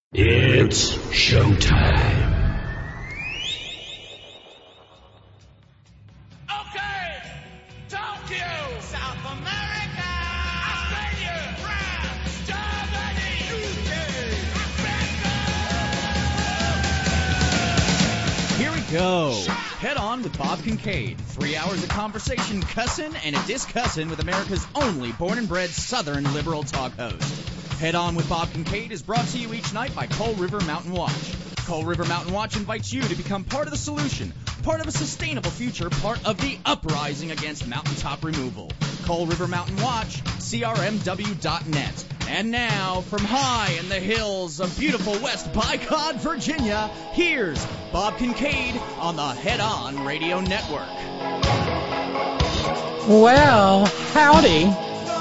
It's showtime. Okay, Tokyo, South America, Australia, France, Germany, UK, Here we go. Head on with Bob Kincaid. 3 hours of conversation, cussin' and a discussin' with America's only born and bred Southern liberal talk host. Head On with Bob Kincaid is brought to you each night by Coal River Mountain Watch. Coal River Mountain Watch invites you to become part of the solution, part of a sustainable future, part of the uprising against mountaintop removal. Coal River Mountain Watch, crmw.net. And now, from high in the hills of beautiful West Bicod, Virginia, here's Bob Kincaid on the Head On Radio Network. Well, howdy.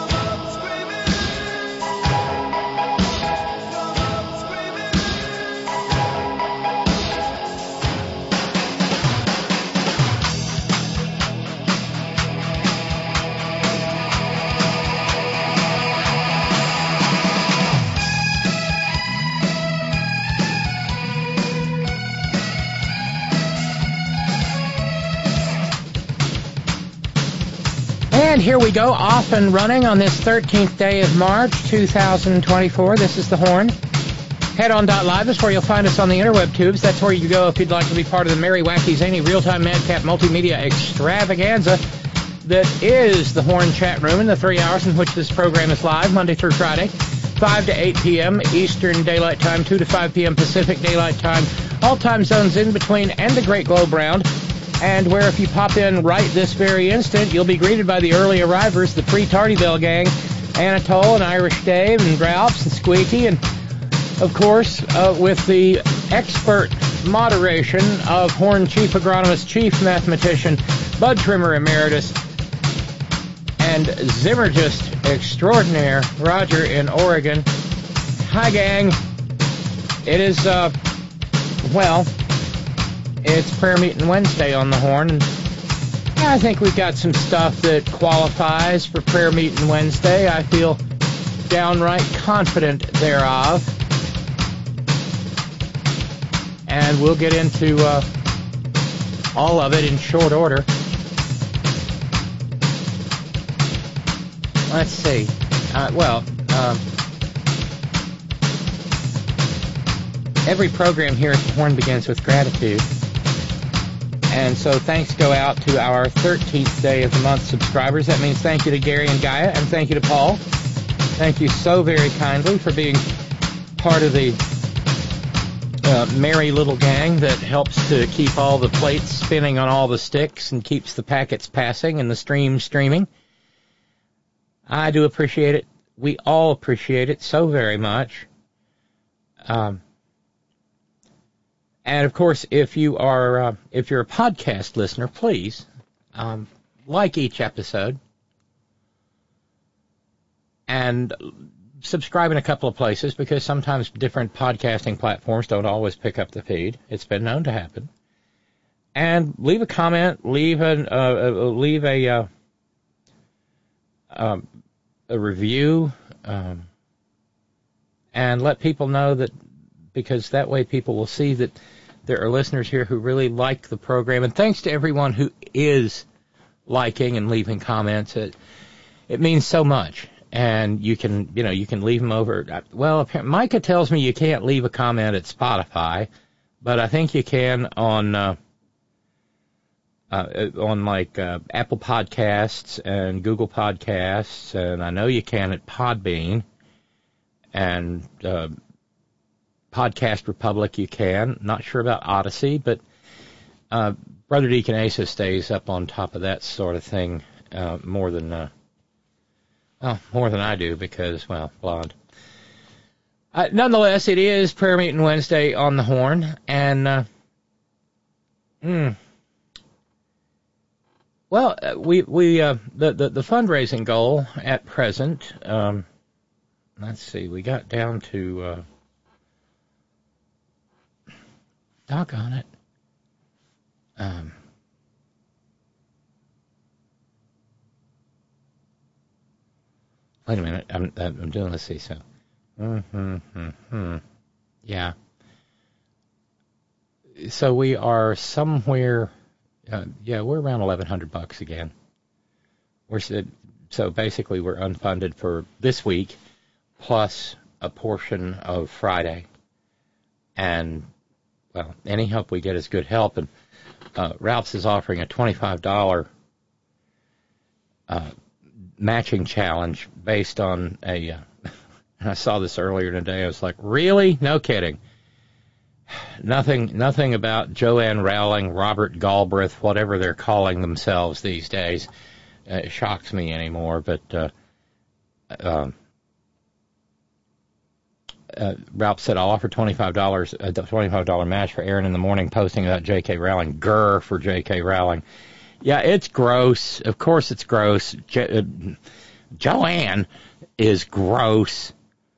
And here we go, off and running on this 13th day of March, 2024. This is The Horn. Headon.live is where you'll find us on the interweb tubes. That's where you go if you'd like to be part of the merry, wacky, zany, real-time, madcap multimedia extravaganza that is The Horn chat room in the 3 hours in which this program is live, Monday through Friday, 5 to 8 p.m. Eastern Daylight Time, 2 to 5 p.m. Pacific Daylight Time, all time zones in between and the Great Globe Round. And where if you pop in right this very instant, you'll be greeted by the early arrivers, the pre-Tardy Bell gang, Anatole and Irish Dave and Gralps and Squeaky, and of course, with the expert moderation of Horn Chief Agronomist, Chief Mathematician, Bud Trimmer Emeritus, and Zimmergist Extraordinaire, Roger in Oregon. Hi, gang. It is, it's Prayer Meeting Wednesday on the Horn, and I think we've got some stuff that qualifies for Prayer Meeting Wednesday. I feel downright confident thereof. And we'll get into all of it in short order. Let's see. Every program here at the Horn begins with gratitude. And so thanks go out to our 13th day of the month subscribers. That means thank you to Gary and Gaia, and thank you to Paul. Thank you so very kindly for being part of the merry little gang that helps to keep all the plates spinning on all the sticks and keeps the packets passing and the stream streaming. I do appreciate it. We all appreciate it so very much. And of course, if you're a podcast listener, please like each episode and subscribe in a couple of places, because sometimes different podcasting platforms don't always pick up the feed. It's been known to happen. And leave a comment, leave a review, and let people know that, because that way people will see that there are listeners here who really like the program. And thanks to everyone who is liking and leaving comments. It means so much. And you can leave them over. Well, Micah tells me you can't leave a comment at Spotify, but I think you can on Apple Podcasts and Google Podcasts, and I know you can at Podbean and Podcast Republic. You can. Not sure about Odyssey, but Brother Deacon Asa stays up on top of that sort of thing more than I do, because, blonde. Nonetheless, it is Prayer Meeting Wednesday on the Horn, and the fundraising goal at present. Let's see, we got down to doggone it. Wait a minute, I'm doing, let's see, so. Yeah. So we are somewhere, we're around $1,100 again. So basically we're unfunded for this week, plus a portion of Friday. And, well, any help we get is good help. And Ralph's is offering a $25 matching challenge based on I saw this earlier today. I was like, really? No kidding. Nothing about Joanne Rowling, Robert Galbraith, whatever they're calling themselves these days, shocks me anymore. But Ralph said, I'll offer $25, a $25 match for Aaron in the morning posting about J.K. Rowling. Grr for J.K. Rowling. Yeah, it's gross. Of course it's gross. Joanne is gross.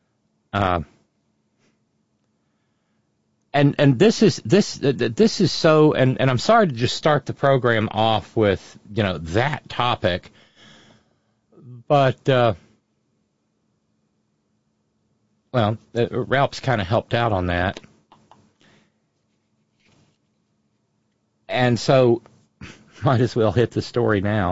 And this is so, and I'm sorry to just start the program off with, that topic, but, Ralph's kind of helped out on that. And so, might as well hit the story now.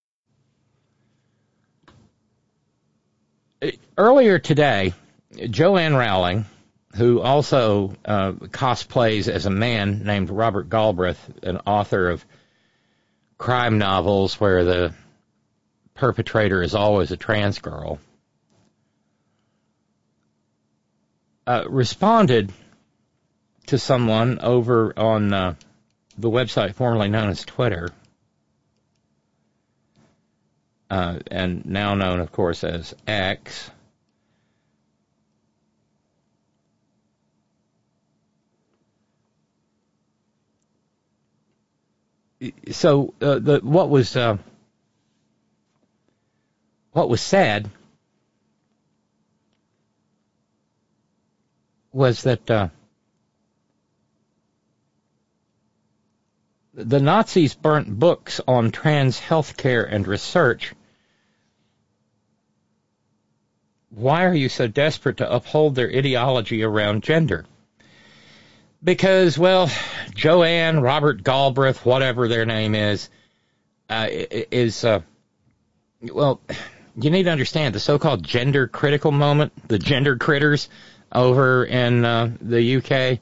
Earlier today, Joanne Rowling, who also cosplays as a man named Robert Galbraith, an author of crime novels where the perpetrator is always a trans girl, responded to someone over on the website formerly known as Twitter, and now known, of course, as X. So what was said was that the Nazis burnt books on trans health care and research. Why are you so desperate to uphold their ideology around gender? Because, well, Joanne, Robert Galbraith, whatever their name is, you need to understand the so-called gender critical moment, the gender critters over in the UK.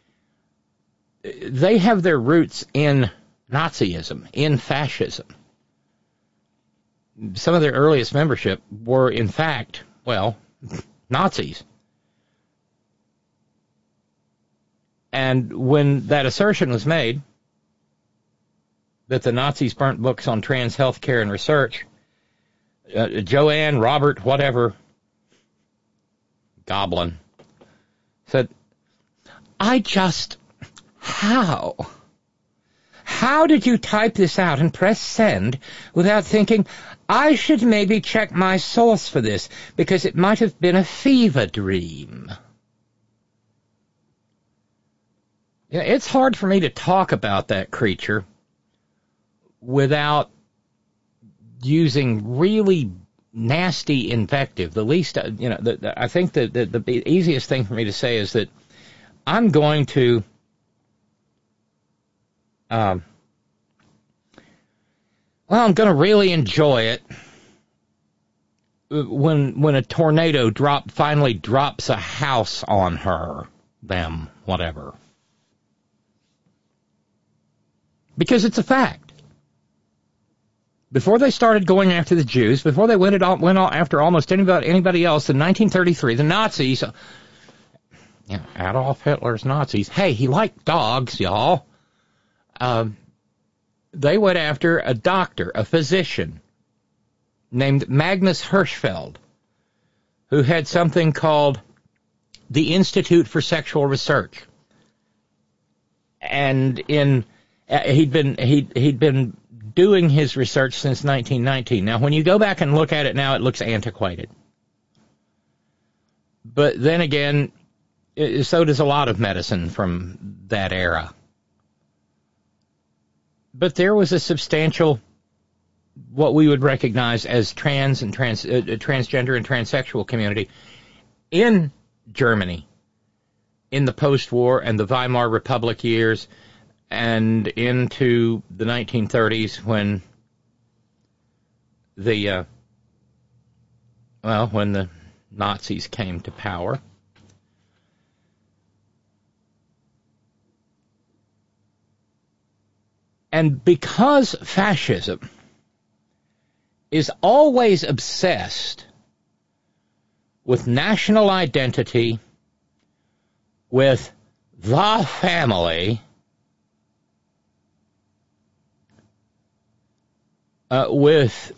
They have their roots in Nazism, in fascism. Some of their earliest membership were, in fact, Nazis. And when that assertion was made, that the Nazis burnt books on trans health care and research, Joanne, Robert, whatever, Goblin, said, how? How did you type this out and press send without thinking, I should maybe check my source for this, because it might have been a fever dream? Yeah, it's hard for me to talk about that creature without using really nasty invective. The least, I think that the easiest thing for me to say is that I'm going to, I'm going to really enjoy it when a tornado finally drops a house on them, whatever. Because it's a fact. Before they started going after the Jews, before they went after almost anybody else, in 1933, the Nazis, Adolf Hitler's Nazis, hey, he liked dogs, y'all. They went after a doctor, a physician, named Magnus Hirschfeld, who had something called the Institute for Sexual Research. And he'd been doing his research since 1919. Now, when you go back and look at it now, it looks antiquated. But then again, so does a lot of medicine from that era. But there was a substantial, what we would recognize as transgender and transsexual community in Germany in the post-war and the Weimar Republic years and into the 1930s when the Nazis came to power. And because fascism is always obsessed with national identity, with the family, with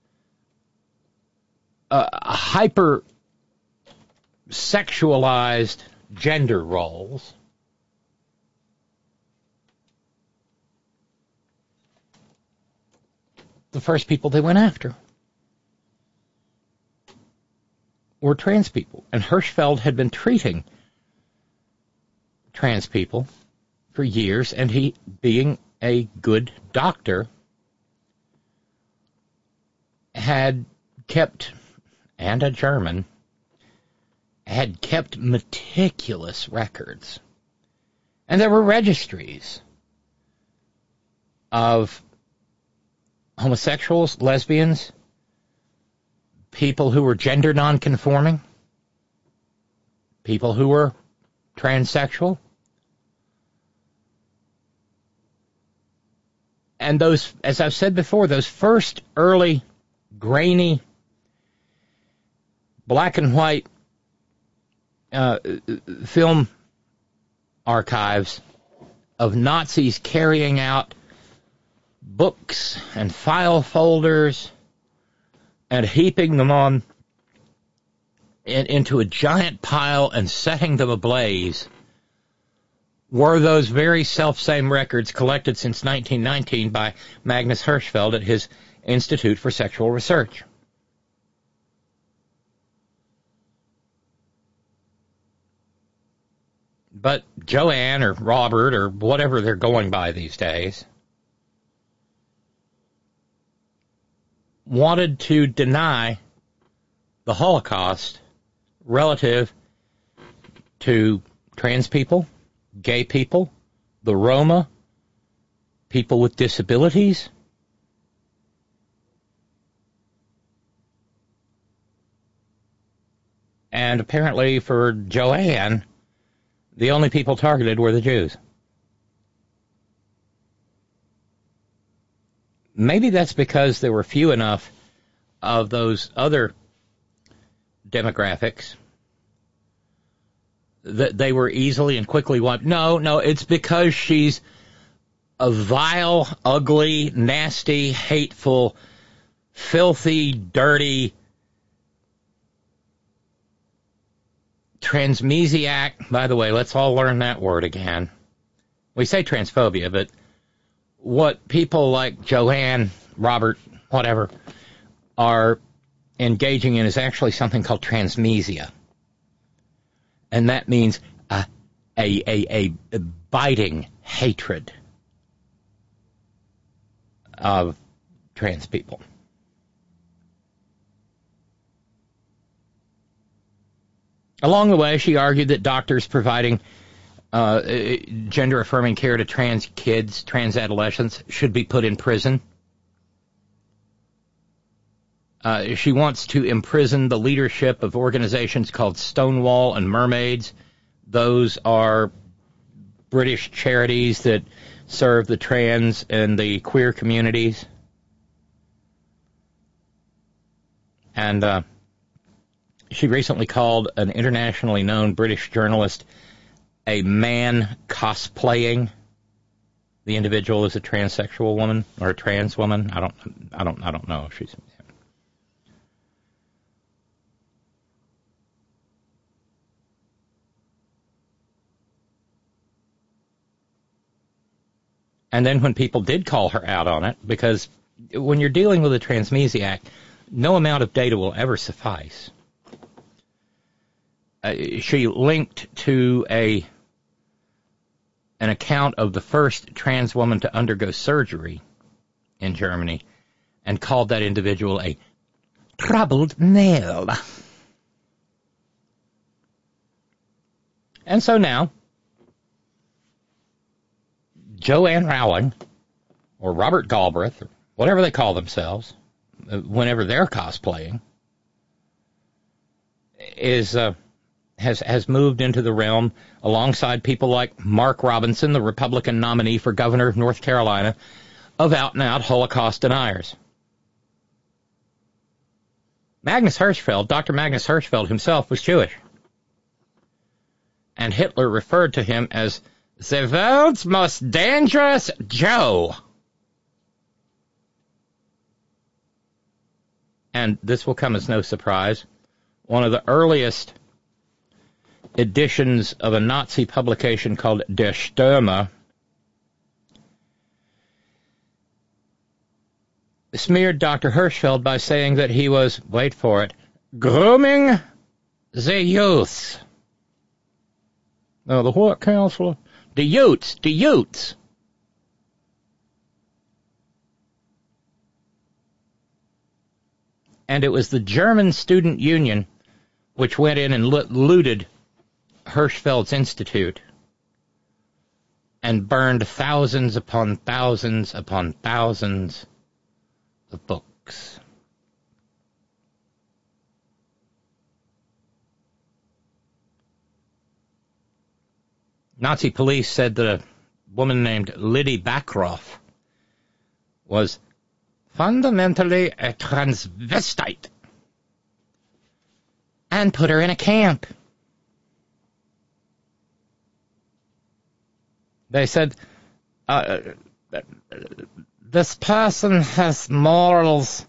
hyper-sexualized gender roles, the first people they went after were trans people. And Hirschfeld had been treating trans people for years, and he, being a good doctor, had kept, and a German, had kept meticulous records. And there were registries of homosexuals, lesbians, people who were gender nonconforming, people who were transsexual. And those, as I've said before, those first early, grainy, black and white film archives of Nazis carrying out books and file folders and heaping them on into a giant pile and setting them ablaze were those very self-same records collected since 1919 by Magnus Hirschfeld at his Institute for Sexual Research. But Joanne or Robert or whatever they're going by these days wanted to deny the Holocaust relative to trans people, gay people, the Roma, people with disabilities. And apparently for Joanne, the only people targeted were the Jews. Maybe that's because there were few enough of those other demographics that they were easily and quickly wiped. No, it's because she's a vile, ugly, nasty, hateful, filthy, dirty, transmesiac. By the way, let's all learn that word again. We say transphobia, but what people like Joanne, Robert, whatever, are engaging in is actually something called transmesia. And that means a biting hatred of trans people. Along the way, she argued that doctors providing gender-affirming care to trans kids, trans adolescents, should be put in prison. She wants to imprison the leadership of organizations called Stonewall and Mermaids. Those are British charities that serve the trans and the queer communities. And she recently called an internationally known British journalist a man cosplaying the individual as a transsexual woman or a trans woman. I don't know if she's. And then when people did call her out on it, because when you're dealing with a transmesiac, no amount of data will ever suffice. She linked to an account of the first trans woman to undergo surgery in Germany and called that individual a troubled male. And so now, Joanne Rowling, or Robert Galbraith, or whatever they call themselves, whenever they're cosplaying, has moved into the realm alongside people like Mark Robinson, the Republican nominee for governor of North Carolina, of out-and-out Holocaust deniers. Magnus Hirschfeld, Dr. Magnus Hirschfeld himself, was Jewish. And Hitler referred to him as the world's most dangerous Joe. And this will come as no surprise. One of the earliest editions of a Nazi publication called Der Stürmer smeared Dr. Hirschfeld by saying that he was, wait for it, grooming the youth. The what, counselor? The youths. And it was the German Student Union which went in and looted Hirschfeld's Institute and burned thousands upon thousands upon thousands of books. Nazi police said that a woman named Liddy Backroff was fundamentally a transvestite and put her in a camp. They said, this person has morals,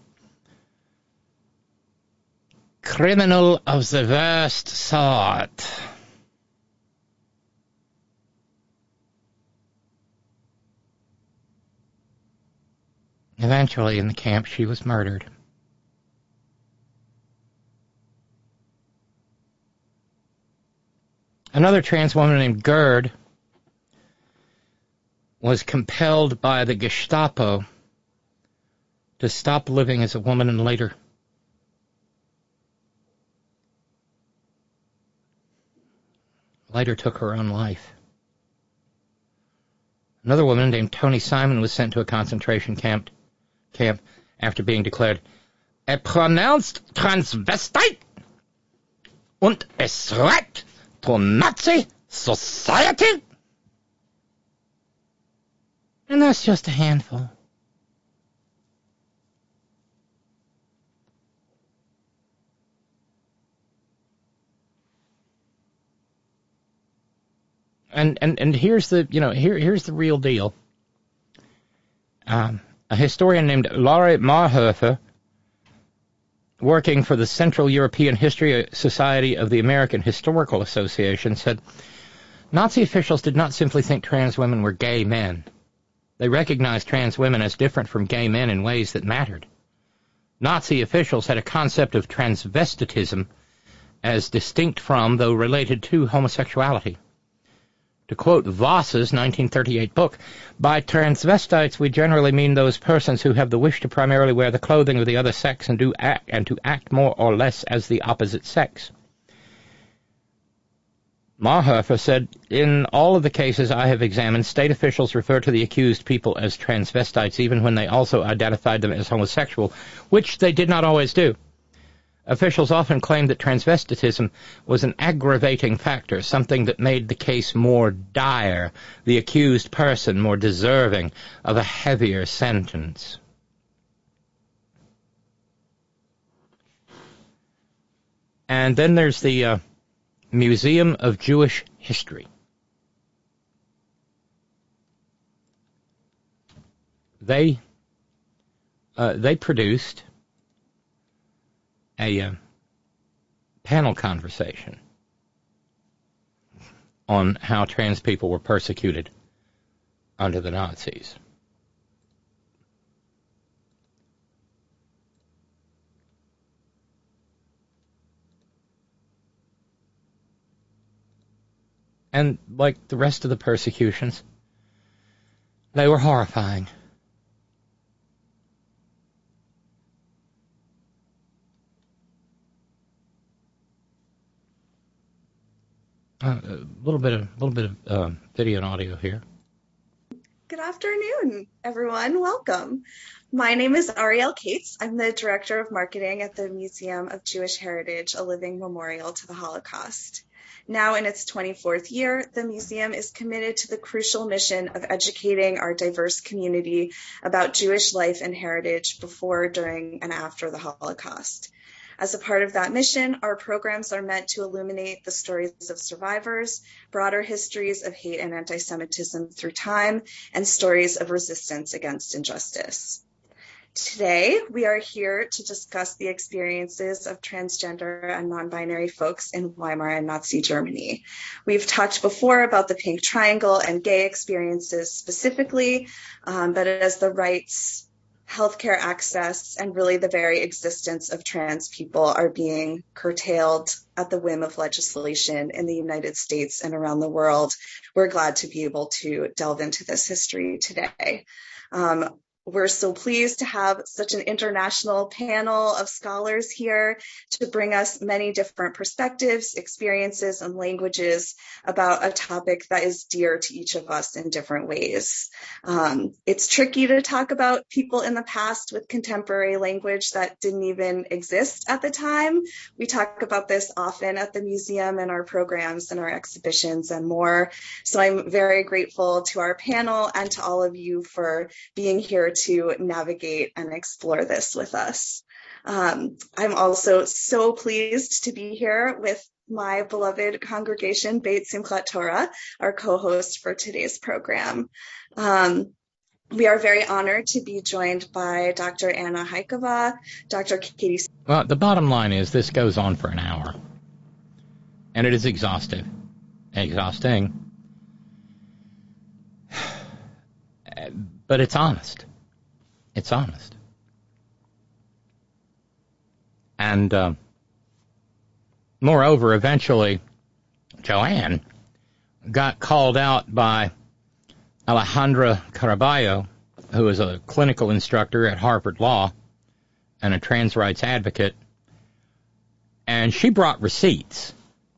criminal of the worst sort. Eventually, in the camp, she was murdered. Another trans woman named Gerd was compelled by the Gestapo to stop living as a woman and later took her own life. Another woman named Toni Simon was sent to a concentration camp after being declared a pronounced transvestite und a threat to Nazi society. And that's just a handful. And here's the here's the real deal. A historian named Laurie Marhoefer, working for the Central European History Society of the American Historical Association, said Nazi officials did not simply think trans women were gay men. They recognized trans women as different from gay men in ways that mattered. Nazi officials had a concept of transvestitism as distinct from, though related to, homosexuality. To quote Voss's 1938 book, by transvestites we generally mean those persons who have the wish to primarily wear the clothing of the other sex and to act more or less as the opposite sex. Marhoefer said, in all of the cases I have examined, state officials refer to the accused people as transvestites even when they also identified them as homosexual, which they did not always do. Officials often claimed that transvestitism was an aggravating factor, something that made the case more dire, the accused person more deserving of a heavier sentence. And then there's the Museum of Jewish History. They produced a panel conversation on how trans people were persecuted under the Nazis. And like the rest of the persecutions, they were horrifying. A little bit of video and audio here. Good afternoon, everyone. Welcome. My name is Ariel Cates. I'm the Director of Marketing at the Museum of Jewish Heritage, a living memorial to the Holocaust. Now in its 24th year, the museum is committed to the crucial mission of educating our diverse community about Jewish life and heritage before, during, and after the Holocaust. As a part of that mission, our programs are meant to illuminate the stories of survivors, broader histories of hate and anti-Semitism through time, and stories of resistance against injustice. Today, we are here to discuss the experiences of transgender and non-binary folks in Weimar and Nazi Germany. We've talked before about the Pink Triangle and gay experiences specifically, but as the rights, healthcare access, and really the very existence of trans people are being curtailed at the whim of legislation in the United States and around the world, we're glad to be able to delve into this history today. We're so pleased to have such an international panel of scholars here to bring us many different perspectives, experiences, and languages about a topic that is dear to each of us in different ways. It's tricky to talk about people in the past with contemporary language that didn't even exist at the time. We talk about this often at the museum in our programs and our exhibitions and more. So I'm very grateful to our panel and to all of you for being here to navigate and explore this with us. I'm also so pleased to be here with my beloved congregation, Beit Simchat Torah, our co-host for today's program. We are very honored to be joined by Dr. Anna Haikova, Dr. Katie. Well, the bottom line is this goes on for an hour, and it is exhausting. But it's honest. It's honest. And moreover, eventually, Joanne got called out by Alejandra Caraballo, who is a clinical instructor at Harvard Law and a trans rights advocate, and she brought receipts.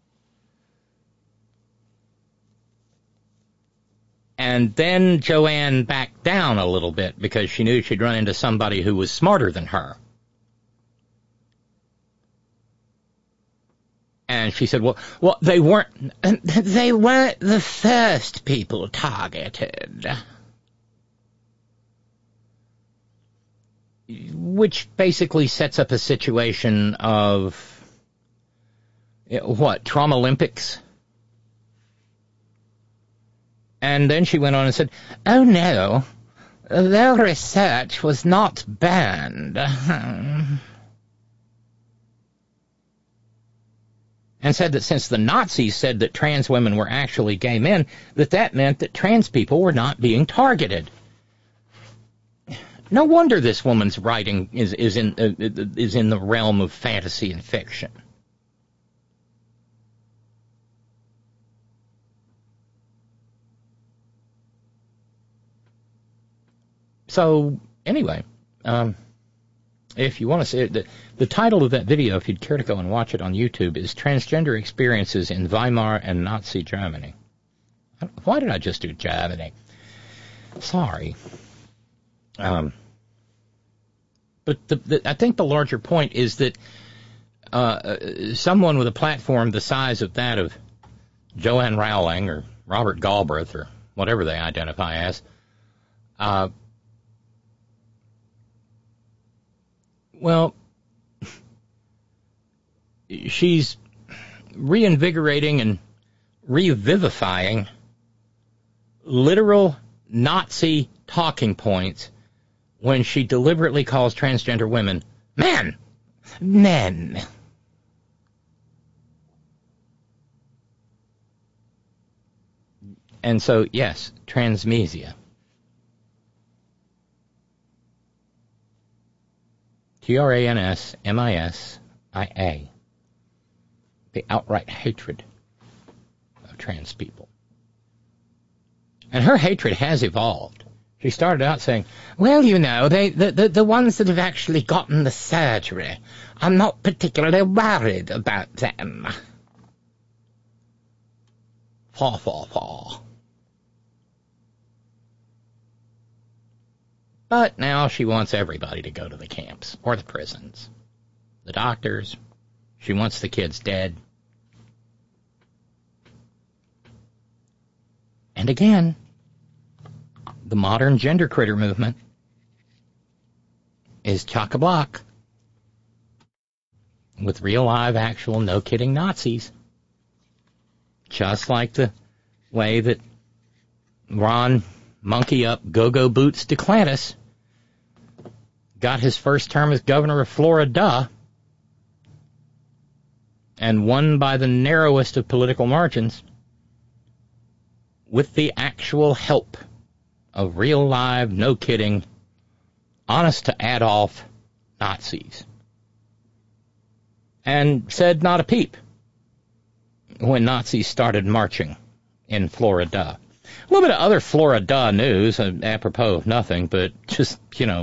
And then Joanne backed down a little bit because she knew she'd run into somebody who was smarter than her. And she said, well, they weren't the first people targeted. Which basically sets up a situation of, Trauma Olympics? And then she went on and said, oh no, their research was not banned. And said that since the Nazis said that trans women were actually gay men, that meant that trans people were not being targeted. No wonder this woman's writing is in the realm of fantasy and fiction. So, anyway, if you want to see it, the title of that video, if you'd care to go and watch it on YouTube, is Transgender Experiences in Weimar and Nazi Germany. Why did I just do Germany? Sorry. But I think the larger point is that someone with a platform the size of that of Joanne Rowling or Robert Galbraith or whatever they identify as, well, she's reinvigorating and revivifying literal Nazi talking points when she deliberately calls transgender women men. And so, yes, transmesia. Transmisia. The outright hatred of trans people. And her hatred has evolved. She started out saying, well, you know, the ones that have actually gotten the surgery, I'm not particularly worried about them. Faw, faw, faw. But now she wants everybody to go to the camps or the prisons. The doctors. She wants the kids dead. And again, the modern gender critter movement is chock-a-block with real, live, actual, no-kidding Nazis. Just like the way that Ron Monkey-Up Go-Go Boots DeClantis got his first term as governor of Florida and won by the narrowest of political margins with the actual help of real, live, no-kidding, honest-to-Adolf Nazis. And said not a peep when Nazis started marching in Florida. A little bit of other Florida news, apropos of nothing, but just,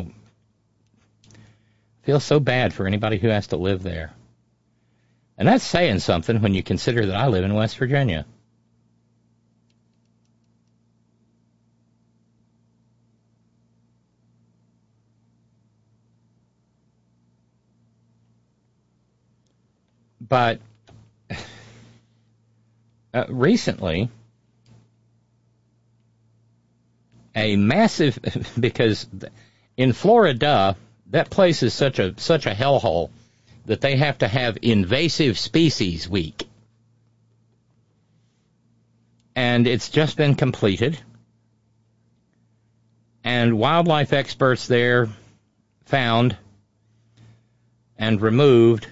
feel so bad for anybody who has to live there. And that's saying something when you consider that I live in West Virginia. But recently, a massive, because in Florida, that place is such a hellhole that they have to have invasive species week. And it's just been completed. And wildlife experts there found and removed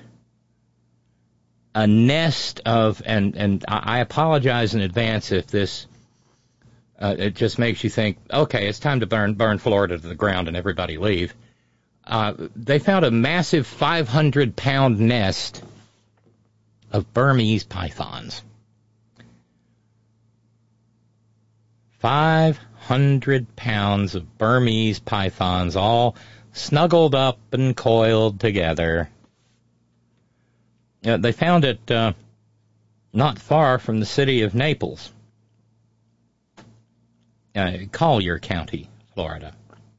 a nest of, and I apologize in advance if this, it just makes you think, okay, it's time to burn Florida to the ground and everybody leave. They found a massive 500-pound nest of Burmese pythons. 500 pounds of Burmese pythons, all snuggled up and coiled together. They found it not far from the city of Naples, Collier County, Florida.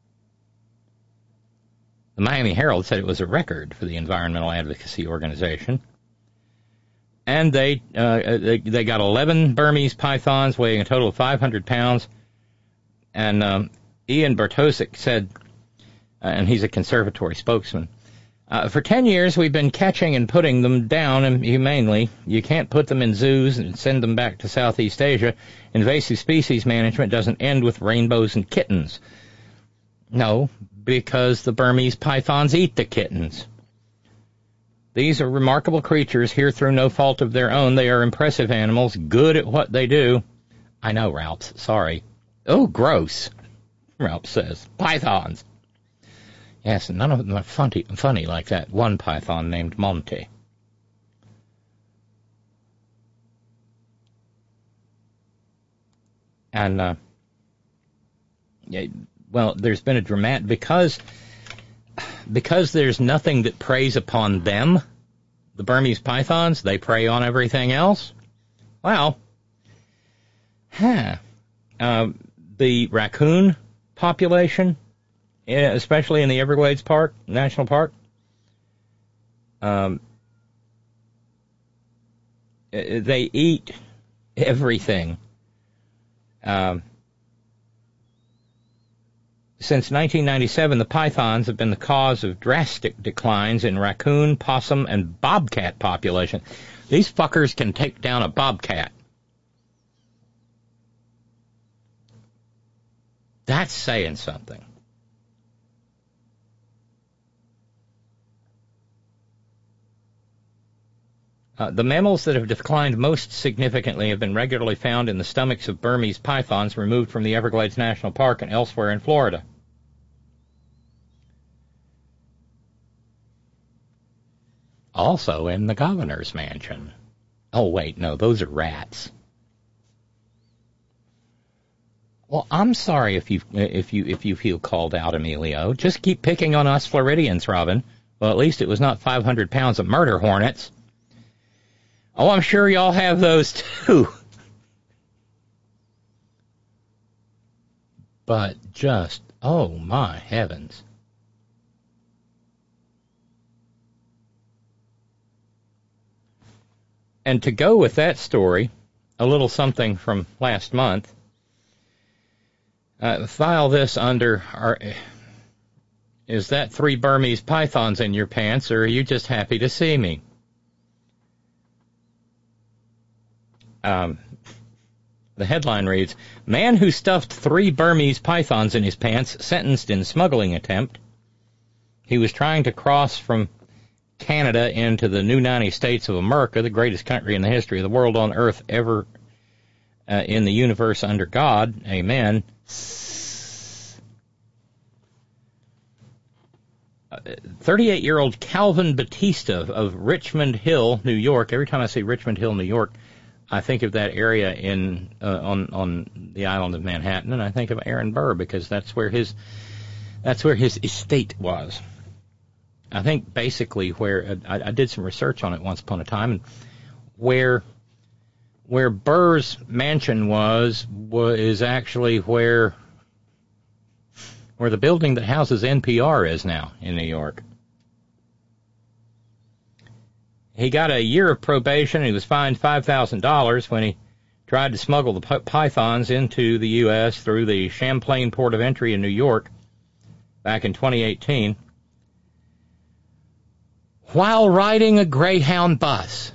The Miami Herald said it was a record for the environmental advocacy organization. And they got 11 Burmese pythons weighing a total of 500 pounds. And Ian Bartosik said, and he's a conservatory spokesman, for 10 years we've been catching and putting them down inhumanely. You can't put them in zoos and send them back to Southeast Asia. Invasive species management doesn't end with rainbows and kittens. No, because the Burmese pythons eat the kittens. These are remarkable creatures here through no fault of their own. They are impressive animals, good at what they do. I know, Ralph, sorry. Oh, gross, Ralph says. Pythons. Yes, none of them are funny like that one python named Monty. And, well, there's been a dramatic, because there's nothing that preys upon them, the Burmese pythons, they prey on everything else. Well, the raccoon population, especially in the Everglades Park, National Park, they eat everything. Since 1997, the pythons have been the cause of drastic declines in raccoon, possum, and bobcat population. These fuckers can take down a bobcat. That's saying something. The mammals that have declined most significantly have been regularly found in the stomachs of Burmese pythons removed from the Everglades National Park and elsewhere in Florida. Also in the governor's mansion. Oh, wait, no, those are rats. Well, I'm sorry if you feel called out, Emilio. Just keep picking on us Floridians, Robin. Well, at least it was not 500 pounds of murder hornets. Oh, I'm sure y'all have those too. but just, oh my heavens. And to go with that story, a little something from last month, file this under our... Is that 3 Burmese pythons in your pants, or are you just happy to see me? The headline reads, Man who stuffed 3 Burmese pythons in his pants, sentenced in smuggling attempt. He was trying to cross from Canada into the new 90 states of America, the greatest country in the history of the world on earth ever in the universe under God. Amen. 38-year-old Calvin Batista of Richmond Hill, New York. Every time I say Richmond Hill, New York, I think of that area in on the island of Manhattan, and I think of Aaron Burr because that's where his estate was. I think basically where I did some research on it once upon a time, and where Burr's mansion is actually where the building that houses NPR is now in New York. He got a year of probation, and he was fined $5,000 when he tried to smuggle the pythons into the U.S. through the Champlain Port of Entry in New York back in 2018 while riding a Greyhound bus.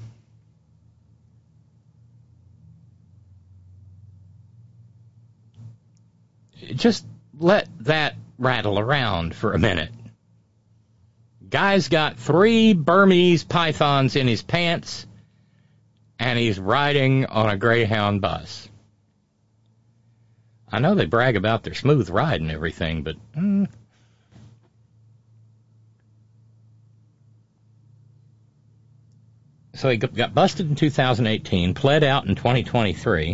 Just let that rattle around for a minute. Guy's got 3 Burmese pythons in his pants, and he's riding on a Greyhound bus. I know they brag about their smooth ride and everything, but... So he got busted in 2018, pled out in 2023,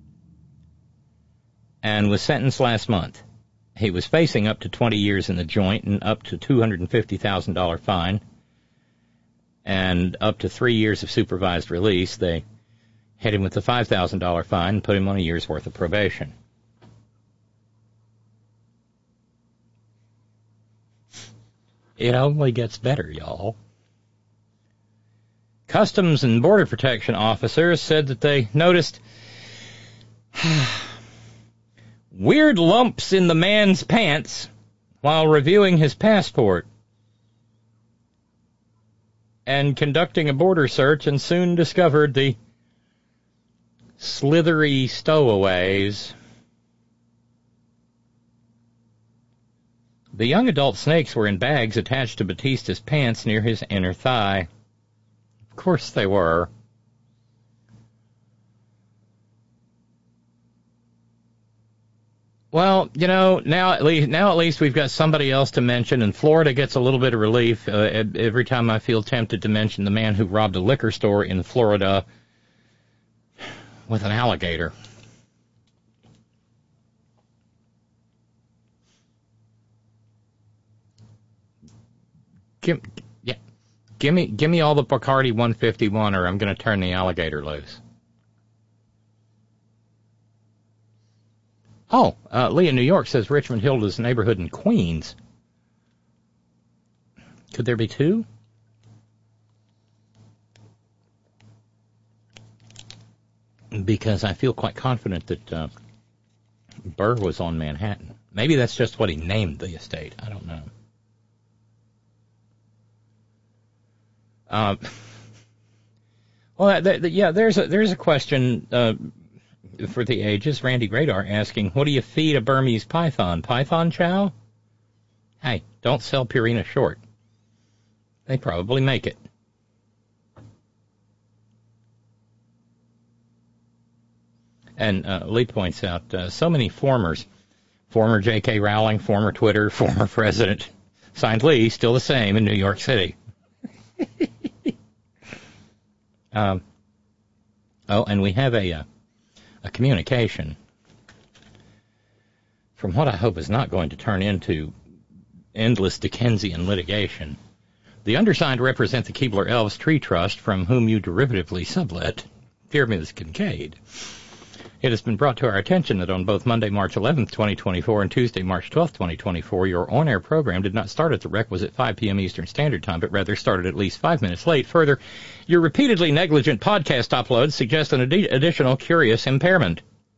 and was sentenced last month. He was facing up to 20 years in the joint and up to $250,000 fine and up to 3 years of supervised release. They hit him with a $5,000 fine and put him on a year's worth of probation. It only gets better, y'all. Customs and Border Protection officers said that they noticed weird lumps in the man's pants while reviewing his passport and conducting a border search, and soon discovered the slithery stowaways. The young adult snakes were in bags attached to Batista's pants near his inner thigh. Of course they were. Well, you know, now at least we've got somebody else to mention, and Florida gets a little bit of relief every time I feel tempted to mention the man who robbed a liquor store in Florida with an alligator. Give me all the Bacardi 151, or I'm going to turn the alligator loose. Oh, Lee in New York says Richmond Hill is a neighborhood in Queens. Could there be 2? Because I feel quite confident that Burr was on Manhattan. Maybe that's just what he named the estate. I don't know. Well, there's a question for the ages. Randy Radar asking, what do you feed a Burmese python? Python chow? Hey, don't sell Purina short. They probably make it. And Lee points out so many formers. Former J.K. Rowling, former Twitter, former president. Signed Lee, still the same in New York City. And we have a communication from what I hope is not going to turn into endless Dickensian litigation. The undersigned represent the Keebler Elves Tree Trust, from whom you derivatively sublet, dear Ms. Kincaid. It has been brought to our attention that on both Monday, March 11th, 2024, and Tuesday, March 12th, 2024, your on-air program did not start at the requisite 5 p.m. Eastern Standard Time, but rather started at least 5 minutes late. Further, your repeatedly negligent podcast uploads suggest an additional curious impairment.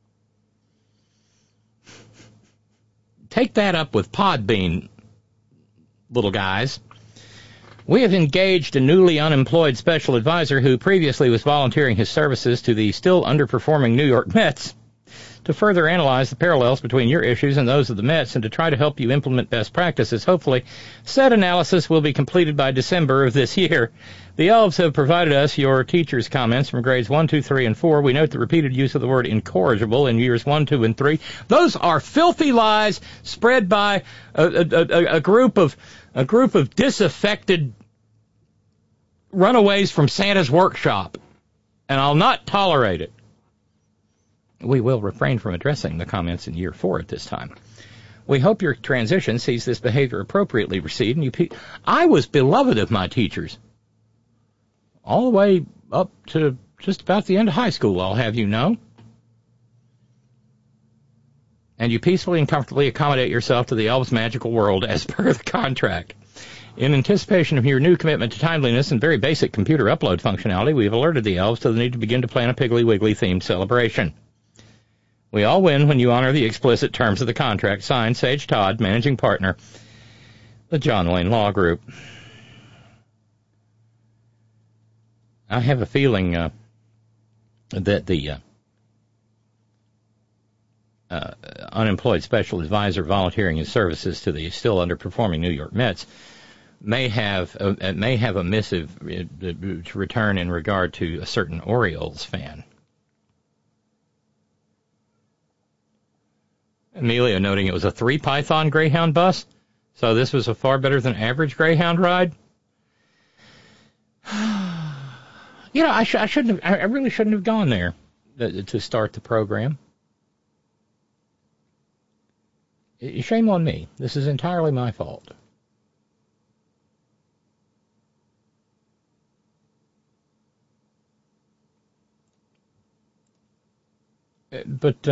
Take that up with Podbean, little guys. We have engaged a newly unemployed special advisor who previously was volunteering his services to the still underperforming New York Mets to further analyze the parallels between your issues and those of the Mets and to try to help you implement best practices. Hopefully, said analysis will be completed by December of this year. The Elves have provided us your teachers' comments from grades 1, 2, 3, and 4. We note the repeated use of the word incorrigible in years 1, 2, and 3. Those are filthy lies spread by a group of disaffected runaways from Santa's workshop, and I'll not tolerate it. We will refrain from addressing the comments in year 4 at this time. We hope your transition sees this behavior appropriately recede, and I was beloved of my teachers all the way up to just about the end of high school, I'll have you know. And you peacefully and comfortably accommodate yourself to the Elves' magical world as per the contract. In anticipation of your new commitment to timeliness and very basic computer upload functionality, we have alerted the Elves to the need to begin to plan a Piggly Wiggly-themed celebration. We all win when you honor the explicit terms of the contract. Signed, Sage Todd, Managing Partner, the John Wayne Law Group. I have a feeling that the unemployed special advisor volunteering his services to the still underperforming New York Mets may have a missive to return in regard to a certain Orioles fan. Amelia noting it was a 3-Python Greyhound bus, so this was a far better than average Greyhound ride. You know, I really shouldn't have gone there to start the program. Shame on me. This is entirely my fault. But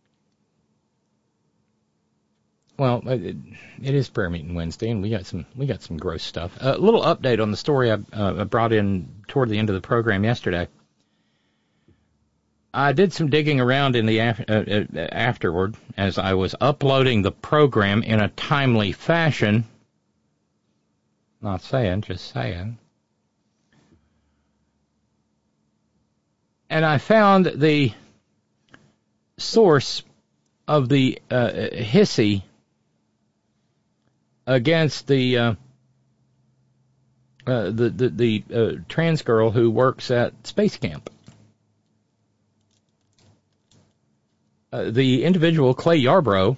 well, it is prayer meeting Wednesday, and we got some gross stuff. A little update on the story I brought in toward the end of the program yesterday. I did some digging around in the afterward as I was uploading the program in a timely fashion. Not saying, just saying. And I found the source of the hissy against the trans girl who works at Space Camp. The individual, Clay Yarbrough,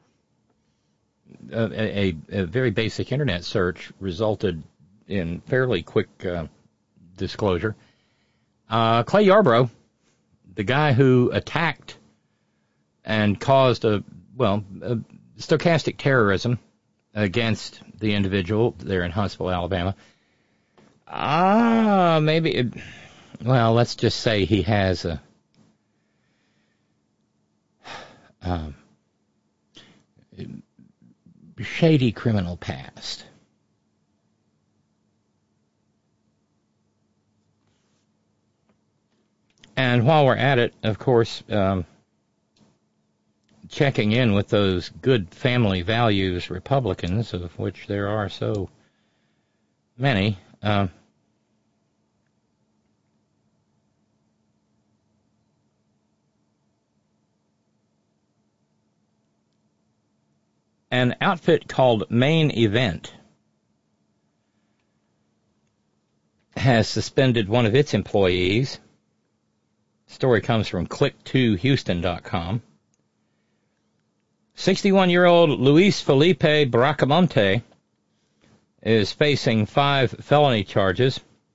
a very basic internet search resulted in fairly quick disclosure. Clay Yarbrough, the guy who attacked and caused stochastic terrorism against the individual there in Huntsville, Alabama. Let's just say he has a shady criminal past. And while we're at it, of course, checking in with those good family values Republicans, of which there are so many, an outfit called Main Event has suspended one of its employees. Story comes from click2houston.com. 61-year-old Luis Felipe Bracamonte is facing 5 felony charges.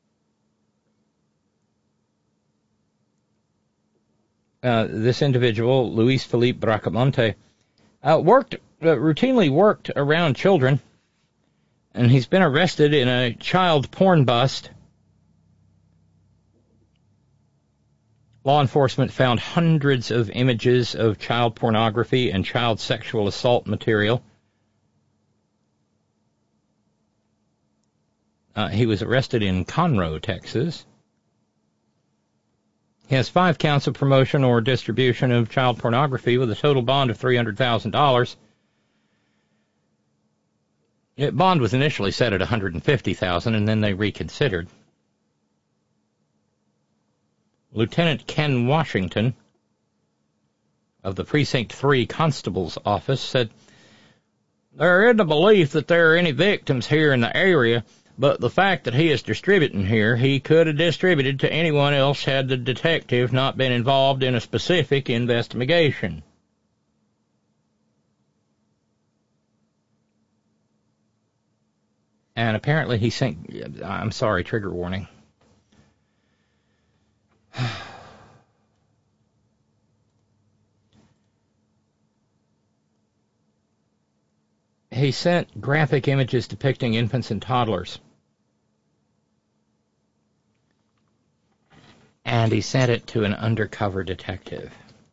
This individual, Luis Felipe Bracamonte, routinely worked around children, and he's been arrested in a child porn bust Law enforcement found hundreds of images of child pornography and child sexual assault material. He was arrested in Conroe, Texas. He has 5 counts of promotion or distribution of child pornography with a total bond of $300,000. Bond was initially set at $150,000, and then they reconsidered. Lieutenant Ken Washington of the Precinct 3 Constable's Office said, "There isn't a belief that there are any victims here in the area, but the fact that he is distributing here, he could have distributed to anyone else had the detective not been involved in a specific investigation." And apparently he sent, I'm sorry, trigger warning. He sent graphic images depicting infants and toddlers. And he sent it to an undercover detective.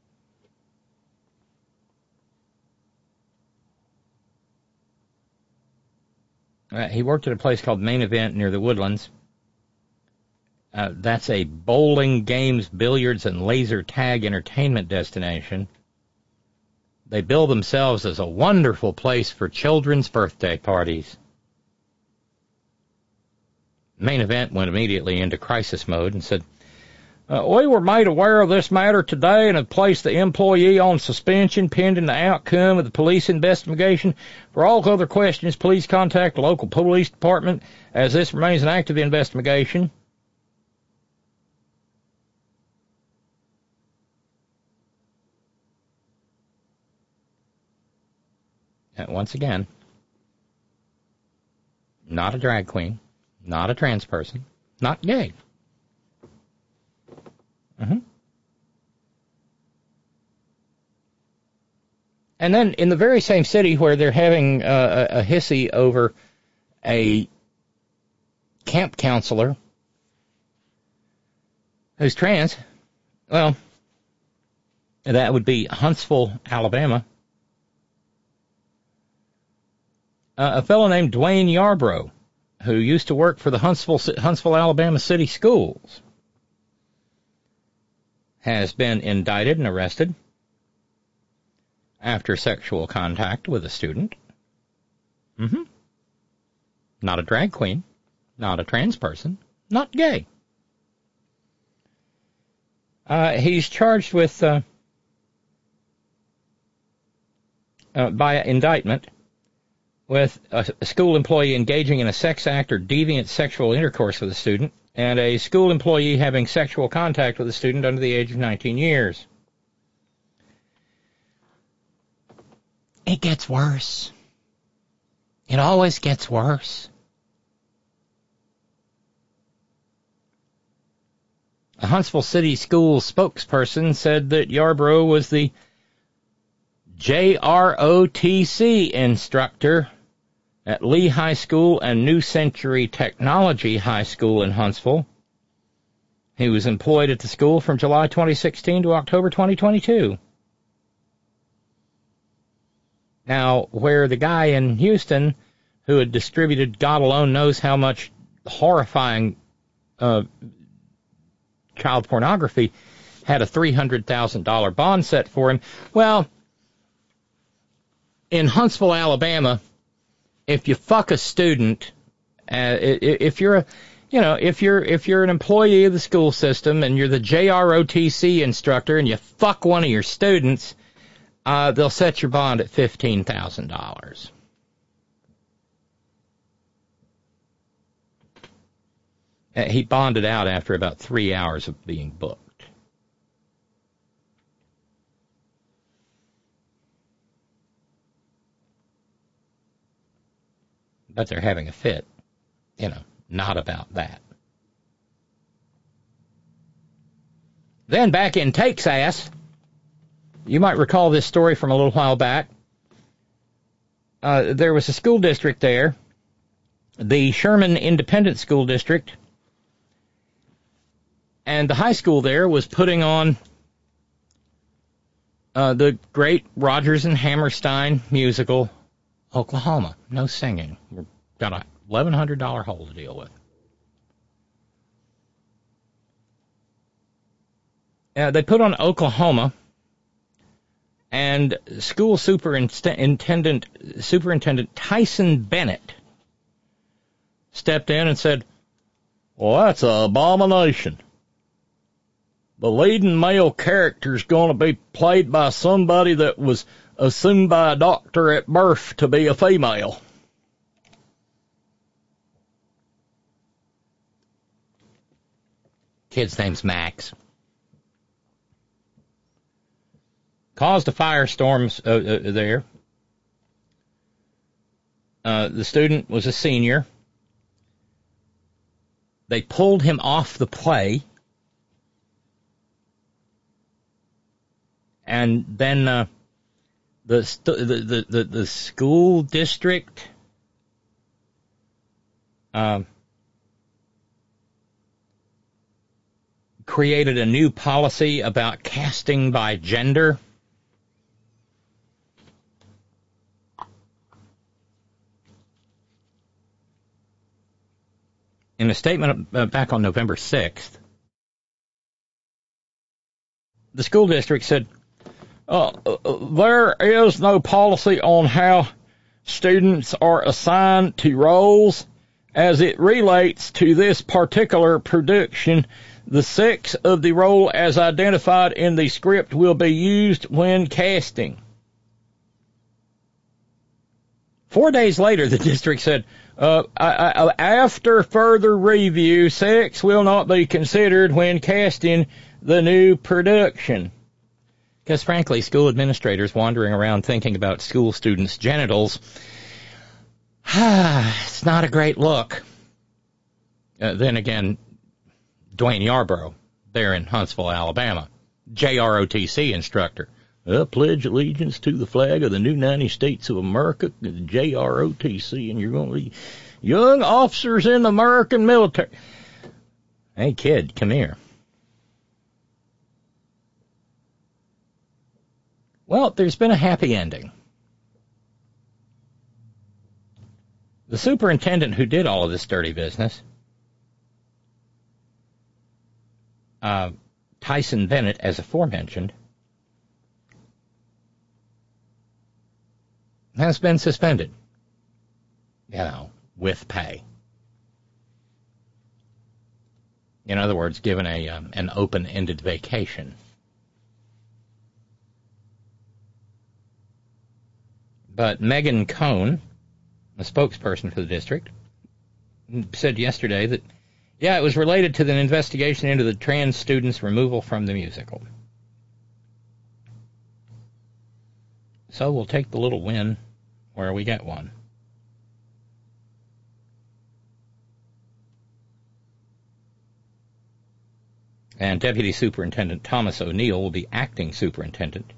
He worked at a place called Main Event near the Woodlands. That's a bowling, games, billiards, and laser tag entertainment destination. They bill themselves as a wonderful place for children's birthday parties. Main Event went immediately into crisis mode and said, "We were made aware of this matter today and have placed the employee on suspension pending the outcome of the police investigation. For all other questions, please contact the local police department as this remains an active investigation." Once again, not a drag queen, not a trans person, not gay. And then in the very same city where they're having a hissy over a camp counselor who's trans, well, that would be Huntsville, Alabama. A fellow named Dwayne Yarbrough, who used to work for the Huntsville, Alabama City Schools, has been indicted and arrested after sexual contact with a student. Not a drag queen, not a trans person, not gay. He's charged with, by indictment, with a school employee engaging in a sex act or deviant sexual intercourse with a student, and a school employee having sexual contact with a student under the age of 19 years. It gets worse. It always gets worse. A Huntsville City Schools spokesperson said that Yarbrough was the JROTC instructor at Lee High School and New Century Technology High School in Huntsville. He was employed at the school from July 2016 to October 2022. Now, where the guy in Houston who had distributed God alone knows how much horrifying child pornography had a $300,000 bond set for him, well, in Huntsville, Alabama, if you fuck a student, if you're an employee of the school system and you're the JROTC instructor and you fuck one of your students, they'll set your bond at $15,000. He bonded out after about 3 hours of being booked. But they're having a fit. Not about that. Then back in Texas, you might recall this story from a little while back. There was a school district there, the Sherman Independent School District, And the high school there was putting on the great Rodgers and Hammerstein musical, Oklahoma. No singing. We've got a $1,100 hole to deal with. They put on Oklahoma, and school superintendent Tyson Bennett stepped in and said, "Well, that's an abomination. The leading male character is going to be played by somebody that was assumed by a doctor at birth to be a female." Kid's name's Max. Caused a firestorm there. The student was a senior. They pulled him off the play. And then the school district created a new policy about casting by gender. In a statement back on November 6th, the school district said, there is no policy on how students are assigned to roles. As it relates to this particular production, the sex of the role as identified in the script will be used when casting. 4 days later, the district said, after further review, sex will not be considered when casting the new production. Because, frankly, school administrators wandering around thinking about school students' genitals, it's not a great look. Then again, Dwayne Yarborough, there in Huntsville, Alabama, JROTC instructor. Pledge allegiance to the flag of the new United States of America, the JROTC, and you're going to be young officers in the American military. Hey, kid, come here. Well, there's been a happy ending. The superintendent who did all of this dirty business, Tyson Bennett, as aforementioned, has been suspended, with pay. In other words, given an open-ended vacation. But Megan Cohn, a spokesperson for the district, said yesterday that, it was related to the investigation into the trans students' removal from the musical. So we'll take the little win where we get one. And Deputy Superintendent Thomas O'Neill will be acting superintendent.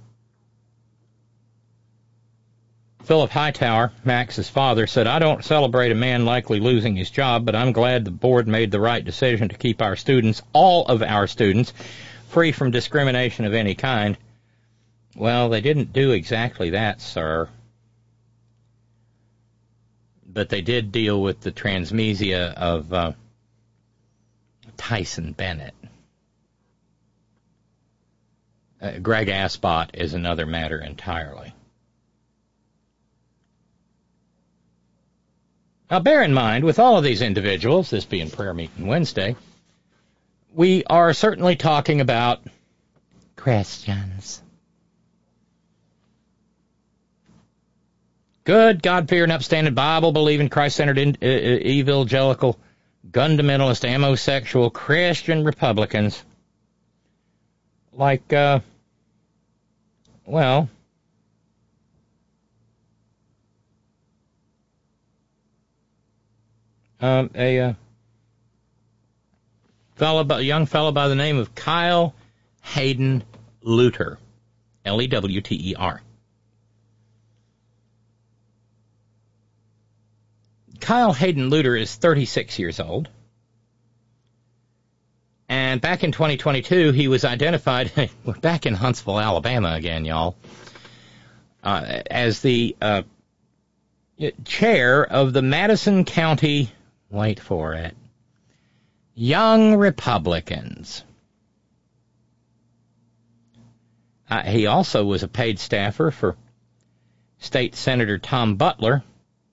Philip Hightower, Max's father, said, "I don't celebrate a man likely losing his job, but I'm glad the board made the right decision to keep our students, all of our students, free from discrimination of any kind." Well, they didn't do exactly that, sir. But they did deal with the transmesia of Tyson Bennett. Greg Asbot is another matter entirely. Now, bear in mind, with all of these individuals, this being prayer meeting Wednesday, we are certainly talking about Christians. Good, God-fearing, upstanding, Bible-believing, Christ-centered, evangelical, fundamentalist, homosexual, Christian Republicans. Like, a young fellow by the name of Kyle Hayden Lewter, Lewter. Kyle Hayden Lewter is 36 years old. And back in 2022, he was identified, we're back in Huntsville, Alabama again, y'all, as the chair of the Madison County, wait for it, Young Republicans. He also was a paid staffer for State Senator Tom Butler,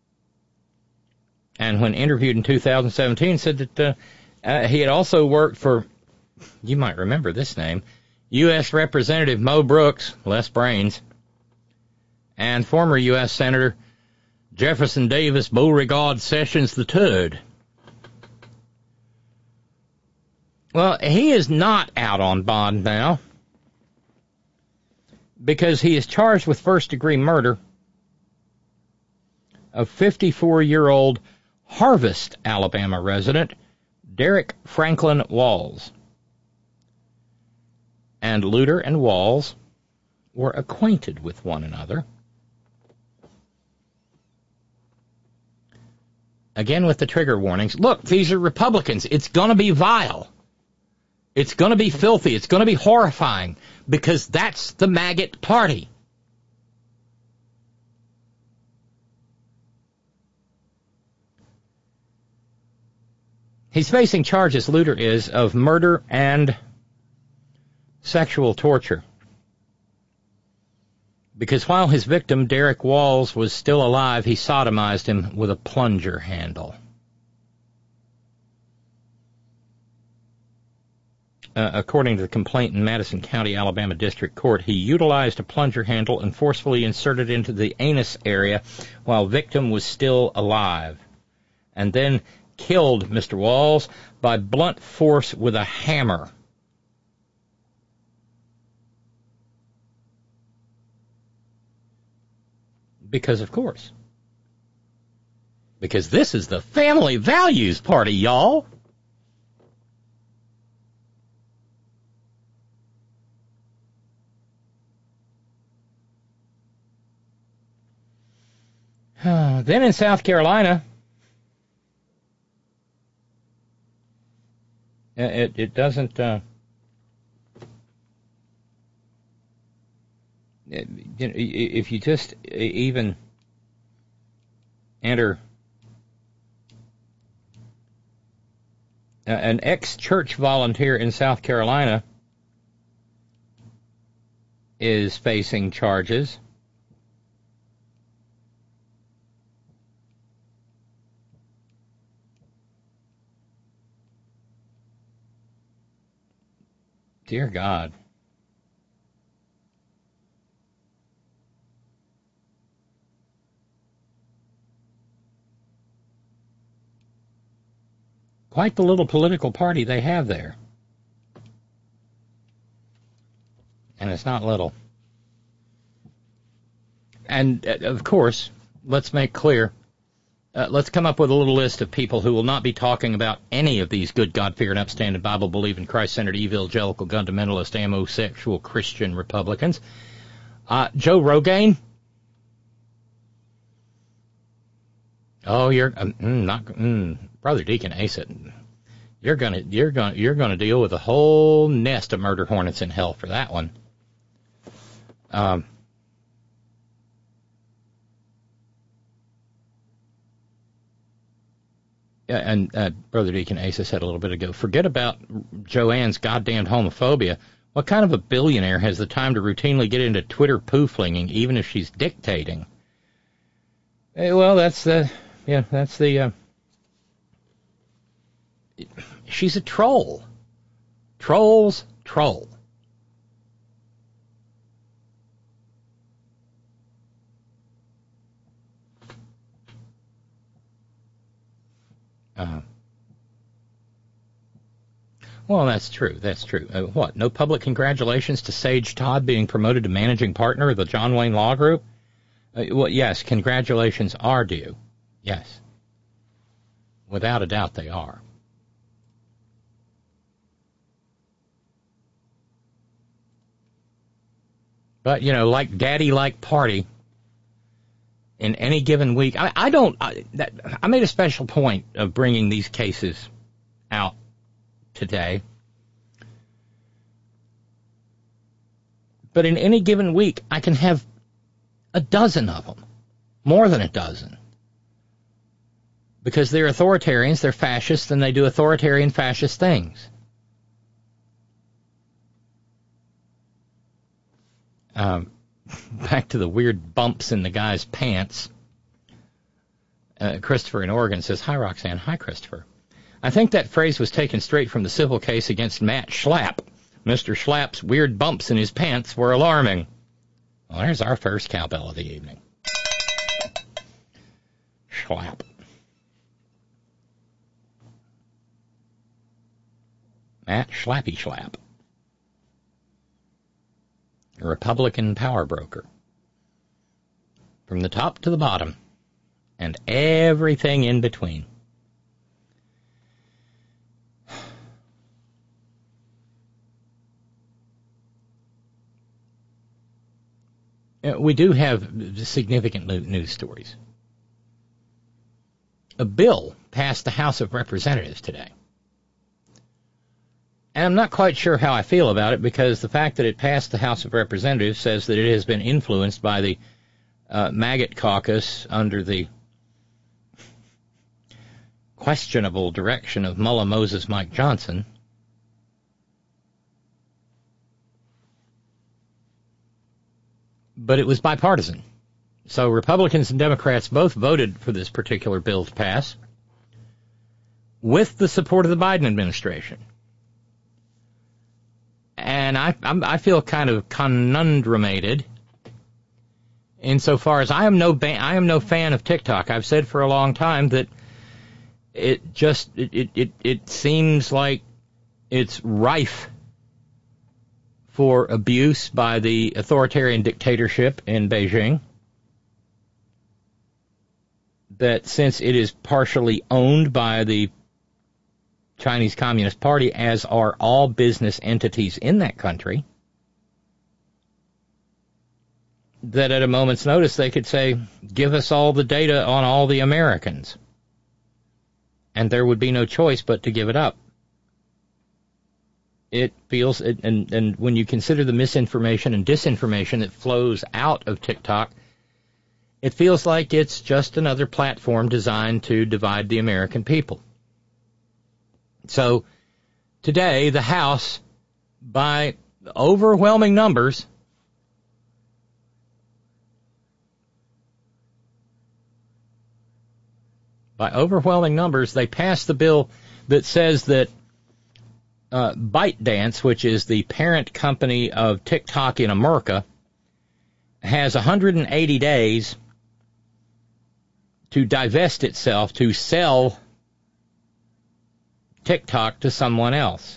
and when interviewed in 2017, said that he had also worked for, you might remember this name, U.S. Representative Mo Brooks, less brains, and former U.S. Senator Jefferson Davis Beauregard Sessions III. Well, he is not out on bond now because he is charged with first-degree murder of 54-year-old Harvest, Alabama resident Derek Franklin Walls. And Luter and Walls were acquainted with one another. Again with the trigger warnings. Look, these are Republicans. It's going to be vile. It's going to be filthy. It's going to be horrifying because that's the maggot party. He's facing charges, Luter is, of murder and sexual torture. Because while his victim, Derek Walls, was still alive, he sodomized him with a plunger handle. According to the complaint in Madison County, Alabama District Court, he utilized a plunger handle and forcefully inserted it into the anus area while victim was still alive, and then killed Mr. Walls by blunt force with a hammer. Because, of course. Because this is the family values party, y'all. Then in South Carolina, it doesn't, if you just even enter an ex-church volunteer in South Carolina is facing charges. Dear God. Quite the little political party they have there. And it's not little. And, of course, let's make clear, let's come up with a little list of people who will not be talking about any of these good, God-fearing, upstanding, Bible-believing, Christ-centered, evangelical, fundamentalist, homosexual, Christian Republicans. Joe Rogan. Oh, you're Brother Deacon Asa. You're gonna deal with a whole nest of murder hornets in hell for that one. And Brother Deacon Asa said a little bit ago, forget about Joanne's goddamned homophobia. What kind of a billionaire has the time to routinely get into Twitter poo-flinging, even if she's dictating? Well, she's a troll. Trolls troll. Well, that's true. That's true. What? No public congratulations to Sage Todd being promoted to managing partner of the John Wayne Law Group? Well, yes, congratulations are due. Yes. Without a doubt they are. But, like daddy, like party, in any given week, I made a special point of bringing these cases out today But in any given week, I can have a dozen of them, more than a dozen. Because they're authoritarians, they're fascists, and they do authoritarian fascist things. Back to the weird bumps in the guy's pants. Christopher in Oregon says, "Hi, Roxanne." Hi, Christopher. "I think that phrase was taken straight from the civil case against Matt Schlapp. Mr. Schlapp's weird bumps in his pants were alarming." Well, there's our first cowbell of the evening. Schlapp. Matt Schlappy Schlapp. A Republican power broker. From the top to the bottom. And everything in between. We do have significant news stories. A bill passed the House of Representatives today. And I'm not quite sure how I feel about it, because the fact that it passed the House of Representatives says that it has been influenced by the Maggot caucus under the questionable direction of Mullah Moses Mike Johnson. But it was bipartisan. So Republicans and Democrats both voted for this particular bill to pass with the support of the Biden administration. And I feel kind of conundrumated insofar as I am no fan of TikTok. I've said for a long time that it seems like it's rife for abuse by the authoritarian dictatorship in Beijing. That since it is partially owned by the Chinese Communist Party, as are all business entities in that country, that at a moment's notice they could say, "Give us all the data on all the Americans." And there would be no choice but to give it up. It feels, and when you consider the misinformation and disinformation that flows out of TikTok, it feels like it's just another platform designed to divide the American people. So today, the House, by overwhelming numbers, they passed the bill that says that ByteDance, which is the parent company of TikTok in America, has 180 days to divest itself, to sell TikTok to someone else.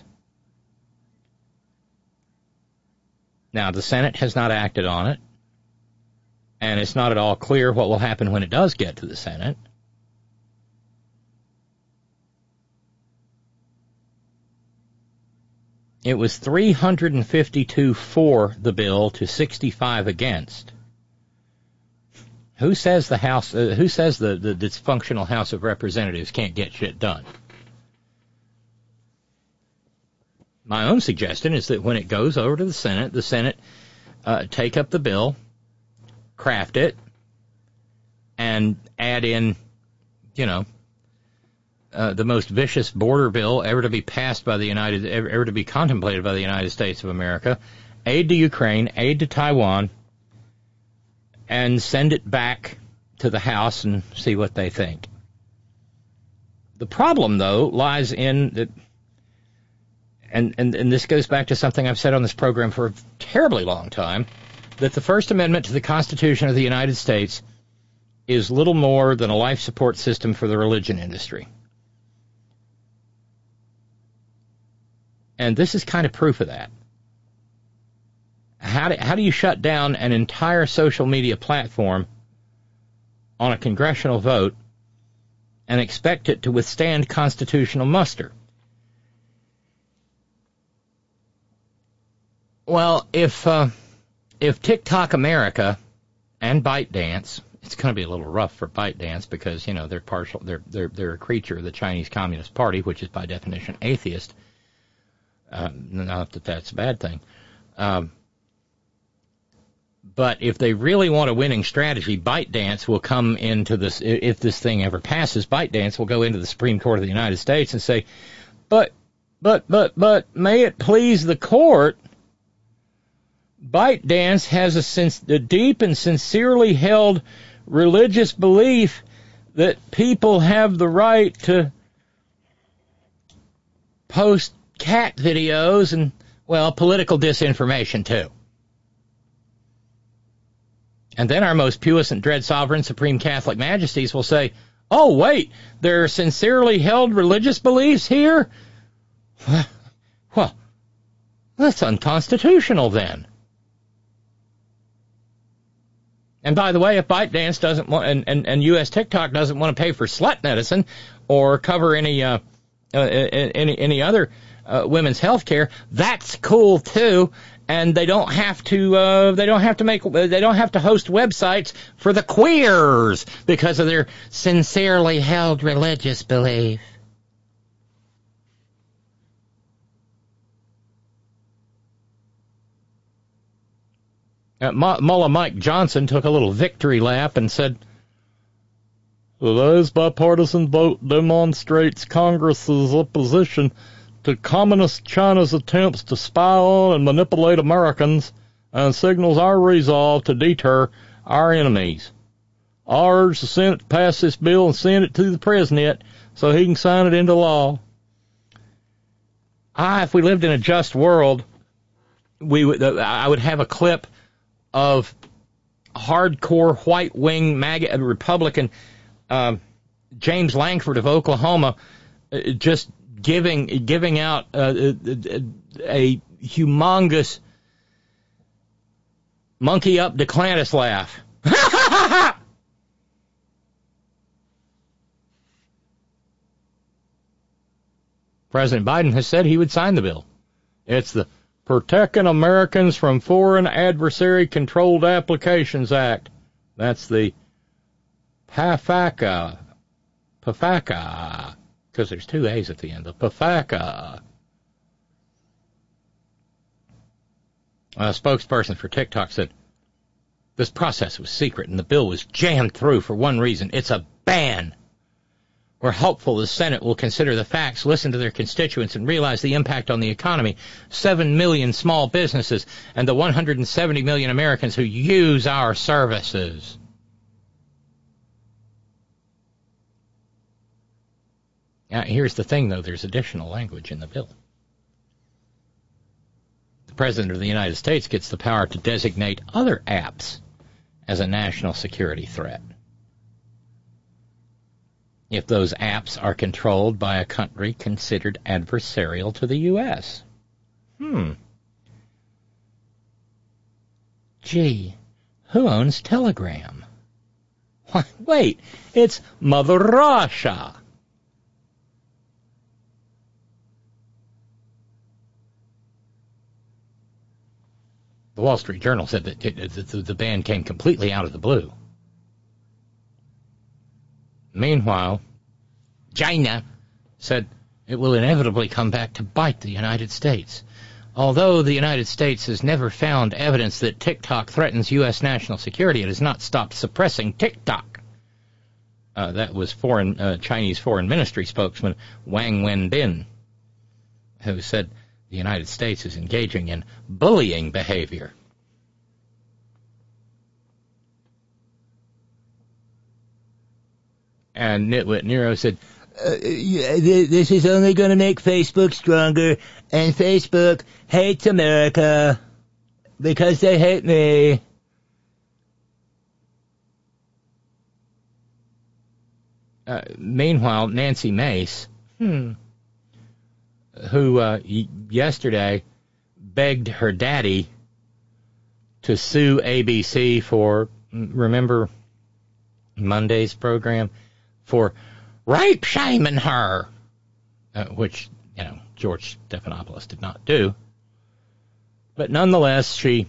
Now, the Senate has not acted on it, and it's not at all clear what will happen when it does get to the Senate. It was 352 for the bill to 65 against. Who says the House? Who says the dysfunctional House of Representatives can't get shit done? My own suggestion is that when it goes over to the Senate take up the bill, craft it, and add in, the most vicious border bill ever to be passed by ever to be contemplated by the United States of America, aid to Ukraine, aid to Taiwan, and send it back to the House and see what they think. The problem, though, lies in that, and this goes back to something I've said on this program for a terribly long time, that the First Amendment to the Constitution of the United States is little more than a life support system for the religion industry. And this is kind of proof of that. How do you shut down an entire social media platform on a congressional vote and expect it to withstand constitutional muster? Well, if TikTok America and ByteDance, it's going to be a little rough for ByteDance because they're a creature of the Chinese Communist Party, which is by definition atheist. Not that that's a bad thing. But if they really want a winning strategy, ByteDance will come into this. If this thing ever passes, ByteDance will go into the Supreme Court of the United States and say, but, may it please the court, ByteDance has a deep and sincerely held religious belief that people have the right to post cat videos and, well, political disinformation, too. And then our most puissant, dread sovereign, supreme Catholic majesties will say, oh, wait, there are sincerely held religious beliefs here? Well, that's unconstitutional then. And by the way, if ByteDance doesn't want, and U.S. TikTok doesn't want to pay for slut medicine or cover any other women's health care, that's cool too. And they don't have to host websites for the queers because of their sincerely held religious belief. Mullah Mike Johnson took a little victory lap and said, today's bipartisan vote demonstrates Congress's opposition to Communist China's attempts to spy on and manipulate Americans and signals our resolve to deter our enemies. I urge the Senate to pass this bill and send it to the President so he can sign it into law. If we lived in a just world, I would have a clip of hardcore white-wing MAGA Republican James Langford of Oklahoma just giving out a humongous monkey up DeClantis laugh. President Biden has said he would sign the bill. It's the Protecting Americans from Foreign Adversary-Controlled Applications Act. That's the PAFACA, because there's two A's at the end, the PAFACA. A spokesperson for TikTok said, this process was secret and the bill was jammed through for one reason. It's a ban. We're hopeful the Senate will consider the facts, listen to their constituents, and realize the impact on the economy. 7 million small businesses and the 170 million Americans who use our services. Now, here's the thing, though. There's additional language in the bill. The President of the United States gets the power to designate other apps as a national security threat if those apps are controlled by a country considered adversarial to the U.S. Gee, who owns Telegram? Wait, it's Mother Russia. The Wall Street Journal said that the ban came completely out of the blue. Meanwhile, China said it will inevitably come back to bite the United States. Although the United States has never found evidence that TikTok threatens U.S. national security, it has not stopped suppressing TikTok. That was Chinese Foreign Ministry spokesman Wang Wenbin, who said the United States is engaging in bullying behavior. And Nitwit Nero said, this is only going to make Facebook stronger, and Facebook hates America because they hate me. Meanwhile, Nancy Mace, who yesterday begged her daddy to sue ABC for, remember Monday's program, for rape shaming her, which, George Stephanopoulos did not do. But nonetheless, she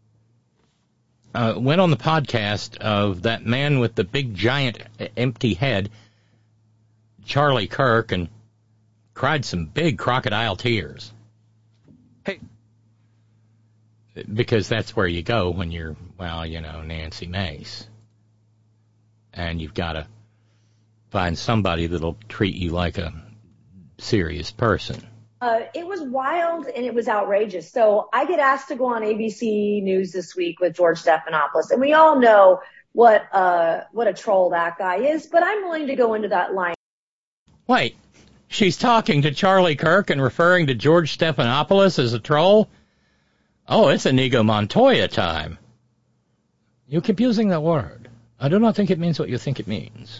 went on the podcast of that man with the big, giant, empty head, Charlie Kirk, and cried some big crocodile tears. Hey, because that's where you go when you're, well, Nancy Mace. And you've got to find somebody that'll treat you like a serious person. It was wild and it was outrageous. So I get asked to go on ABC News this week with George Stephanopoulos, and we all know what a troll that guy is, but I'm willing to go into that line. Wait, she's talking to Charlie Kirk and referring to George Stephanopoulos as a troll? Oh, it's Inigo Montoya time. You keep using that word. I do not think it means what you think it means.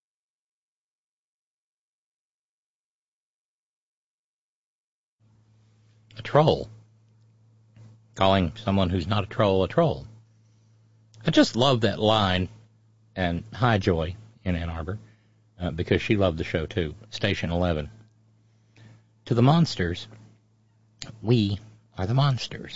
A troll. Calling someone who's not a troll a troll. I just love that line, and hi, Joy in Ann Arbor, because she loved the show too. Station 11. To the monsters, we are the monsters.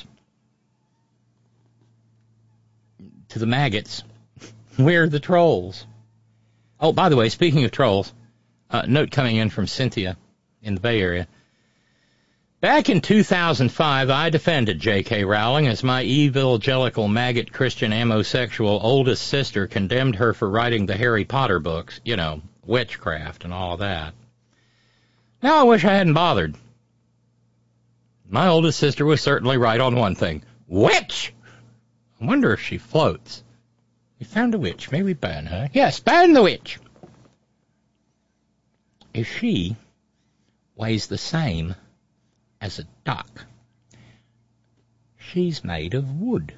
To the maggots, we're the trolls. Oh, by the way, speaking of trolls, note coming in from Cynthia in the Bay Area. Back in 2005, I defended J.K. Rowling as my evangelical maggot Christian homosexual oldest sister condemned her for writing the Harry Potter books, witchcraft and all of that. Now I wish I hadn't bothered. My oldest sister was certainly right on one thing. Witch! I wonder if she floats. We found a witch. May we burn her? Yes, burn the witch. If she weighs the same as a duck, she's made of wood.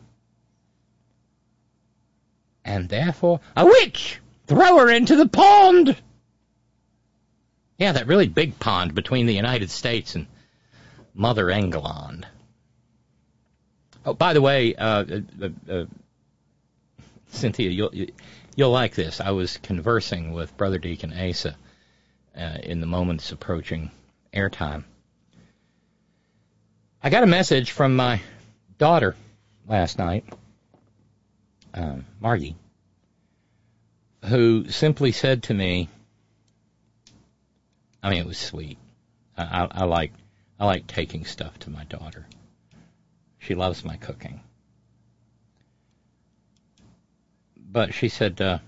And therefore, a witch! Throw her into the pond! Yeah, that really big pond between the United States and Mother England. Oh, by the way, Cynthia, you'll like this. I was conversing with Brother Deacon Asa in the moments approaching airtime. I got a message from my daughter last night, Margie, who simply said to me, it was sweet. I like taking stuff to my daughter. She loves my cooking. But she said,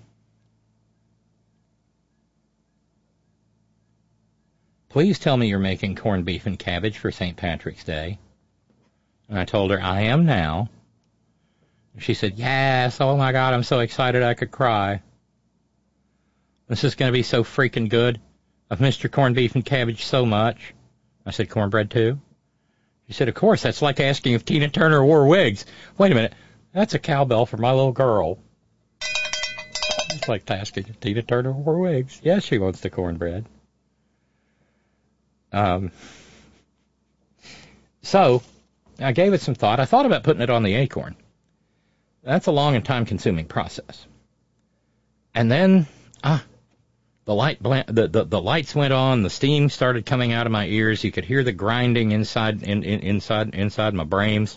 please tell me you're making corned beef and cabbage for St. Patrick's Day. And I told her, I am now. She said, yes, oh my God, I'm so excited I could cry. This is going to be so freaking good. I've missed your corned beef and cabbage so much. I said, cornbread too? She said, of course, that's like asking if Tina Turner wore wigs. Wait a minute, that's a cowbell for my little girl. It's like asking if Tina Turner wore wigs. Yes, she wants the cornbread. So, I gave it some thought. I thought about putting it on the Acorn. That's a long and time-consuming process. And then, the lights went on. The steam started coming out of my ears. You could hear the grinding inside my brains.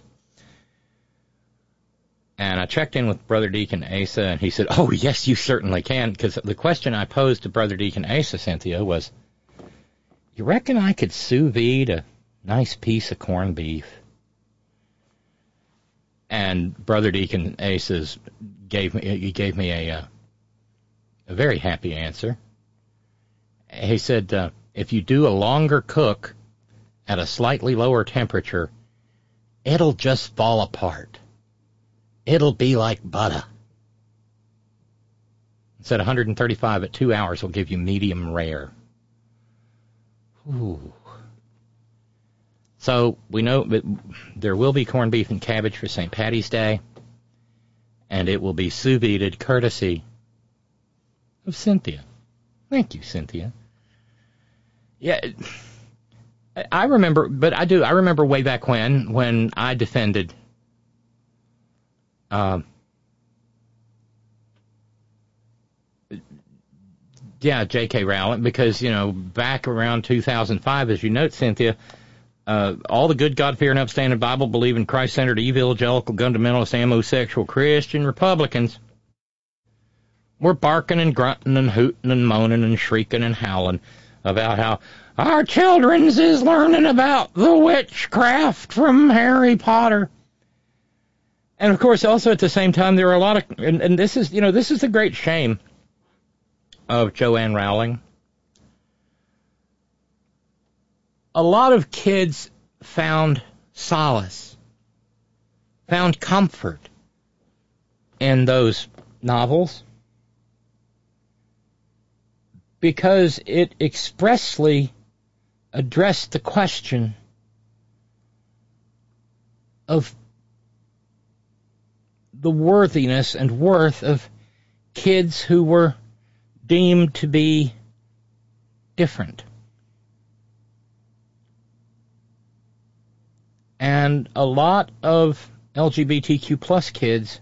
And I checked in with Brother Deacon Asa, and he said, oh, yes, you certainly can. Because the question I posed to Brother Deacon Asa, Cynthia, was, you reckon I could sous vide a nice piece of corned beef? And Brother Deacon Asa gave me a very happy answer. He said, if you do a longer cook at a slightly lower temperature, it'll just fall apart. It'll be like butter. He said 135 at 2 hours will give you medium rare. Ooh. So we know that there will be corned beef and cabbage for St. Patty's Day, and it will be sous vide courtesy of Cynthia. Thank you, Cynthia. Yeah, I remember, but I remember way back when I defended J.K. Rowling, because, back around 2005, as you note, Cynthia, all the good, God-fearing, upstanding, Bible-believing, Christ-centered, evangelical, fundamentalist, homosexual Christian Republicans were barking and grunting and hooting and moaning and shrieking and howling about how our children's is learning about the witchcraft from Harry Potter. And, of course, also at the same time, there are a lot of, and this is, this is the great shame of Joanne Rowling. A lot of kids found solace, found comfort in those novels because it expressly addressed the question of the worthiness and worth of kids who were deemed to be different. And a lot of LGBTQ plus kids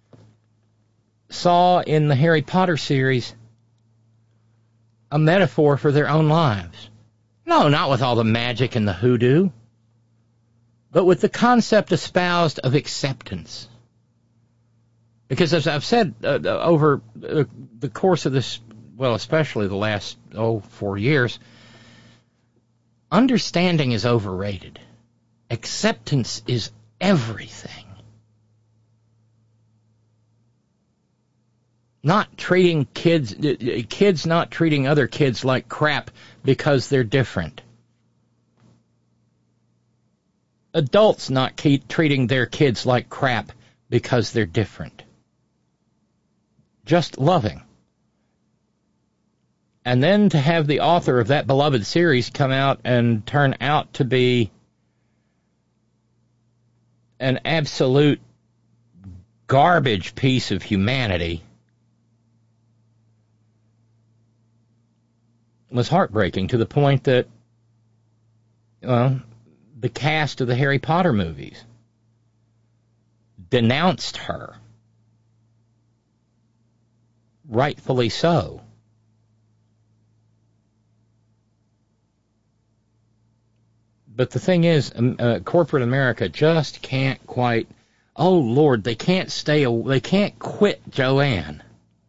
saw in the Harry Potter series a metaphor for their own lives. No, not with all the magic and the hoodoo, but with the concept espoused of acceptance. Because as I've said over the course of this, well, especially the last, 4 years, understanding is overrated. Acceptance is everything. Not treating kids not treating other kids like crap because they're different. Adults not treating their kids like crap because they're different. Just loving. And then to have the author of that beloved series come out and turn out to be an absolute garbage piece of humanity was heartbreaking, to the point that, the cast of the Harry Potter movies denounced her. Rightfully so. But the thing is, corporate America just can't quite, oh Lord, they can't quit Joanne.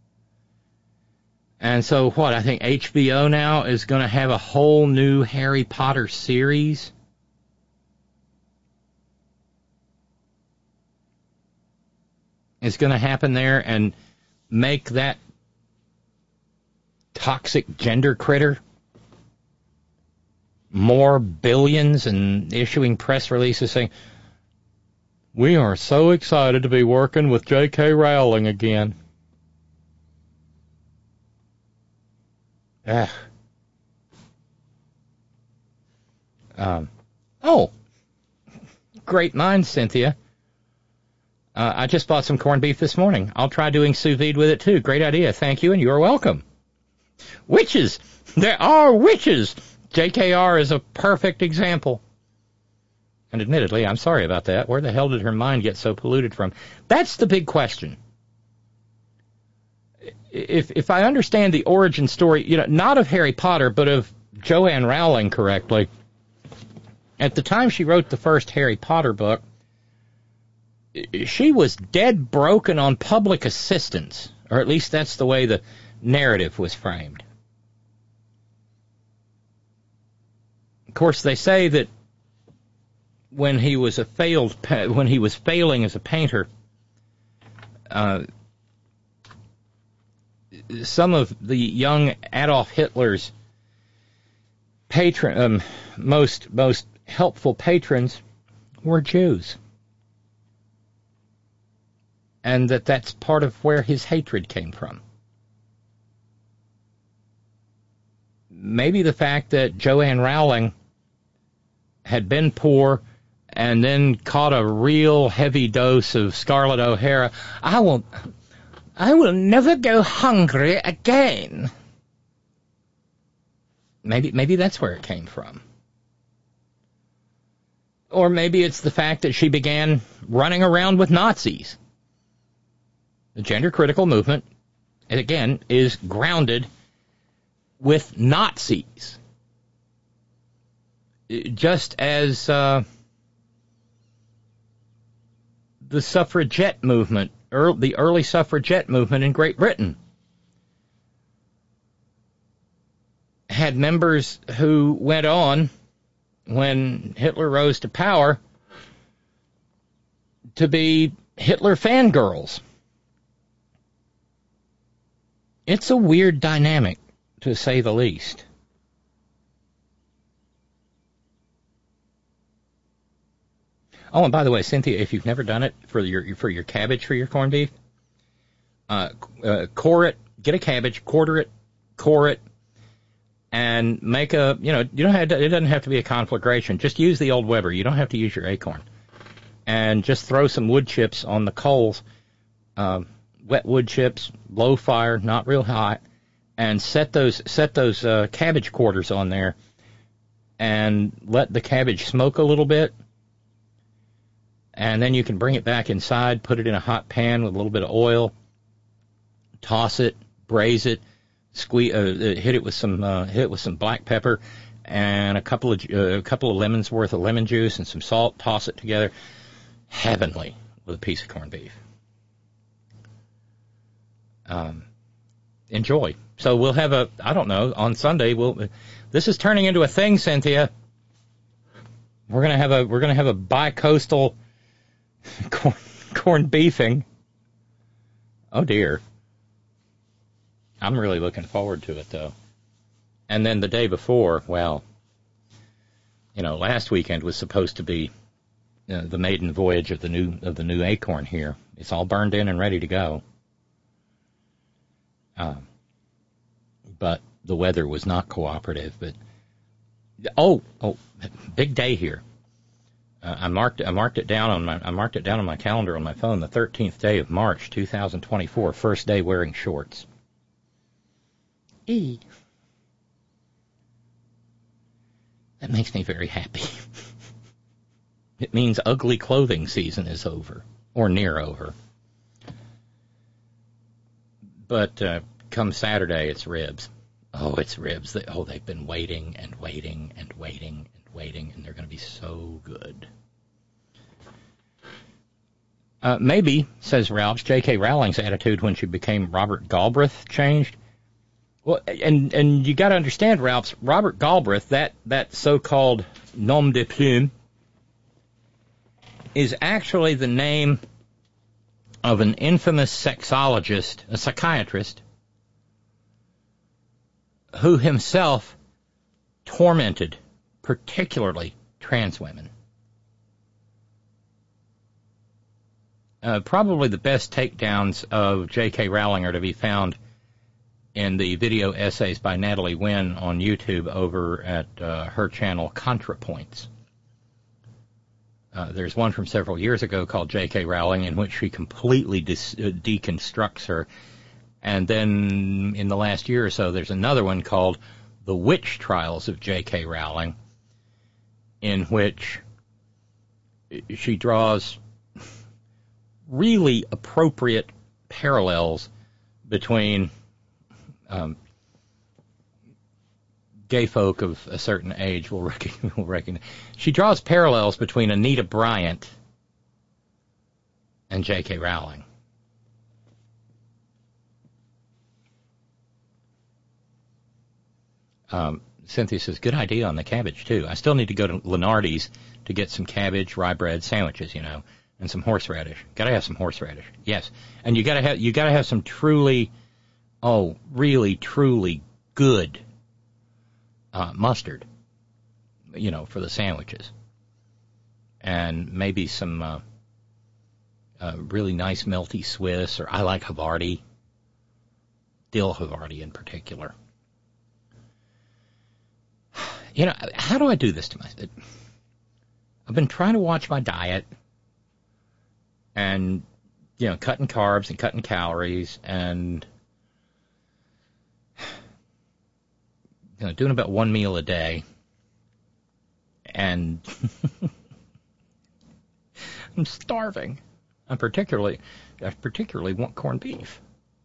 And so what, I think HBO now is going to have a whole new Harry Potter series. It's going to happen there and make that toxic gender critter more billions and issuing press releases saying, we are so excited to be working with J.K. Rowling again. Great minds, Cynthia. I just bought some corned beef this morning. I'll try doing sous vide with it, too. Great idea. Thank you, and you're welcome. Witches! There are witches! JKR is a perfect example. And admittedly, I'm sorry about that. Where the hell did her mind get so polluted from? That's the big question. If I understand the origin story, not of Harry Potter, but of Joanne Rowling correctly, at the time she wrote the first Harry Potter book, she was dead broken on public assistance, or at least that's the way the narrative was framed. Of course, they say that when he was failing as a painter, some of the young Adolf Hitler's most helpful patrons were Jews. And that's part of where his hatred came from. Maybe the fact that Joanne Rowling had been poor and then caught a real heavy dose of Scarlett O'Hara. I will never go hungry again. Maybe that's where it came from. Or maybe it's the fact that she began running around with Nazis. The gender-critical movement, again, is grounded with Nazis. Just as the suffragette movement, the early suffragette movement in Great Britain, had members who went on, when Hitler rose to power, to be Hitler fangirls. It's a weird dynamic, to say the least. Oh, and by the way, Cynthia, if you've never done it for your cabbage for your corned beef, core it, get a cabbage, quarter it, core it, and make a, it doesn't have to be a conflagration. Just use the old Weber. You don't have to use your acorn. And just throw some wood chips on the coals, wet wood chips, low fire, not real hot, and set those cabbage quarters on there, and let the cabbage smoke a little bit. And then you can bring it back inside, put it in a hot pan with a little bit of oil, toss it, braise it, hit it with some black pepper and a couple of lemons worth of lemon juice and some salt. Toss it together, heavenly with a piece of corned beef. Enjoy. So we'll have on Sunday. This is turning into a thing, Cynthia. We're gonna have a bi-coastal corned beefing. Oh dear. I'm really looking forward to it though. And then the day before, last weekend was supposed to be the maiden voyage of the new acorn here. It's all burned in and ready to go. But the weather was not cooperative. But big day here. I marked it down on my calendar on my phone. The 13th day of March, 2024. First day wearing shorts. That makes me very happy. It means ugly clothing season is over, or near over. But come Saturday, it's ribs. Oh, it's ribs. They've been waiting and waiting and waiting and waiting, and they're going to be so good. Maybe, says Ralph, J.K. Rowling's attitude when she became Robert Galbraith changed. Well, and you got to understand, Ralph, Robert Galbraith, that so-called nom de plume, is actually the name of an infamous sexologist, a psychiatrist, who himself tormented, particularly trans women. Probably the best takedowns of J.K. Rowling are to be found in the video essays by Natalie Wynn on YouTube over at her channel ContraPoints. There's one from several years ago called J.K. Rowling, in which she completely deconstructs her. And then in the last year or so, there's another one called The Witch Trials of J.K. Rowling, in which she draws really appropriate parallels between gay folk of a certain age will recognize. She draws parallels between Anita Bryant and J.K. Rowling. Cynthia says, good idea on the cabbage, too. I still need to go to Lenardi's to get some cabbage, rye bread sandwiches, and some horseradish. Got to have some horseradish. Yes. And you got to have some truly, really, truly good mustard, for the sandwiches. And maybe some really nice melty Swiss, or I like Havarti, dill Havarti in particular. How do I do this to myself? I've been trying to watch my diet and, cutting carbs and cutting calories and, doing about one meal a day. And I'm starving. I particularly want corned beef.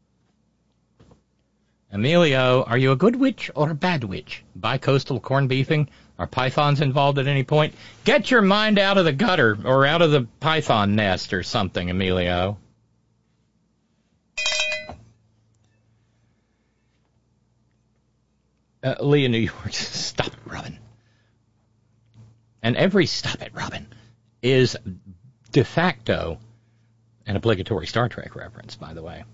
Emilio, are you a good witch or a bad witch? Bi-coastal corned beefing? Are pythons involved at any point? Get your mind out of the gutter or out of the python nest or something, Emilio. Leah, New York, stop it, Robin. And every stop it, Robin, is de facto An obligatory Star Trek reference, by the way.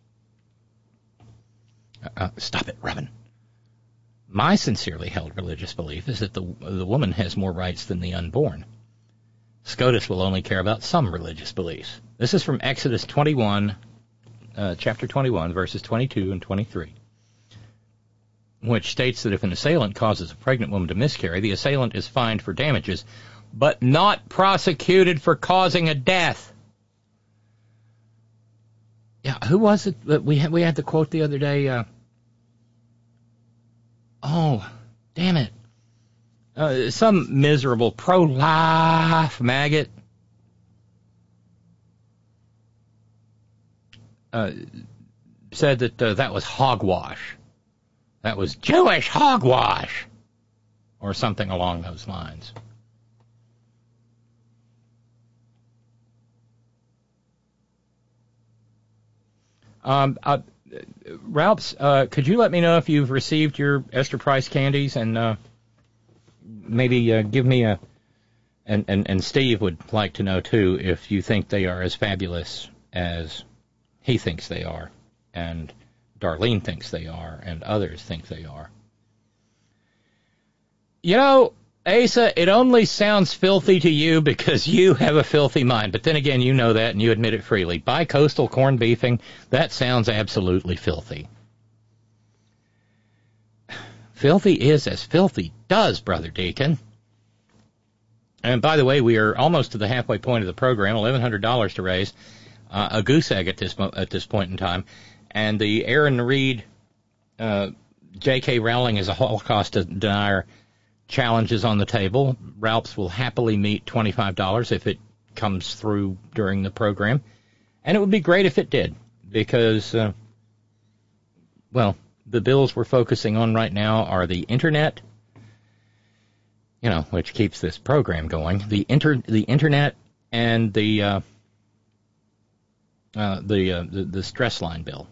Stop it, Robin. My sincerely held religious belief is that the woman has more rights than the unborn. SCOTUS will only care about some religious beliefs. This is from Exodus 21, chapter 21, verses 22 and 23, which states that if an assailant causes a pregnant woman to miscarry, the assailant is fined for damages, but not prosecuted for causing a death. Yeah, who was it that we had the quote the other day? Oh, damn it. Some miserable pro-life maggot said that that was hogwash. That was Jewish hogwash, or something along those lines. Ralphs, could you let me know if you've received your Esther Price candies, and maybe give me a... And Steve would like to know, too, if you think they are as fabulous as he thinks they are, and Darlene thinks they are, and others think they are. You know, Asa, it only sounds filthy to you because you have a filthy mind. But then again, you know that and you admit it freely. Bi-coastal corned beefing, that sounds absolutely filthy. Filthy is as filthy does, Brother Deacon. And by the way, we are almost to the halfway point of the program, $1,100 to raise, a goose egg at this point in time. And the Aaron Reed, J.K. Rowling is a Holocaust denier challenges on the table. Ralphs will happily meet $25 if it comes through during the program. And it would be great if it did, because, well, the bills we're focusing on right now are the Internet, you know, which keeps this program going, the Internet and the stress line bill.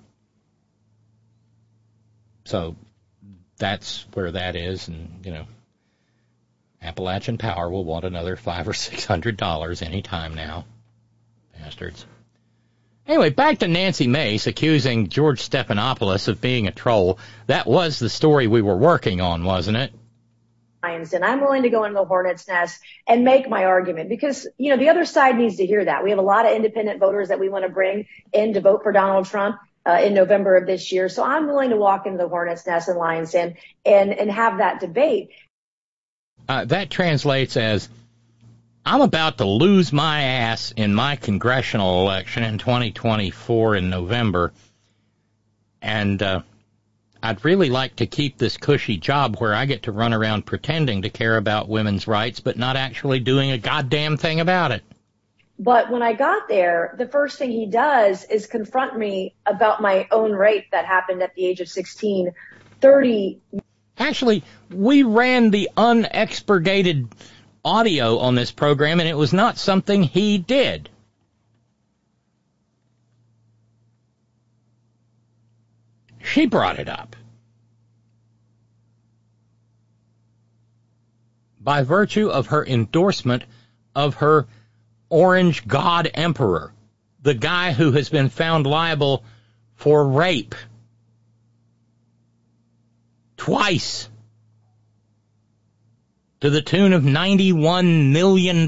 So that's where that is, and, you know, Appalachian Power will want another $500 or $600 any time now. Bastards. Anyway, back to Nancy Mace accusing George Stephanopoulos of being a troll. That was the story we were working on, wasn't it? And I'm willing to go into the hornet's nest and make my argument because, you know, the other side needs to hear that. We have a lot of independent voters that we want to bring in to vote for Donald Trump in November of this year. So I'm willing to walk into the hornet's nest in Lion's Den and have that debate. That translates as, I'm about to lose my ass in my congressional election in 2024 in November, and I'd really like to keep this cushy job where I get to run around pretending to care about women's rights, but not actually doing a goddamn thing about it. But when I got there, the first thing he does is confront me about my own rape that happened at the age of 16, 30. Actually, we ran the unexpurgated audio on this program, and it was not something he did. She brought it up. By virtue of her endorsement of her Orange God Emperor, the guy who has been found liable for rape twice to the tune of $91 million.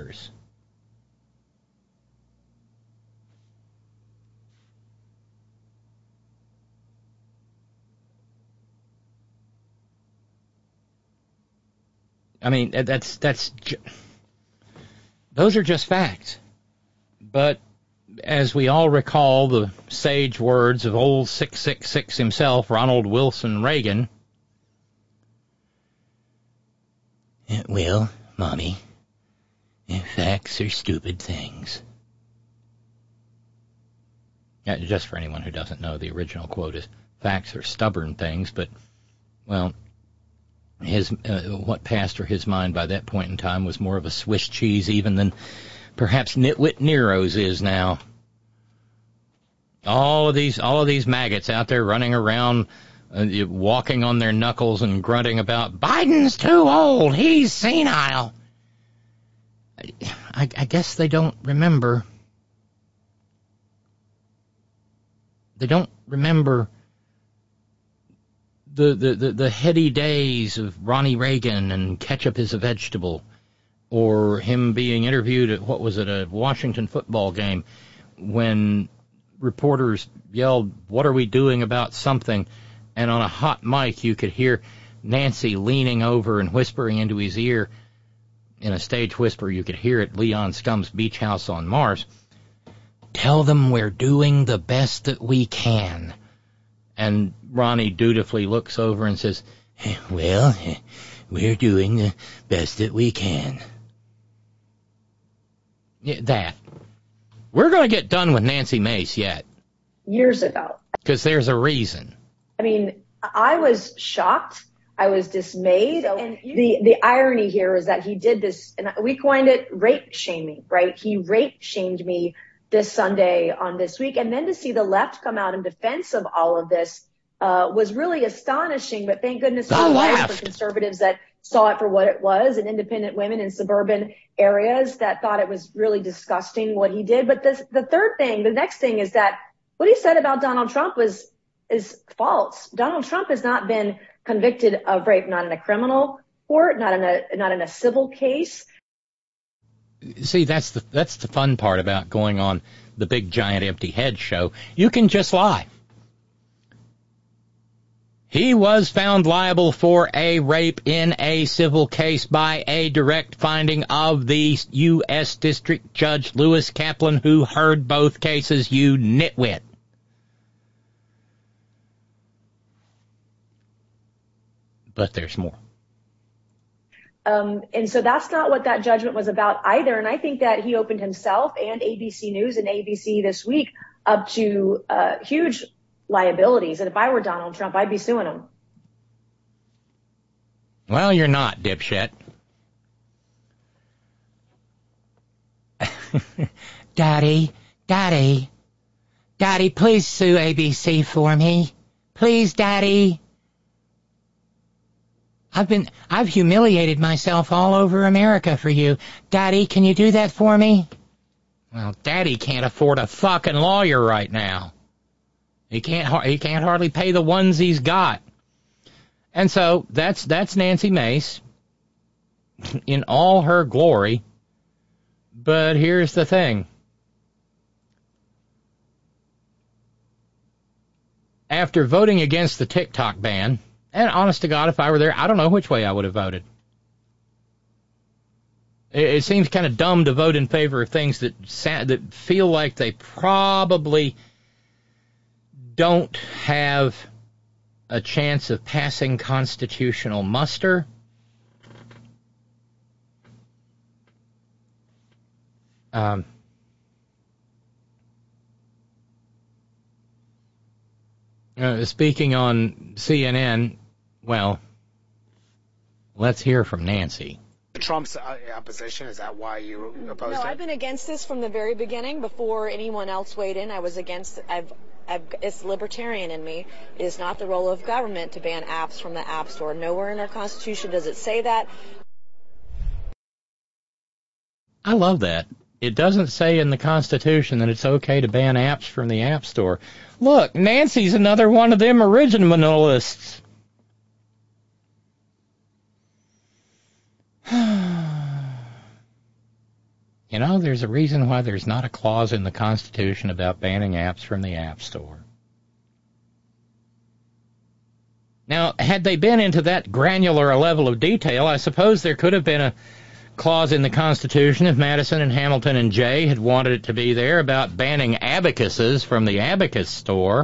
I mean, those are just facts. But as we all recall the sage words of old 666 himself, Ronald Wilson Reagan, well, Mommy, facts are stupid things. Just for anyone who doesn't know, the original quote is, facts are stubborn things, but, well, what passed through his mind by that point in time was more of a Swiss cheese even than perhaps Nitwit Nero's is now. All of these maggots out there running around, walking on their knuckles and grunting about, Biden's too old, he's senile. I guess they don't remember They don't remember the heady days of Ronnie Reagan and ketchup is a vegetable, or him being interviewed at, a Washington football game when reporters yelled, "What are we doing about something?" And on a hot mic you could hear Nancy leaning over and whispering into his ear. In a stage whisper, you could hear it, Leon Scum's Beach House on Mars. "Tell them we're doing the best that we can." And Ronnie dutifully looks over and says, "Well, we're doing the best that we can." Yeah, that. We're going to get done with Nancy Mace yet. Years ago. Because there's a reason. I mean, I was shocked. I was dismayed. And the irony here is that he did this, and we coined it rape shaming, right? He rape shamed me this Sunday on This Week. And then to see the left come out in defense of all of this was really astonishing. But thank goodness for conservatives that saw it for what it was, and independent women in suburban areas that thought it was really disgusting what he did. But the next thing is that what he said about Donald Trump is false. Donald Trump has not been convicted of rape, not in a criminal court, not in a civil case. See, that's the fun part about going on the Big Giant Empty Head show. You can just lie. He was found liable for a rape in a civil case by a direct finding of the U.S. District Judge Lewis Kaplan, who heard both cases, you nitwit. But there's more. And so that's not what that judgment was about either. And I think that he opened himself and ABC News and ABC This Week up to huge liabilities. And if I were Donald Trump, I'd be suing him. Well, you're not, dipshit. Daddy, please sue ABC for me. Please, Daddy. I've humiliated myself all over America for you. Daddy, can you do that for me? Well, Daddy can't afford a fucking lawyer right now. He can't hardly pay the ones he's got. And so that's Nancy Mace in all her glory. But here's the thing. After voting against the TikTok ban, and honest to God, if I were there, I don't know which way I would have voted. It seems kind of dumb to vote in favor of things that feel like they probably don't have a chance of passing constitutional muster. Speaking on CNN, well, let's hear from Nancy. Trump's opposition, is that why you opposed it? No, I've been against this from the very beginning. Before anyone else weighed in, I was against it. It's libertarian in me. It is not the role of government to ban apps from the App Store. Nowhere in our Constitution does it say that. I love that. It doesn't say in the Constitution that it's okay to ban apps from the App Store. Look, Nancy's another one of them originalists. You know, there's a reason why there's not a clause in the Constitution about banning apps from the App Store. Now, had they been into that granular a level of detail, I suppose there could have been a clause in the Constitution if Madison and Hamilton and Jay had wanted it to be there about banning abacuses from the Abacus store.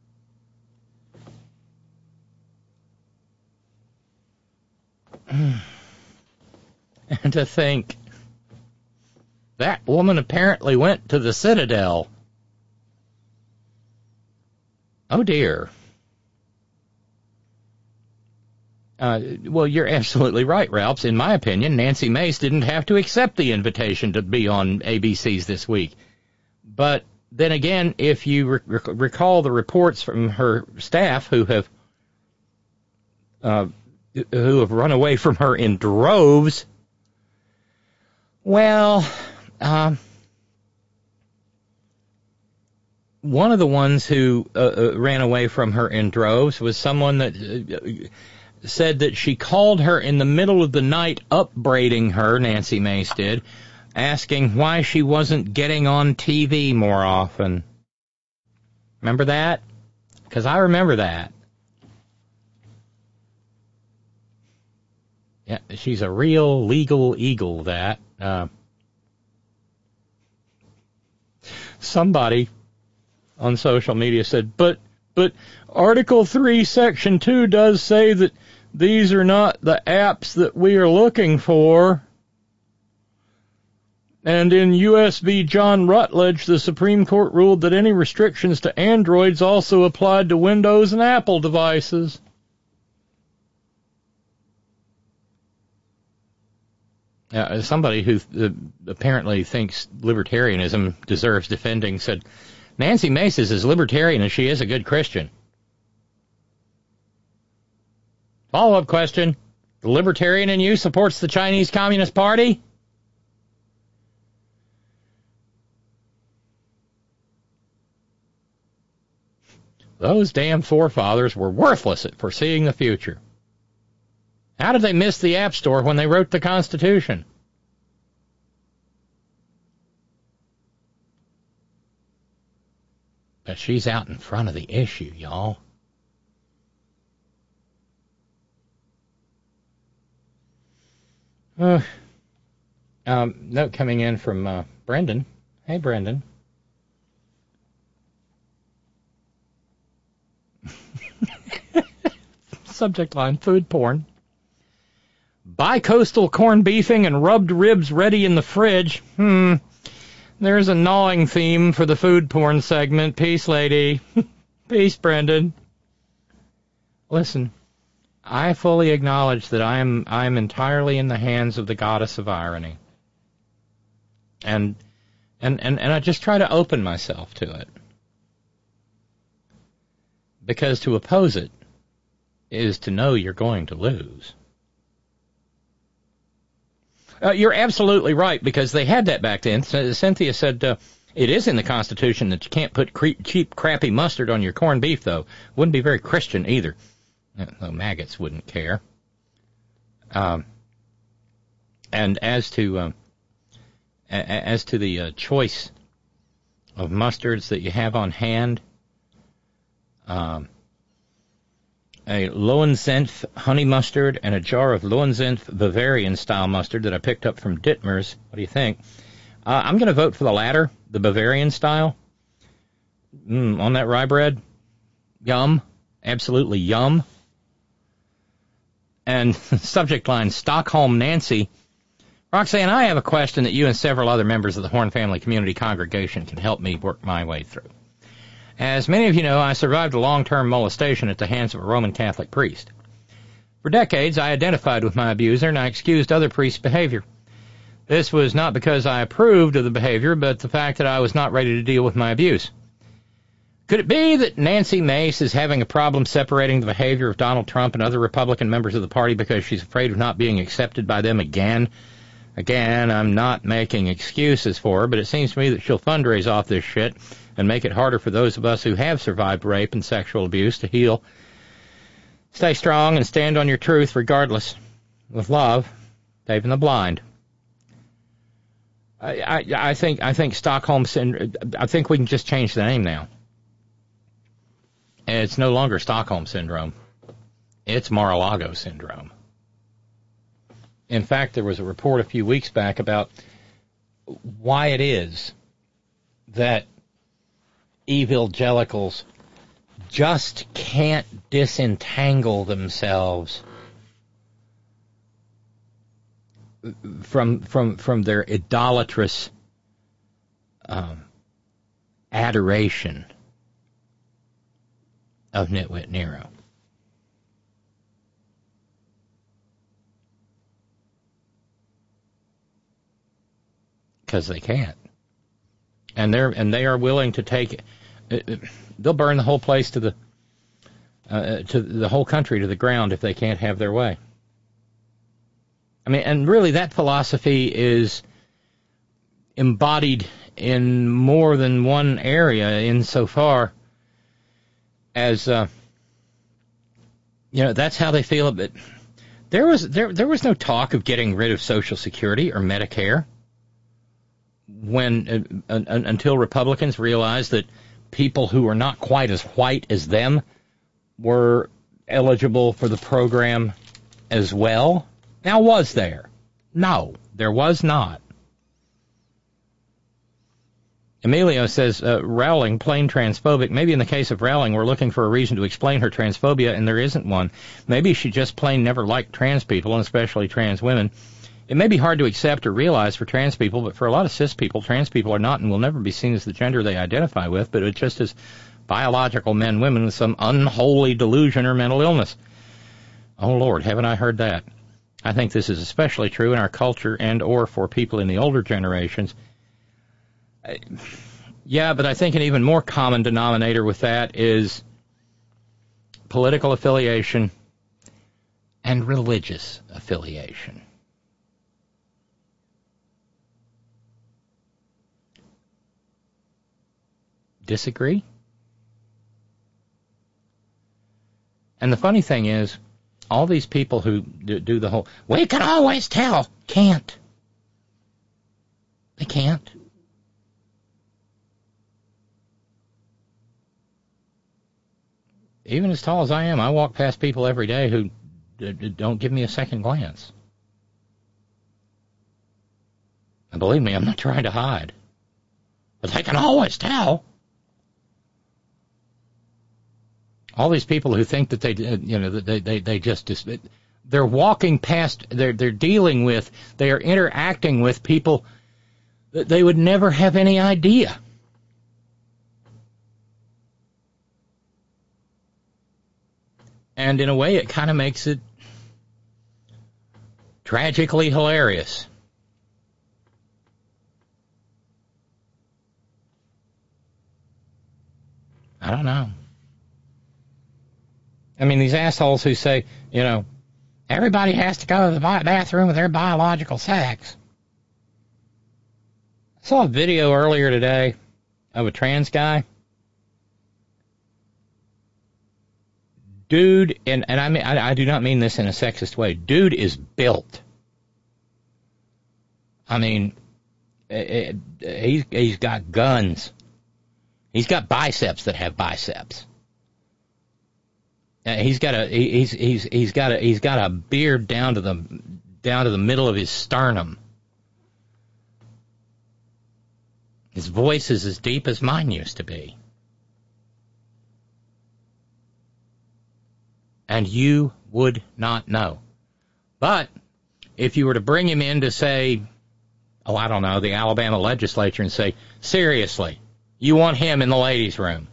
And to think, that woman apparently went to the Citadel. Oh, dear. Well, you're absolutely right, Ralphs. In my opinion, Nancy Mace didn't have to accept the invitation to be on ABC's This Week. But then again, if you recall the reports from her staff who have run away from her in droves, well, one of the ones who ran away from her in droves was someone that said that she called her in the middle of the night, upbraiding her, Nancy Mace did, asking why she wasn't getting on TV more often. Remember that? Because I remember that. Yeah, she's a real legal eagle, that. Somebody on social media said, but Article 3, Section 2 does say that these are not the apps that we are looking for. And in U.S. v. John Rutledge, the Supreme Court ruled that any restrictions to Androids also applied to Windows and Apple devices. Somebody who apparently thinks libertarianism deserves defending said, Nancy Mace is as libertarian as she is a good Christian. Follow-up question. The libertarian in you supports the Chinese Communist Party? Those damn forefathers were worthless at foreseeing the future. How did they miss the App Store when they wrote the Constitution? But she's out in front of the issue, y'all. Note coming in from Brendan. Hey, Brendan. Subject line, food porn. Bi-coastal corned beefing and rubbed ribs ready in the fridge. There's a gnawing theme for the food porn segment. Peace, lady. Peace, Brendan. Listen, I fully acknowledge that I'm entirely in the hands of the goddess of irony. And I just try to open myself to it. Because to oppose it is to know you're going to lose. You're absolutely right, because they had that back then. Cynthia said it is in the Constitution that you can't put cheap, crappy mustard on your corned beef, though. Wouldn't be very Christian either. Though maggots wouldn't care. And as to the choice of mustards that you have on hand, a Lowensenf honey mustard and a jar of Lowensenf Bavarian-style mustard that I picked up from Dittmer's. What do you think? I'm going to vote for the latter, the Bavarian-style. On that rye bread. Yum. Absolutely yum. And subject line, Stockholm Nancy. Roxanne, I have a question that you and several other members of the Horn Family Community Congregation can help me work my way through. As many of you know, I survived a long-term molestation at the hands of a Roman Catholic priest. For decades, I identified with my abuser, and I excused other priests' behavior. This was not because I approved of the behavior, but the fact that I was not ready to deal with my abuse. Could it be that Nancy Mace is having a problem separating the behavior of Donald Trump and other Republican members of the party because she's afraid of not being accepted by them again? Again, I'm not making excuses for her, but it seems to me that she'll fundraise off this shit and make it harder for those of us who have survived rape and sexual abuse to heal. Stay strong and stand on your truth regardless. With love, Dave and the Blind. I think Stockholm Syndrome, I think we can just change the name now. And it's no longer Stockholm Syndrome. It's Mar-a-Lago Syndrome. In fact, there was a report a few weeks back about why it is that evangelicals just can't disentangle themselves from their idolatrous adoration of Nitwit Nero. Because they can't. And they are willing to take they'll burn the whole place to the whole country to the ground if they can't have their way. I mean, and really that philosophy is embodied in more than one area insofar as, that's how they feel about it. There was no talk of getting rid of Social Security or Medicare until Republicans realized that people who were not quite as white as them were eligible for the program as well. Now, was there? No, there was not. Emilio says, Rowling, plain transphobic. Maybe in the case of Rowling, we're looking for a reason to explain her transphobia, and there isn't one. Maybe she just plain never liked trans people, and especially trans women. It may be hard to accept or realize for trans people, but for a lot of cis people, trans people are not and will never be seen as the gender they identify with, but it's just as biological men, women with some unholy delusion or mental illness. Oh, Lord, haven't I heard that? I think this is especially true in our culture and or for people in the older generations. Yeah, but I think an even more common denominator with that is political affiliation and religious affiliation. Disagree? And the funny thing is, all these people who do the whole, we can always tell, can't. They can't. Even as tall as I am, I walk past people every day who don't give me a second glance. And believe me, I'm not trying to hide. But they can always tell. All these people who think that they're walking past, they're dealing with, they are interacting with people that they would never have any idea. And in a way, it kind of makes it tragically hilarious. I don't know. I mean, these assholes who say, everybody has to go to the bathroom with their biological sex. I saw a video earlier today of a trans guy. Dude, and I mean, I do not mean this in a sexist way. Dude is built. I mean, he's got guns. He's got biceps that have biceps. He's got a beard down to the middle of his sternum. His voice is as deep as mine used to be. And you would not know. But if you were to bring him in to say, the Alabama legislature and say, seriously, you want him in the ladies' room?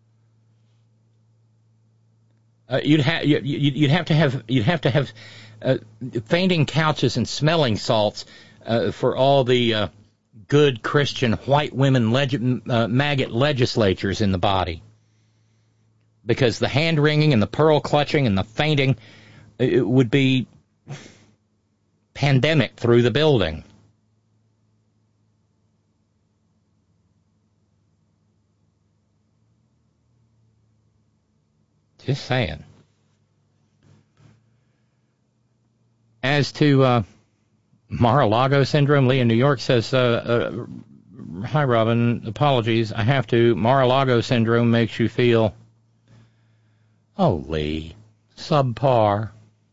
You'd have to have fainting couches and smelling salts for all the good Christian white women maggot legislatures in the body. Because the hand-wringing and the pearl-clutching and the fainting, it would be pandemic through the building. Just saying. As to Mar-a-Lago syndrome, Lee in New York says, hi, Robin, apologies, I have to. Mar-a-Lago syndrome makes you feel... Oh, Lee, subpar.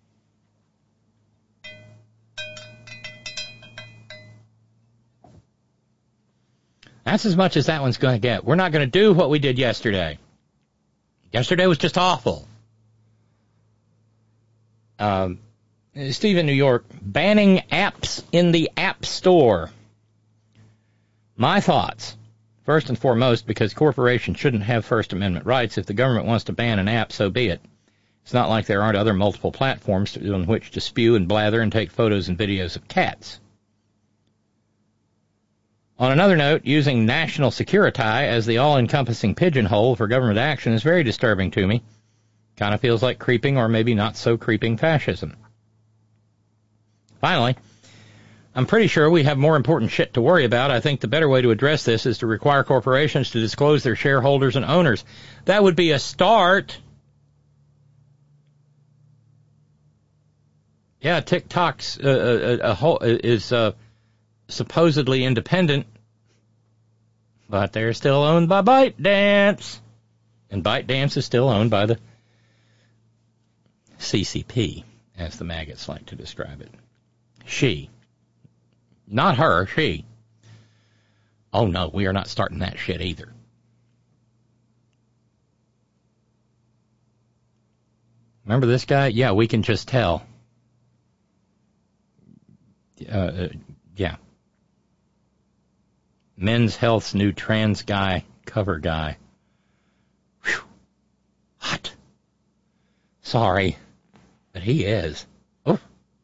That's as much as that one's going to get. We're not going to do what we did yesterday. Yesterday was just awful. Steve in New York, banning apps in the App Store. My thoughts. First and foremost, because corporations shouldn't have First Amendment rights. If the government wants to ban an app, so be it. It's not like there aren't other multiple platforms on which to spew and blather and take photos and videos of cats. On another note, using national security as the all-encompassing pigeonhole for government action is very disturbing to me. Kind of feels like creeping or maybe not so creeping fascism. Finally, I'm pretty sure we have more important shit to worry about. I think the better way to address this is to require corporations to disclose their shareholders and owners. That would be a start. Yeah, TikTok's is supposedly independent, but they're still owned by ByteDance. And ByteDance is still owned by the CCP, as the maggots like to describe it. She. Not her, she. Oh, no, we are not starting that shit either. Remember this guy? Yeah, we can just tell. Yeah. Men's Health's new trans guy, cover guy. Whew. Hot. Sorry, but he is. Oh.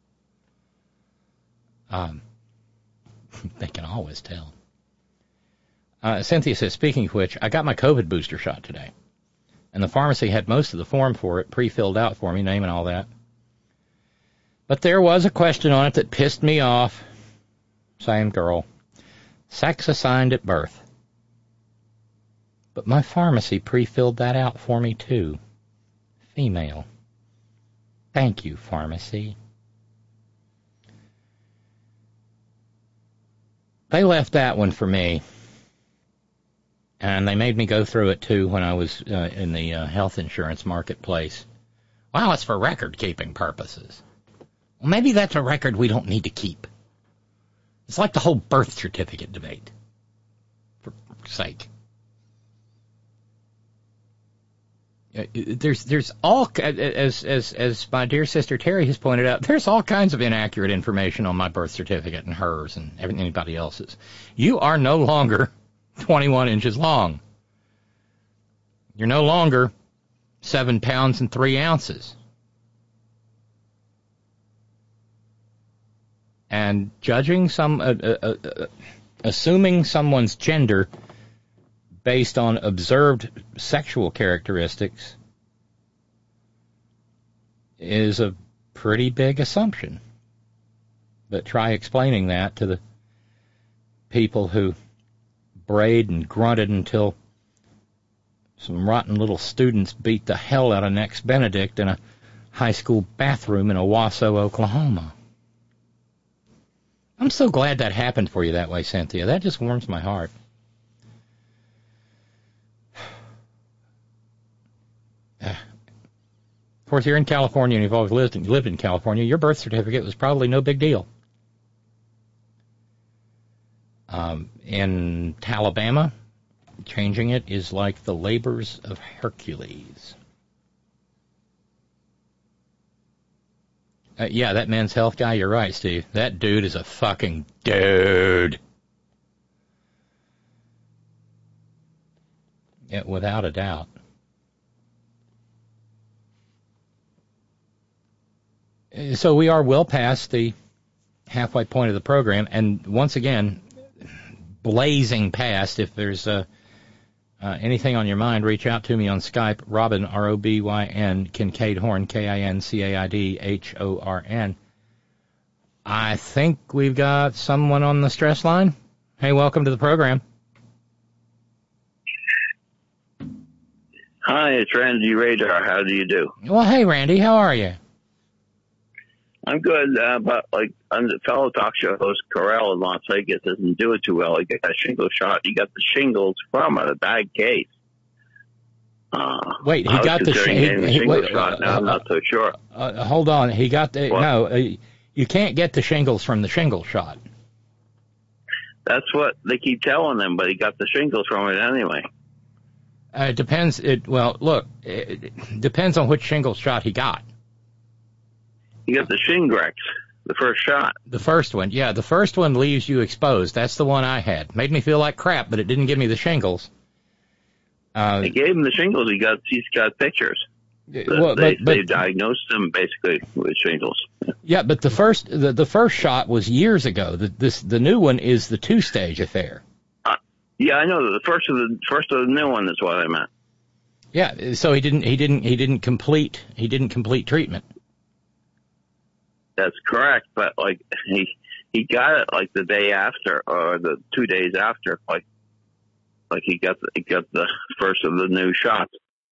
They can always tell. Cynthia says, speaking of which, I got my COVID booster shot today. And the pharmacy had most of the form for it pre-filled out for me, name and all that. But there was a question on it that pissed me off. Same girl. Sex assigned at birth. But my pharmacy pre-filled that out for me, too. Female. Thank you, pharmacy. They left that one for me. And they made me go through it, too, when I was in the health insurance marketplace. Well, it's for record-keeping purposes. Well, maybe that's a record we don't need to keep. It's like the whole birth certificate debate. For sake. There's all, as my dear sister Terry has pointed out, there's all kinds of inaccurate information on my birth certificate and hers and anybody else's. You are no longer 21 inches long. You're no longer 7 pounds and 3 ounces. And judging assuming someone's gender based on observed sexual characteristics is a pretty big assumption. But try explaining that to the people who brayed and grunted until some rotten little students beat the hell out of Nex Benedict in a high school bathroom in Owasso, Oklahoma. I'm so glad that happened for you that way, Cynthia. That just warms my heart. Of course, you're in California and you've always lived in California. Your birth certificate was probably no big deal. In Alabama, changing it is like the labors of Hercules. Yeah, that Men's Health guy, you're right, Steve. That dude is a fucking dude. Yeah, without a doubt. So we are well past the halfway point of the program, and once again, blazing past. If there's anything on your mind, reach out to me on Skype, Robin, R-O-B-Y-N, Kincaid Horn, K-I-N-C-A-I-D-H-O-R-N. I think we've got someone on the stress line. Hey, welcome to the program. Hi, it's Randy Radar. How do you do? Well, hey, Randy, how are you? I'm good, but like on the fellow talk show host Carell in Las Vegas doesn't do it too well. He got a shingle shot. He got the shingles from a bad case. Wait, he got the shingle shot. Now I'm not so sure. Hold on, he got the you can't get the shingles from the shingle shot. That's what they keep telling him, but he got the shingles from it anyway. It depends. It depends on which shingle shot he got. He got the Shingrix, the first shot. The first one, yeah. The first one leaves you exposed. That's the one I had. Made me feel like crap, but it didn't give me the shingles. They gave him the shingles. He's got pictures. They diagnosed him basically with shingles. Yeah, but the first shot was years ago. The new one is the 2-stage affair. Yeah, I know. The first of the new one is what I meant. Yeah, so he didn't complete treatment. That's correct, but like he he got it like the day after or the 2 days after, like he got the first of the new shots.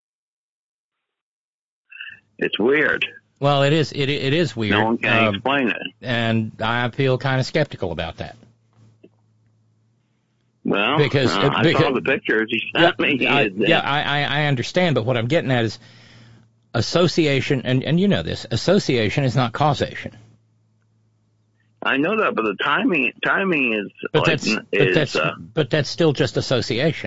It's weird. Well, it is. It is weird. No one can explain it, and I feel kind of skeptical about that. Well, because I saw the pictures he sent me. I understand, but what I'm getting at is association, and you know this. Association is not causation. I know that, but the timing is. But that's still just association.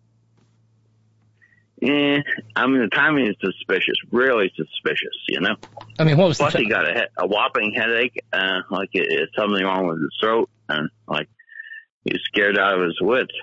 Yeah, I mean the timing is suspicious, really suspicious. You know. I mean, what was plus he got a whopping headache, like it's something wrong with his throat, and like he's scared out of his wits.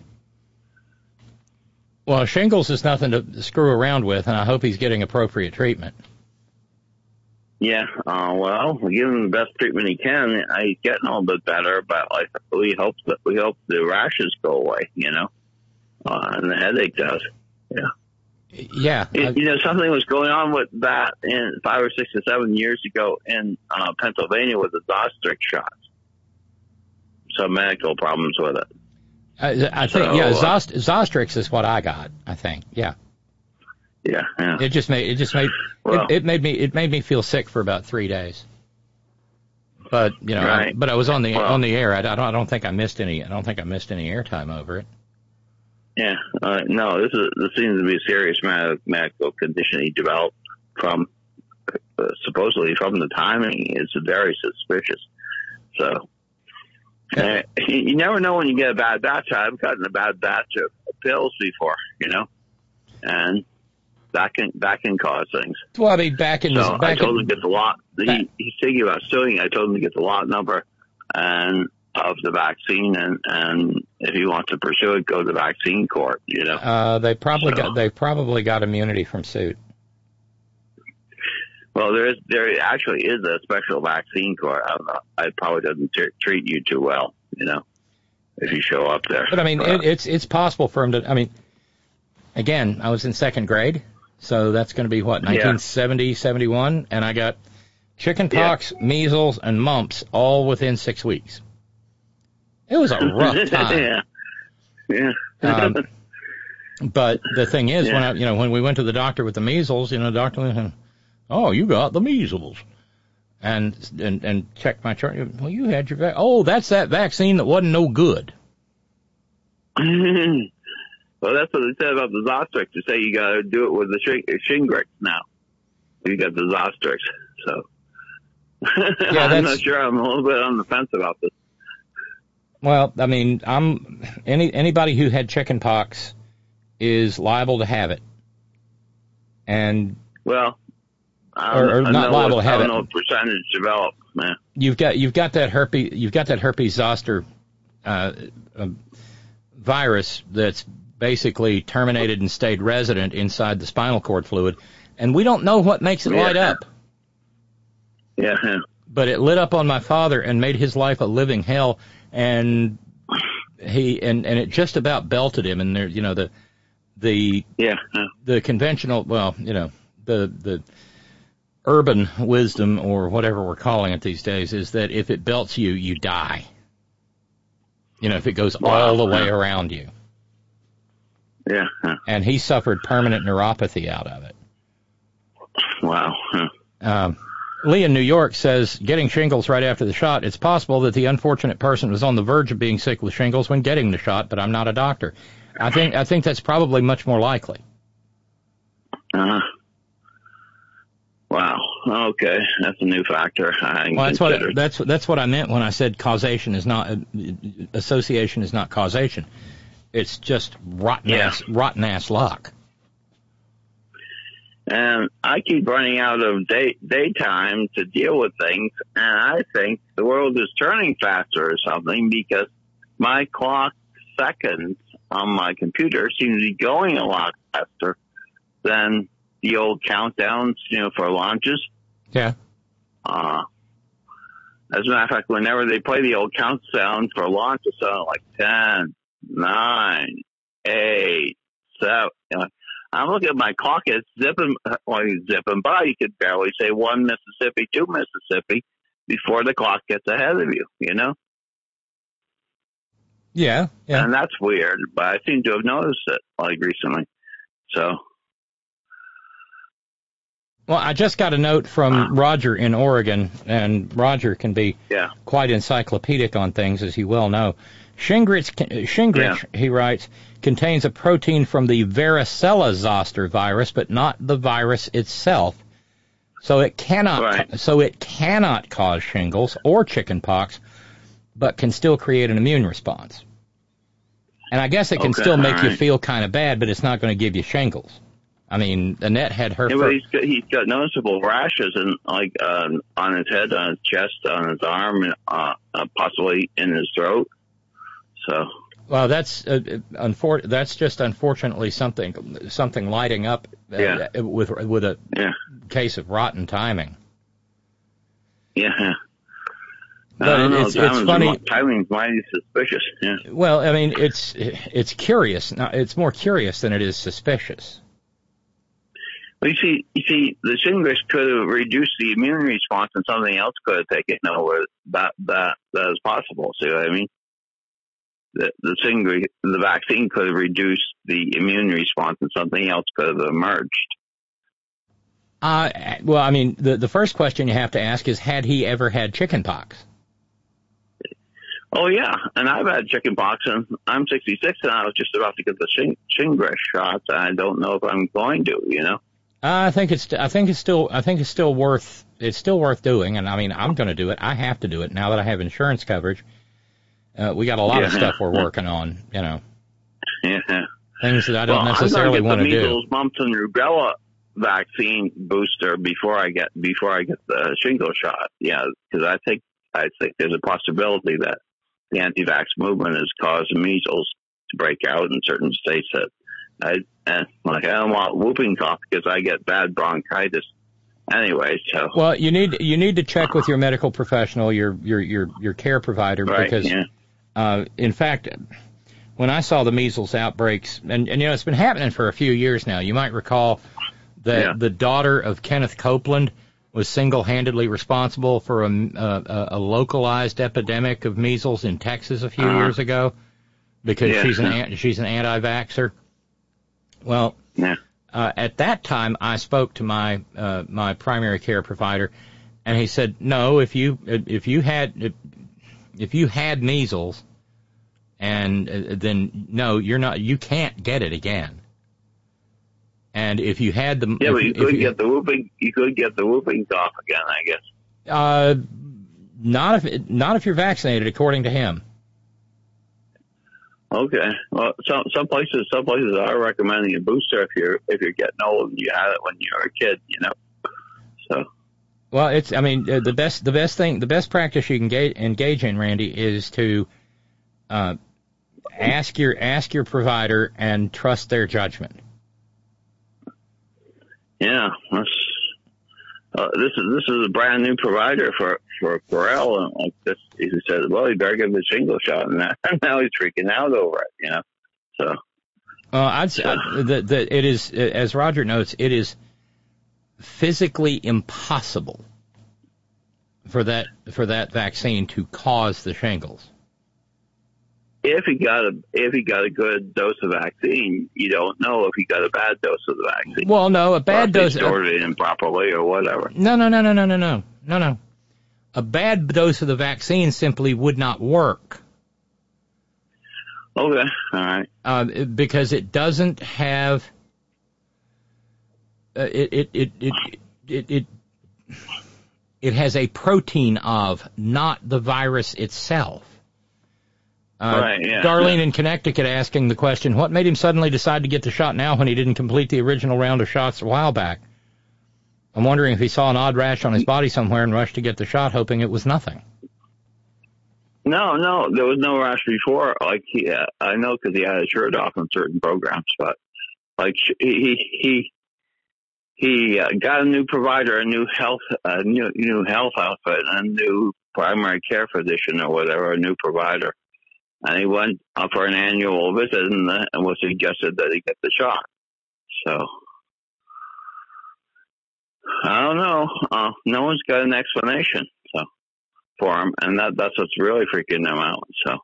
Well, shingles is nothing to screw around with, and I hope he's getting appropriate treatment. Yeah, well, we give him the best treatment he can. He's getting a little bit better, but like we hope the rashes go away, you know, and the headache does. Yeah. Yeah. You know, something was going on with that in 5 or 6 or 7 years ago in Pennsylvania with the Zostrix shots. Some medical problems with it. I think, Zostrix is what I got. I think, yeah. Yeah. It made me feel sick for about 3 days. But you know, right. But I was on the air. I don't think I missed any airtime over it. Yeah, no, this seems to be a serious medical condition he developed from, supposedly from the timing. It's very suspicious. So, you never know when you get a bad batch. I've gotten a bad batch of pills before, you know, and that can cause things. Well, I mean, I told him to get the lot. He's thinking about suing. I told him to get the lot number and of the vaccine, and if he wants to pursue it, go to the vaccine court. You know, they probably got immunity from suit. Well, there actually is a special vaccine court. I don't know. It probably doesn't treat you too well, you know, if you show up there. But I mean, it's possible for him to. I mean, again, I was in second grade, so that's going to be what 1970, 71, and I got chickenpox, measles, and mumps all within 6 weeks. It was a rough time. Yeah. But the thing is, when we went to the doctor with the measles, you know, the doctor went, "Oh, you got the measles," and checked my chart. Well, you had your that's that vaccine that wasn't no good. Well, that's what they said about the Zostrix. They say you got to do it with the Shingrix now. You got the Zostrix, so I'm not sure. I'm a little bit on the fence about this. Well, I mean, anybody who had chickenpox is liable to have it, and not liable to have it. I don't know what percentage developed, man. You've got that herpes zoster virus that's basically terminated and stayed resident inside the spinal cord fluid, and we don't know what makes it light up. Yeah. But it lit up on my father and made his life a living hell. And it just about belted him, and there, you know, the conventional, well, you know, the urban wisdom or whatever we're calling it these days is that if it belts you, you die. You know, if it goes all the way around you. Yeah. And he suffered permanent neuropathy out of it. Wow. Lee in New York says, getting shingles right after the shot, it's possible that the unfortunate person was on the verge of being sick with shingles when getting the shot, but I'm not a doctor. I think that's probably much more likely. Wow. Okay, that's a new factor. That's what I meant when I said causation is not association is not causation. It's just rotten ass luck. And I keep running out of daytime to deal with things, and I think the world is turning faster or something because my clock seconds on my computer seem to be going a lot faster than the old countdowns, you know, for launches. Yeah. As a matter of fact, whenever they play the old countdown for launch, it's like 10, 9, 8, 7. You know, I'm looking at my clock. It's zipping by. You could barely say 1 Mississippi, 2 Mississippi, before the clock gets ahead of you, you know? Yeah. And that's weird, but I seem to have noticed it, like, recently. So. Well, I just got a note from Roger in Oregon, and Roger can be quite encyclopedic on things, as you well know. Shingrix, he writes, contains a protein from the varicella zoster virus, but not the virus itself. So it cannot cause shingles or chickenpox, but can still create an immune response. And I guess it can still make you feel kind of bad, but it's not going to give you shingles. I mean, Annette had her. Yeah, but he's got noticeable rashes and on his head, on his chest, on his arm, and possibly in his throat. So. Well, that's just unfortunately something lighting up with a case of rotten timing. Yeah. But it's funny. Timing's mighty suspicious. Yeah. Well, I mean, it's curious. Now, it's more curious than it is suspicious. Well, you see, the Shingrix could have reduced the immune response, and something else could have taken over. That is possible. See what I mean? The Shingrix, the vaccine could have reduced the immune response, and something else could have emerged. Well, I mean, the first question you have to ask is, had he ever had chickenpox? Oh, yeah, and I've had chickenpox, and I'm 66, and I was just about to get the Shingrix shots, and I don't know if I'm going to, you know. I think it's still worth doing, and I mean, I'm going to do it. I have to do it now that I have insurance coverage. We got a lot of stuff we're working on, you know. Yeah. Things that I don't necessarily want to do. I'm going to get the measles, mumps, and rubella vaccine booster before I get the shingle shot. Yeah, because I think there's a possibility that the anti-vax movement has caused measles to break out in certain states that I don't want whooping cough because I get bad bronchitis anyway. So well, you need to check with your medical professional, your care provider, because in fact, when I saw the measles outbreaks, and you know it's been happening for a few years now. You might recall that the daughter of Kenneth Copeland was single-handedly responsible for a localized epidemic of measles in Texas a few years ago because she's an anti-vaxxer. Well, at that time, I spoke to my primary care provider, and he said, "No, if you had measles, and then no, you can't get it again. And if you had the but you could get the whooping cough again, I guess. Not if you're vaccinated, according to him." Okay. Well, some places are recommending a booster if you're getting old and you had it when you were a kid, you know. So. Well, the best practice you can engage in, Randy, is to ask your provider and trust their judgment. Yeah, this is a brand new provider for Pharrell, and like this, he said, well, you better give him a shingle shot, and now he's freaking out over it, you know. So, I'd say that it is, as Roger notes, it is physically impossible for that vaccine to cause the shingles. If he got a good dose of vaccine, you don't know if he got a bad dose of the vaccine. Well, no, a bad dose. Stored it improperly or whatever. No. A bad dose of the vaccine simply would not work. Okay, all right. Because it doesn't have it has a protein of, not the virus itself. Right, yeah. Darlene in Connecticut asking the question, what made him suddenly decide to get the shot now when he didn't complete the original round of shots a while back? I'm wondering if he saw an odd rash on his body somewhere and rushed to get the shot, hoping it was nothing. No, there was no rash before. Like I know because he had his shirt off in certain programs, but like he got a new provider, a new health outfit, a new primary care physician or whatever, a new provider. And he went for an annual visit and was suggested that he get the shot. So, I don't know. No one's got an explanation. So, for them, and that's what's really freaking them out. So,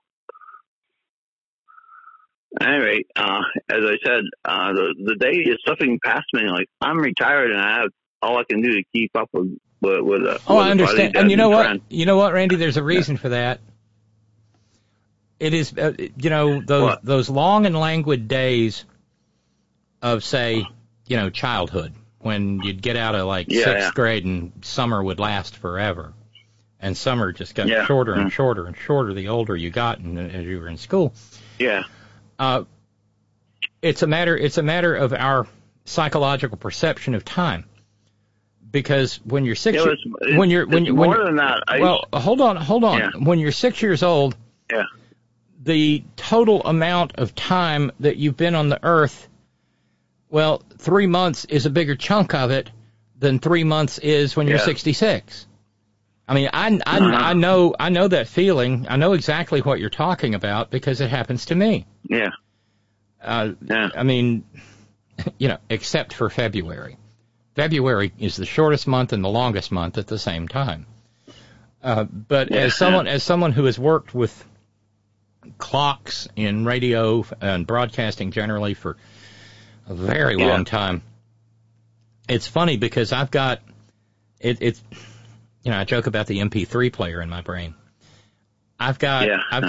anyway, as I said, the day is slipping past me. Like, I'm retired, and I have all I can do to keep up with I understand. And you know what? You know what, Randy? There's a reason for that. It is, those long and languid days of, say, childhood, when you'd get out of sixth grade and summer would last forever, and summer just got shorter and shorter and shorter the older you got and as you were in school. Yeah. It's a matter of our psychological perception of time. Because when you're more than that. Hold on. Yeah. When you're 6 years old, the total amount of time that you've been on the earth, 3 months is a bigger chunk of it than 3 months is when you're 66. I mean, I know that feeling. I know exactly what you're talking about because it happens to me. Yeah. I mean, except for February. February is the shortest month and the longest month at the same time. But as someone who has worked with clocks in radio and broadcasting generally for a very long time, it's funny because I've got it's I joke about the MP3 player in my brain. I've got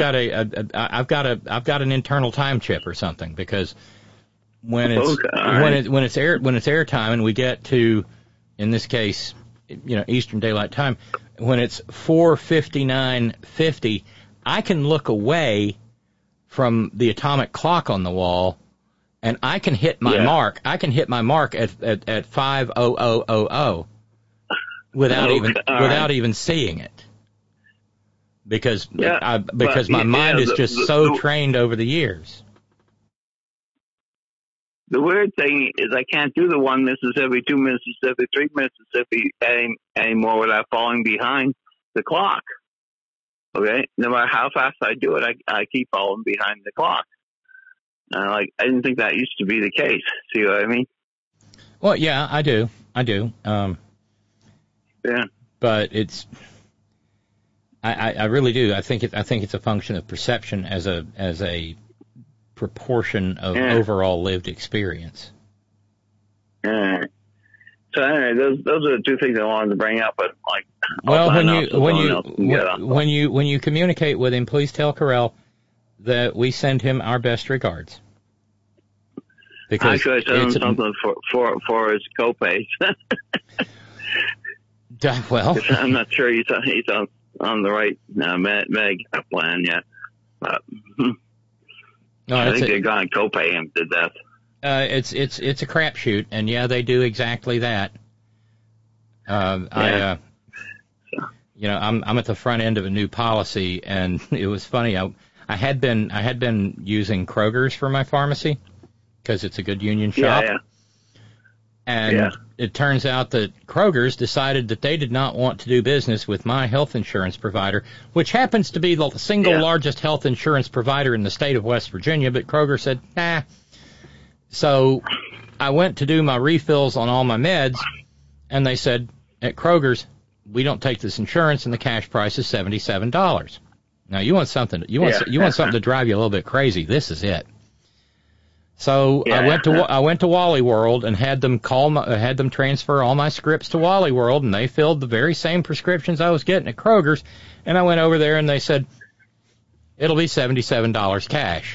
an internal time chip or something because when it's airtime and we get to, in this case, Eastern Daylight Time, when it's 4:59:50, I can look away from the atomic clock on the wall, and I can hit my mark. I can hit my mark at 5:00:00 without even seeing it, because my mind is just so trained over the years. The weird thing is I can't do the 1 Mississippi, 2 Mississippi, 3 Mississippi anymore without falling behind the clock. Okay? No matter how fast I do it, I keep falling behind the clock. I didn't think that used to be the case. See what I mean? Well, yeah, I do. But it's, I really do. I think it's a function of perception as a proportion of overall lived experience. So anyway, those are the two things I wanted to bring up. But when you communicate with him, please tell Carell that we send him our best regards. Because actually, I sent him something for his copays. Well, I'm not sure he's on the right Medicare plan yet. But I think they're going to copay him to death. It's a crapshoot, and they do exactly that. I'm at the front end of a new policy, and it was funny. I had been using Kroger's for my pharmacy because it's a good union shop. And it turns out that Kroger's decided that they did not want to do business with my health insurance provider, which happens to be the single largest health insurance provider in the state of West Virginia, but Kroger said, nah. So I went to do my refills on all my meds, and they said, at Kroger's, we don't take this insurance, and the cash price is $77. Now, you want something to drive you a little bit crazy. This is it. So I went to Wally World and had them transfer all my scripts to Wally World, and they filled the very same prescriptions I was getting at Kroger's. And I went over there and they said, it'll be $77 cash.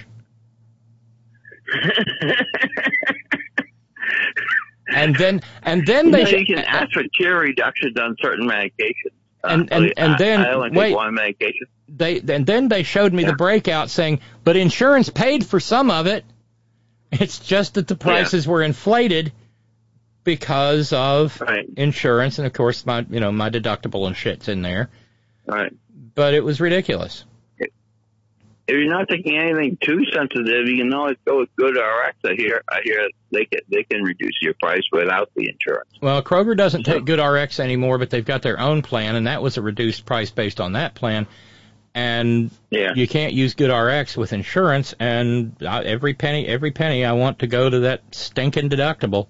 and then they you can ask for tier reductions on certain medications. I only take one medication. Then they showed me the breakout saying, but insurance paid for some of it. It's just that the prices were inflated because of insurance, and of course my deductible and shit's in there. Right. But it was ridiculous. If you're not taking anything too sensitive, you can always go with GoodRx. I hear they can reduce your price without the insurance. Well, Kroger doesn't take GoodRx anymore, but they've got their own plan, and that was a reduced price based on that plan. And you can't use GoodRx with insurance, and every penny I want to go to that stinking deductible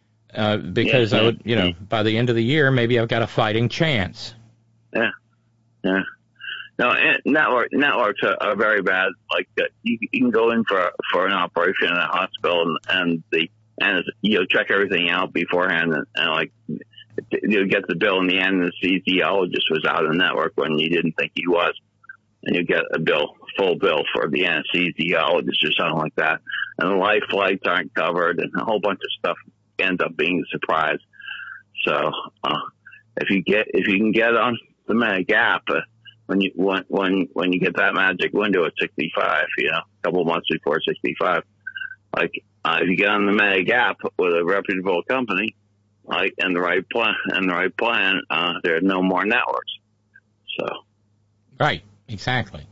because I would, by the end of the year, maybe I've got a fighting chance. Yeah. Yeah. No, networks are very bad. Like you can go in for an operation in a hospital and you'll check everything out beforehand and like you'll get the bill in the end and the anesthesiologist was out of the network when you didn't think he was, and you get a full bill for the anesthesiologist or something like that, and the life flights aren't covered and a whole bunch of stuff ends up being a surprise. So if you can get on the Med Gap. When you get that magic window at 65, a couple of months before 65, like if you get on the Med Gap with a reputable company, like and the right plan, there are no more networks. So, right, exactly.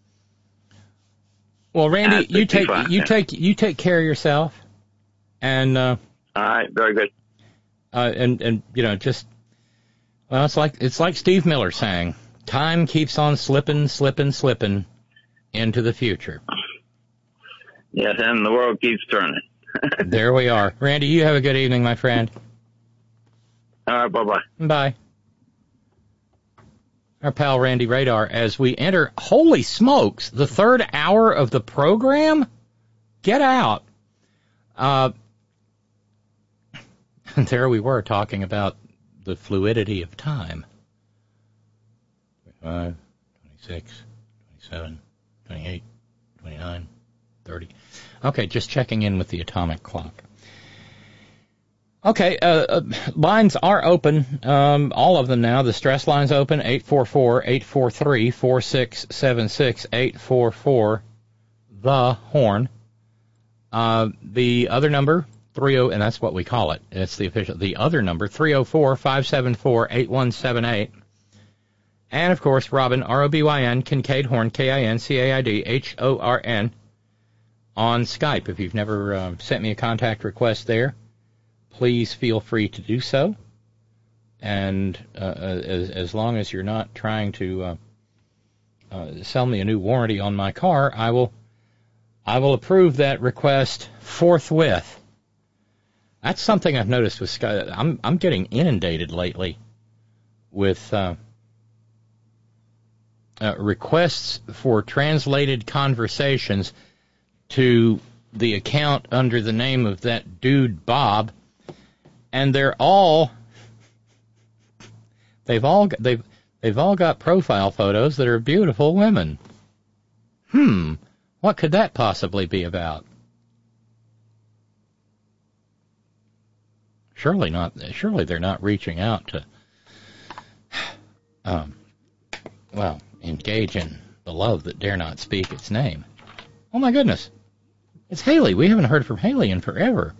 Well, Randy, you take care of yourself, and all right, very good. And it's like Steve Miller sang. Time keeps on slipping into the future. Yes, and the world keeps turning. There we are. Randy, you have a good evening, my friend. All right, bye-bye. Bye. Our pal Randy Radar, as we enter, holy smokes, the third hour of the program? Get out. There we were talking about the fluidity of time. 25, 26, 27, 28, 29, 30. Okay, just checking in with the atomic clock. Okay, lines are open, all of them now. The stress line's open, 844-843-4676, 844, the Horn. The other number, 30, and that's what we call it. It's the official. The other number, 304-574-8178. And, of course, Robin, R-O-B-Y-N, Kincaid Horn, K-I-N-C-A-I-D-H-O-R-N, on Skype. If you've never sent me a contact request there, please feel free to do so. And as long as you're not trying to sell me a new warranty on my car, I will approve that request forthwith. That's something I've noticed with Skype. I'm getting inundated lately with requests for translated conversations to the account under the name of that dude Bob, and they've all got profile photos that are beautiful women. What could that possibly be about? Surely they're not reaching out to engage in the love that dare not speak its name. Oh my goodness. It's Haley. We haven't heard from Haley in forever.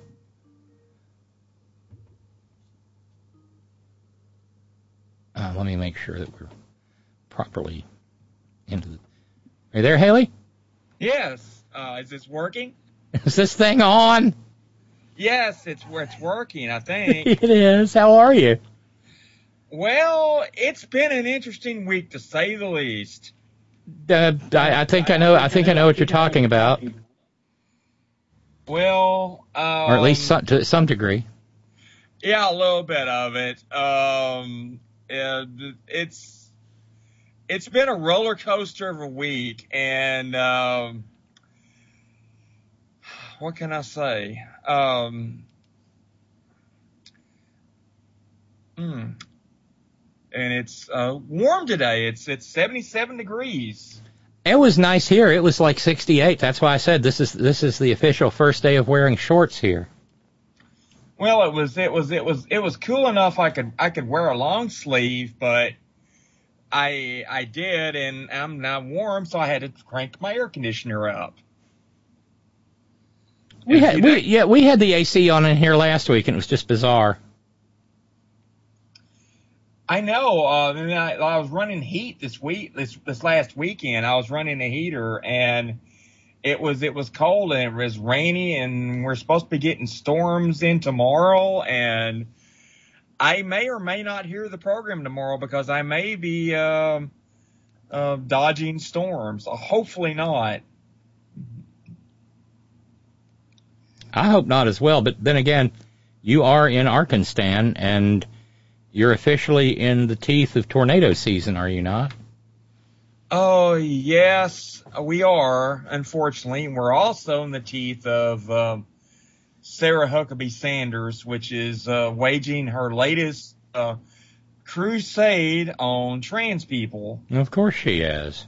Let me make sure that we're properly into the... Are you there, Haley? Yes. Is this working? Is this thing on? Yes, it's working, I think. It is. How are you? Well, it's been an interesting week, to say the least. I think I know what you're talking about. Well, or at least to some degree. Yeah, a little bit of it. It's been a roller coaster of a week, and what can I say? And it's warm today. It's 77 degrees. It was nice here. It was like 68. That's why I said this is the official first day of wearing shorts here. Well, it was cool enough I could wear a long sleeve, but I did, and I'm now warm, so I had to crank my air conditioner up. We had the AC on in here last week, and it was just bizarre. I know. And I was running heat this last weekend. I was running a heater, and it was cold, and it was rainy, and we're supposed to be getting storms in tomorrow, and I may or may not hear the program tomorrow because I may be dodging storms. Hopefully not. I hope not as well, but then again, you are in Arkansas, and you're officially in the teeth of tornado season, are you not? Oh, yes, we are, unfortunately. We're also in the teeth of Sarah Huckabee Sanders, which is waging her latest crusade on trans people. Of course she is.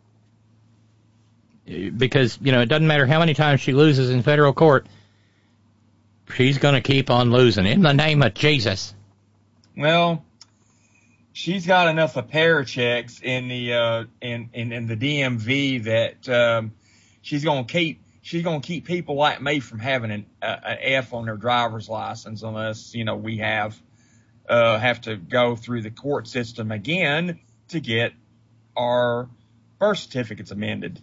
Because, it doesn't matter how many times she loses in federal court, she's going to keep on losing in the name of Jesus. Well, she's got enough of parachecks in the in the DMV that she's gonna keep people like me from having an F on their driver's license unless we have to go through the court system again to get our birth certificates amended.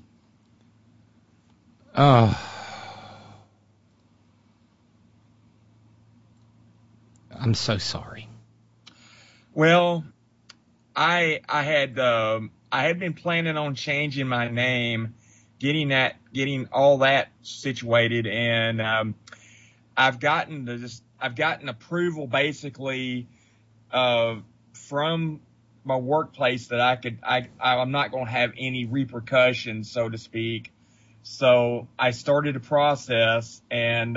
Oh, I'm so sorry. Well, I had been planning on changing my name, getting all that situated, and I've gotten approval basically from my workplace that I'm not going to have any repercussions, so to speak. So I started a process, and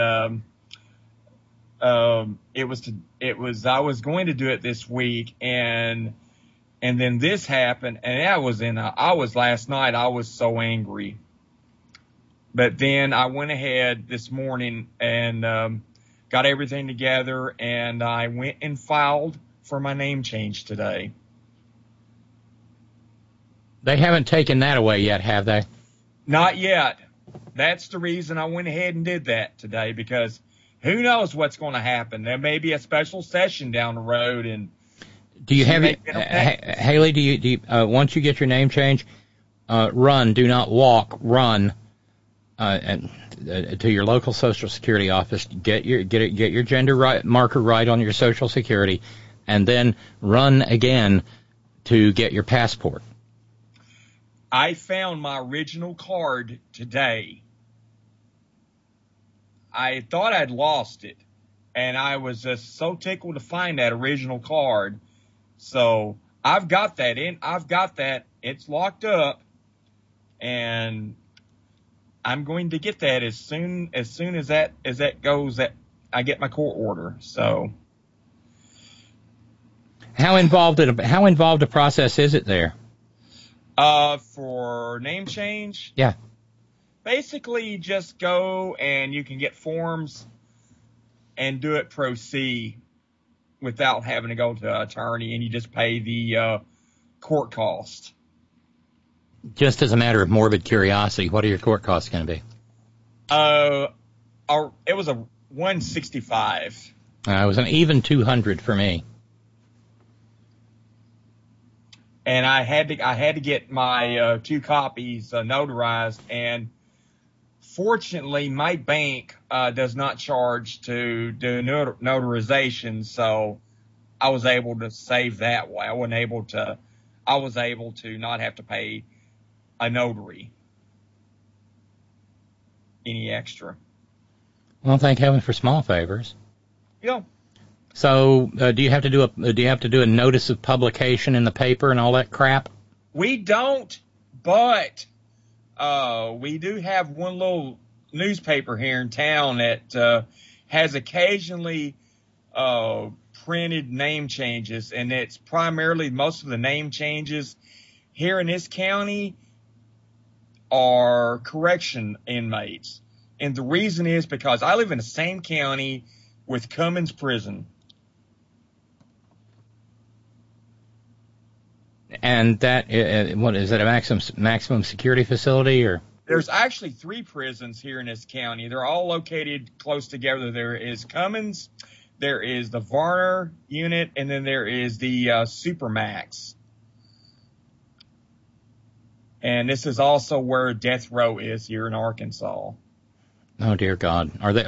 I was going to do it this week, and then this happened, and I was last night, I was so angry. But then I went ahead this morning and got everything together, and I went and filed for my name change today. They haven't taken that away yet, have they? Not yet. That's the reason I went ahead and did that today, because who knows what's going to happen? There may be a special session down the road, and do you have it, Haley? Do you once you get your name change, run, do not walk, run, to your local Social Security office. Get your gender marker right on your Social Security, and then run again to get your passport. I found my original card today. I thought I'd lost it, and I was just so tickled to find that original card. So I've got that. It's locked up, and I'm going to get that as soon as that goes. That I get my court order. So how involved a process is it there? For name change? Yeah. Basically, you just go and you can get forms and do it pro se without having to go to an attorney, and you just pay the court cost. Just as a matter of morbid curiosity, what are your court costs going to be? It was a $165. It was an even $200 for me. And I had to get my 2 copies notarized, and fortunately, my bank does not charge to do notarization, so I was able to save that way. I was able to not have to pay a notary any extra. Well, thank heaven for small favors. Yeah. So, do you have to do a notice of publication in the paper and all that crap? We don't, but we do have one little newspaper here in town that has occasionally printed name changes, and it's primarily most of the name changes here in this county are correction inmates. And the reason is because I live in the same county with Cummins Prison. And that, what is that, a maximum security facility, or? There's actually 3 prisons here in this county. They're all located close together. There is Cummins, there is the Varner unit, and then there is the Supermax. And this is also where death row is here in Arkansas. Oh dear God! Are they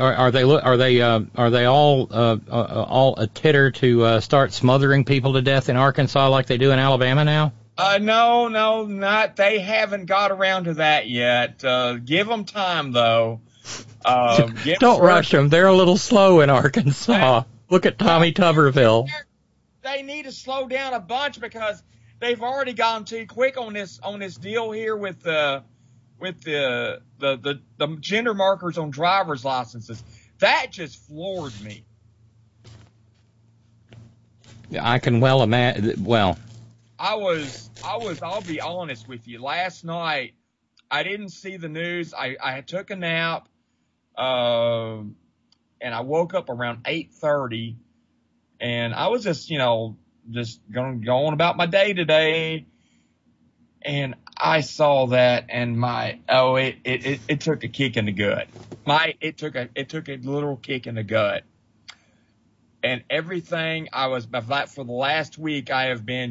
all a titter to start smothering people to death in Arkansas like they do in Alabama now? No, not. They haven't got around to that yet. Give them time, though. Don't rush them. They're a little slow in Arkansas. Look at Tommy Tuberville. They need to slow down a bunch because they've already gone too quick on this deal here with the gender markers on driver's licenses. That just floored me. I can well imagine. Well, I'll be honest with you. Last night, I didn't see the news. I took a nap, and I woke up around 8:30, and I was just going to go on about my day today, and I saw that, and it took a kick in the gut. It took a literal kick in the gut. And everything for the last week, I've been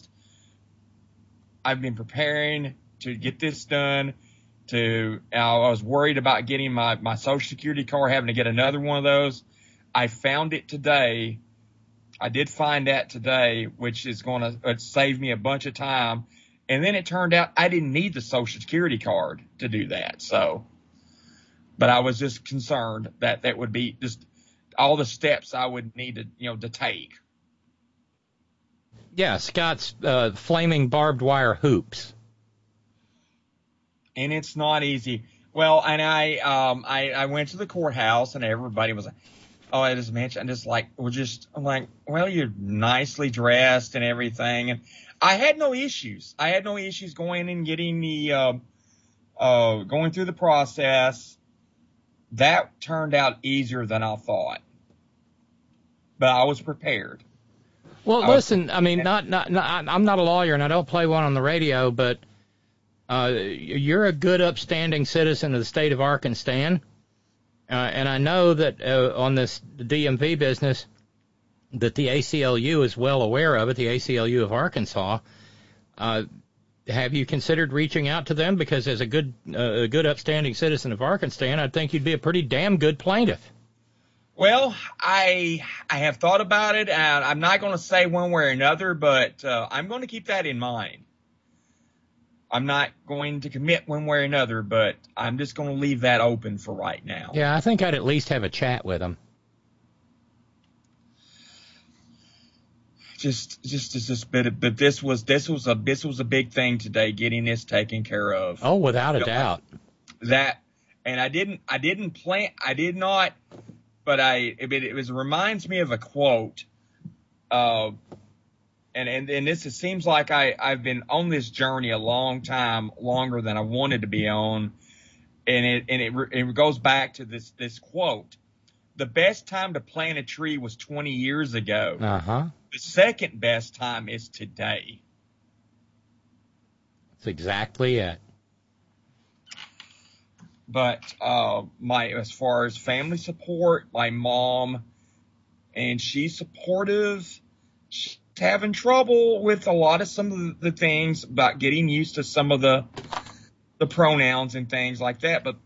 preparing to get this done. I was worried about getting my Social Security card, having to get another one of those. I found it today. I did find that today, which is going to save me a bunch of time. And then it turned out I didn't need the Social Security card to do that. So, but I was just concerned that would be just all the steps I would need to take. Yeah, Scott's flaming barbed wire hoops. And it's not easy. Well, and I went to the courthouse, and everybody was like, oh, I just mentioned, I'm like, well, you're nicely dressed and everything. And I had no issues. I had no issues going and getting going through the process. That turned out easier than I thought. But I was prepared. Well, listen, I mean, I'm not a lawyer and I don't play one on the radio, but you're a good, upstanding citizen of the state of Arkansas. And I know that on the DMV business that the ACLU is well aware of it, the ACLU of Arkansas. Have you considered reaching out to them? Because as a good, upstanding citizen of Arkansas, I think you'd be a pretty damn good plaintiff. Well, I have thought about it, and I'm not going to say one way or another, but I'm going to keep that in mind. I'm not going to commit one way or another, but I'm just going to leave that open for right now. Yeah, I think I'd at least have a chat with them. But this was a big thing today, getting this taken care of. Oh, without a doubt. It reminds me of a quote. And this, it seems like I've been on this journey a long time, longer than I wanted to be on. And it goes back to this quote. The best time to plant a tree was 20 years ago. Uh-huh. The second best time is today. That's exactly it. But as far as family support, my mom, and she's supportive. She's having trouble with some of the things about getting used to some of the pronouns and things like that. But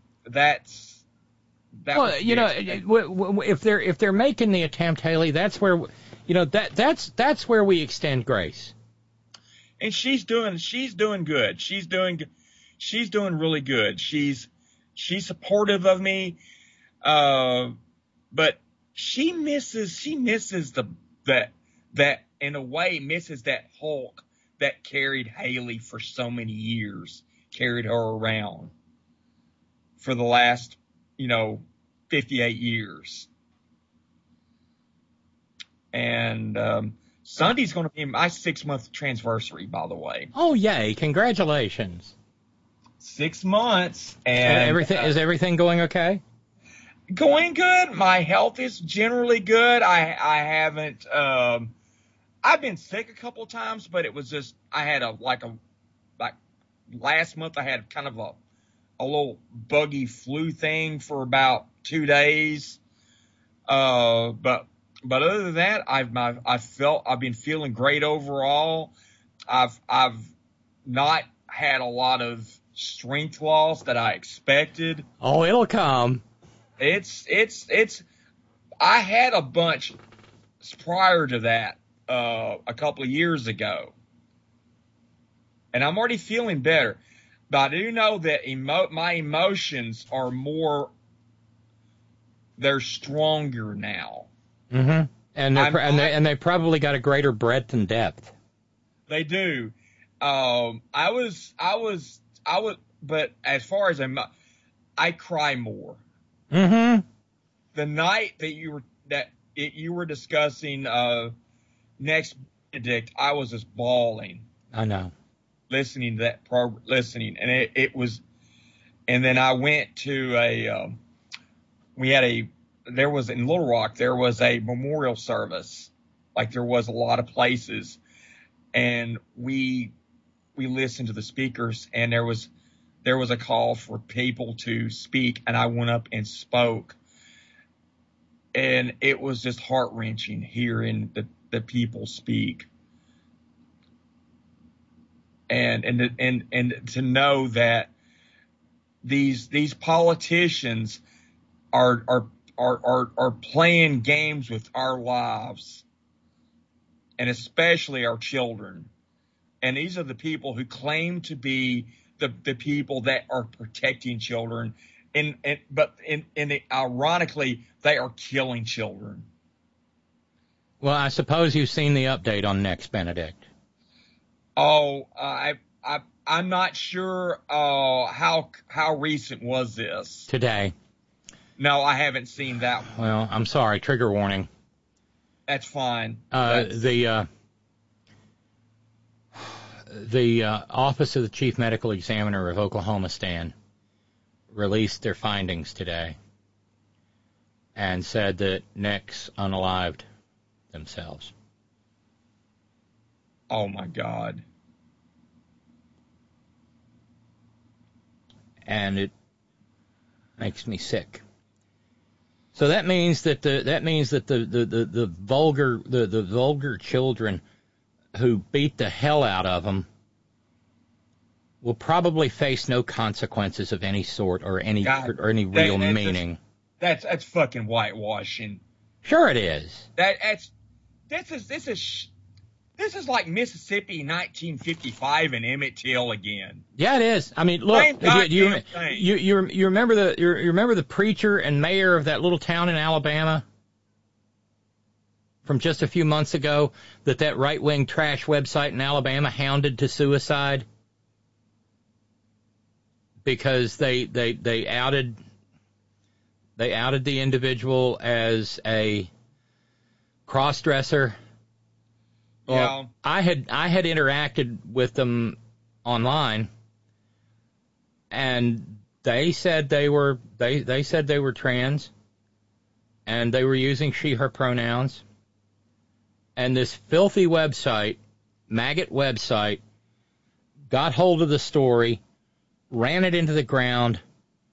if they're making the attempt, Haley, that's where, that's where we extend grace. And she's doing good. She's doing really good. She's supportive of me, but she misses that in a way misses that Hulk that carried Haley for so many years, carried her around for the last 58 years. And Sunday's going to be my 6-month transversary, by the way. Oh, yay! Congratulations. 6 months, and is everything going okay? Going good. My health is generally good. I haven't. I've been sick a couple of times, but it was just I had last month I had kind of a little buggy flu thing for about 2 days. But other than that, I've been feeling great overall. I've not had a lot of strength loss that I expected. Oh, it'll come. I had a bunch prior to that, a couple of years ago. And I'm already feeling better. But I do know that my emotions are they're stronger now. Mm-hmm. And they probably got a greater breadth and depth. They do. but as far as I cry more. Mm-hmm. The night that you were discussing Next Benedict, I was just bawling. I know. Listening to that program, and it was, and then I went to there was in Little Rock, there was a memorial service, like there was a lot of places, and we listened to the speakers, and there was a call for people to speak, and I went up and spoke, and it was just heart-wrenching hearing the people speak. And to know that these politicians are playing games with our lives, and especially our children. And these are the people who claim to be the people that are protecting children, but ironically they are killing children. Well, I suppose you've seen the update on Next Benedict. Oh, I'm not sure how recent was this? Today. No, I haven't seen that one. Well, I'm sorry. Trigger warning. That's fine. The Office of the Chief Medical Examiner of Oklahomistan released their findings today and said that Nex unalived themselves. Oh, my God. And it makes me sick. So that means that the vulgar children who beat the hell out of them will probably face no consequences of any sort or any real meaning. That's fucking whitewashing. Sure it is. This is like Mississippi 1955 and Emmett Till again. Yeah, it is. I mean, look, you remember the preacher and mayor of that little town in Alabama from just a few months ago that right-wing trash website in Alabama hounded to suicide because they outed the individual as a cross-dresser. Well, yeah. I had interacted with them online, and they said they were trans, and they were using she/her pronouns. And this filthy website, maggot website, got hold of the story, ran it into the ground,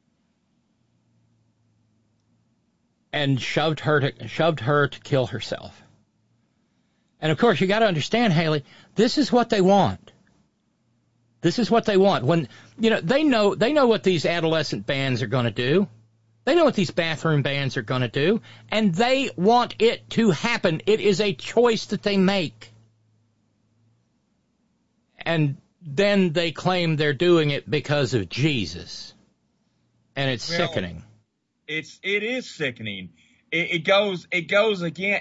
and shoved her to kill herself. And of course, you got to understand, Haley, this is what they want. This is what they want. When they know what these adolescent bands are going to do. They know what these bathroom bands are going to do, and they want it to happen. It is a choice that they make. And then they claim they're doing it because of Jesus. And it's sickening. It is sickening. It goes again.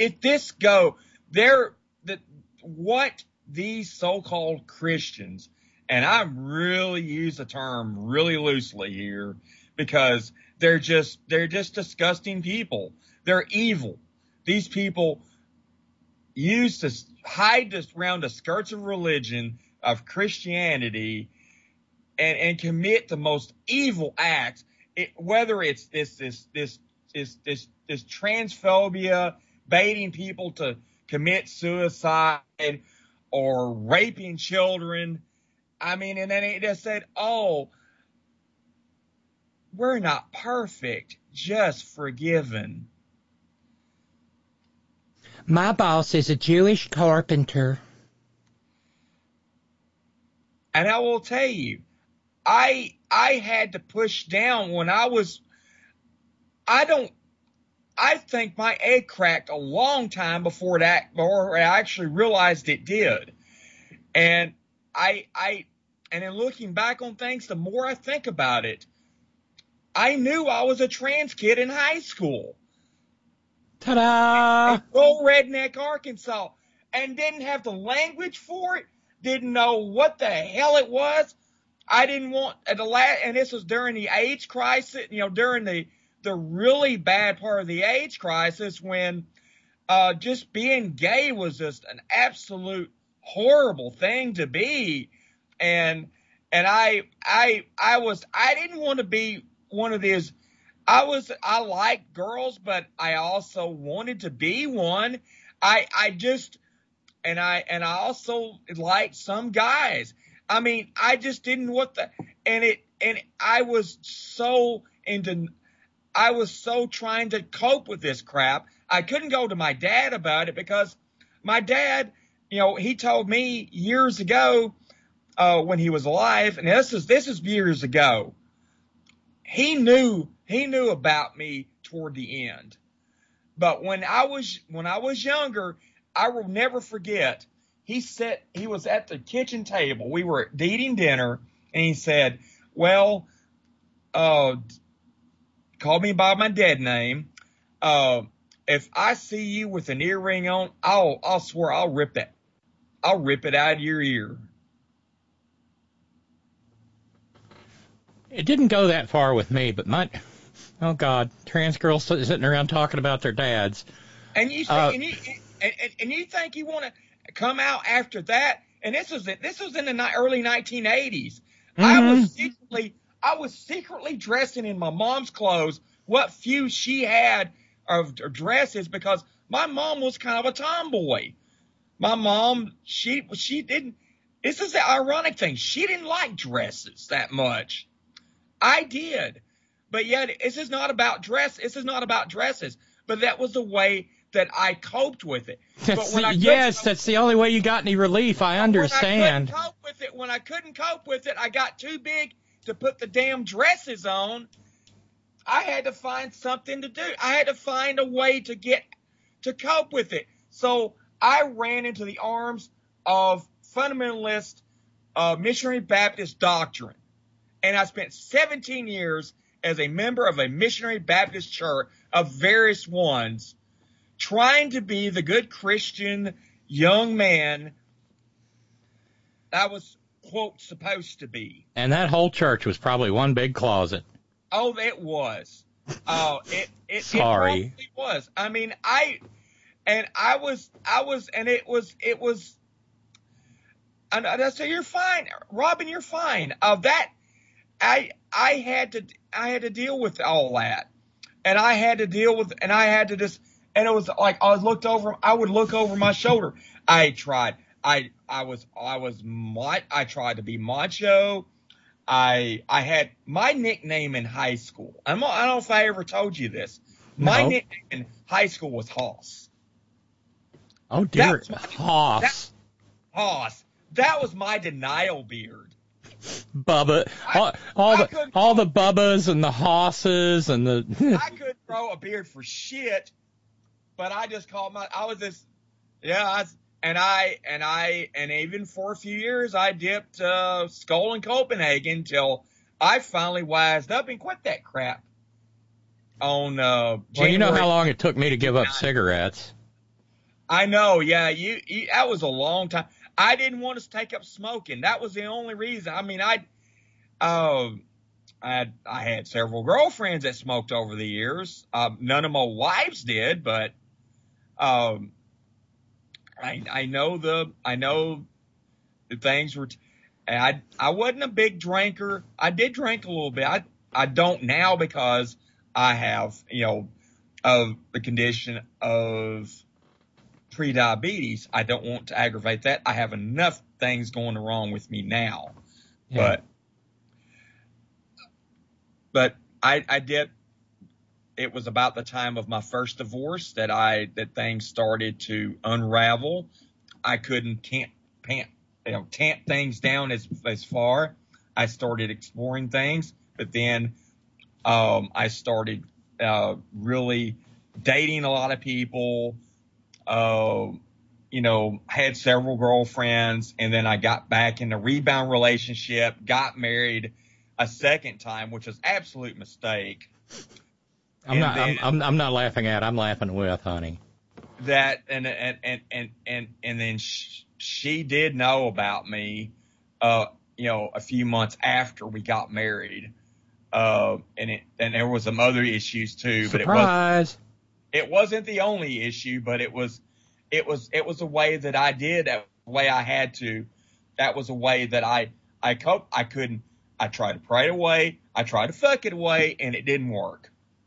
What these so-called Christians, and I really use the term really loosely here because they're just disgusting people. They're evil. These people used to hide around the skirts of religion, of Christianity, and commit the most evil acts. Whether it's this transphobia, baiting people to commit suicide, or raping children. I mean, and then it just said, "Oh, we're not perfect, just forgiven." My boss is a Jewish carpenter. And I will tell you, I had to push down when I think my egg cracked a long time before I actually realized it did. And and in looking back on things, the more I think about it, I knew I was a trans kid in high school. Ta-da! In rural redneck Arkansas, and didn't have the language for it, didn't know what the hell it was. I didn't want and this was during the AIDS crisis, during the really bad part of the AIDS crisis when just being gay was just an absolute horrible thing to be. And I didn't want to be one of these. I liked girls, but I also wanted to be one. I also liked some guys. I mean, I just didn't I was so trying to cope with this crap. I couldn't go to my dad about it because my dad, he told me years ago, when he was alive, and this is years ago. He knew about me toward the end. But when I was younger, I will never forget. He was at the kitchen table. We were eating dinner, and he said, "Well, called me by my dead name. If I see you with an earring on, I'll swear I'll rip it out of your ear." It didn't go that far with me, but oh God, trans girls sitting around talking about their dads. And you think you want to come out after that? And this was in the early 1980s. Mm-hmm. I was secretly dressing in my mom's clothes, what few she had of dresses, because my mom was kind of a tomboy. My mom, she didn't. This is the ironic thing. She didn't like dresses that much. I did. But yet, this is not about dress. This is not about dresses. But that was the way that I coped with it. That's the only way you got any relief. I understand. When I couldn't cope with it, I got too big to put the damn dresses on. I had to find something to do. I had to find a way to cope with it. So I ran into the arms of fundamentalist missionary Baptist doctrine. And I spent 17 years as a member of a missionary Baptist church of various ones, trying to be the good Christian young man I was, quote, supposed to be. And that whole church was probably one big closet. Oh, it was. It Sorry. probably was. I mean, and so you're fine. Robin, you're fine. I had to deal with all that, and I had to just, and it was like I would look over my shoulder. I tried to be macho. I had my nickname in high school. I don't know if I ever told you this. My nickname in high school was Hoss. Oh dear, Hoss. Hoss. That was my denial beard. Bubba, all the Bubbas and the Hosses and the. I couldn't grow a beard for shit, but I just called and even for a few years I dipped Skull in Copenhagen till I finally wised up and quit that crap. On well, you know how long it took me to give up cigarettes. I know, yeah. That was a long time. I didn't want to take up smoking. That was the only reason. I mean, I had several girlfriends that smoked over the years. None of my wives did, but I know the things were. I wasn't a big drinker. I did drink a little bit. I don't now because I have of the condition of pre-diabetes. I don't want to aggravate that. I have enough things going wrong with me now. Yeah. But I did. It was about the time of my first divorce that things started to unravel. I couldn't tamp things down as far. I started exploring things, but then I started really dating a lot of people. Had several girlfriends, and then I got back in a rebound relationship, got married a second time, which was an absolute mistake. I'm not laughing at, I'm laughing with, honey. That, and then she did know about me, a few months after we got married. And there was some other issues too, Surprise. but it wasn't the only issue, but it was a way that I did, a way I had to. That was a way that I coped. I tried to pray it away. I tried to fuck it away, and it didn't work.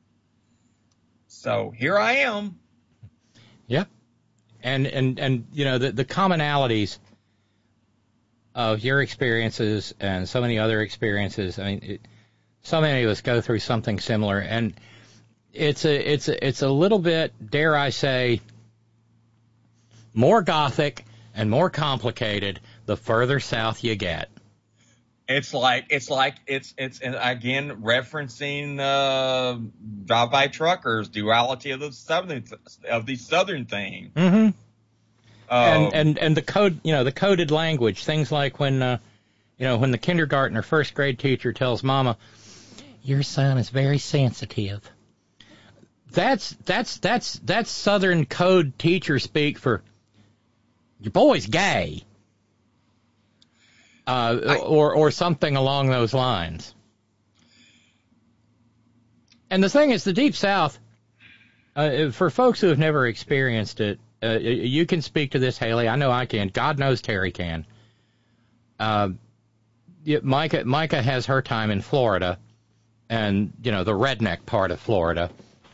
So here I am. Yep. And the commonalities of your experiences and so many other experiences. I mean, so many of us go through something similar, and it's a little bit, dare I say, more gothic and more complicated the further south you get. It's again referencing drive-by truckers, duality of the southern thing. Mm-hmm. And the code, the coded language, things like when the kindergarten or first grade teacher tells Mama, "Your son is very sensitive." That's Southern code teacher speak for your boy's gay. Or something along those lines. And the thing is, the Deep South, for folks who have never experienced it, you can speak to this, Haley. I know I can. God knows Terry can. Micah has her time in Florida, and, the redneck part of Florida.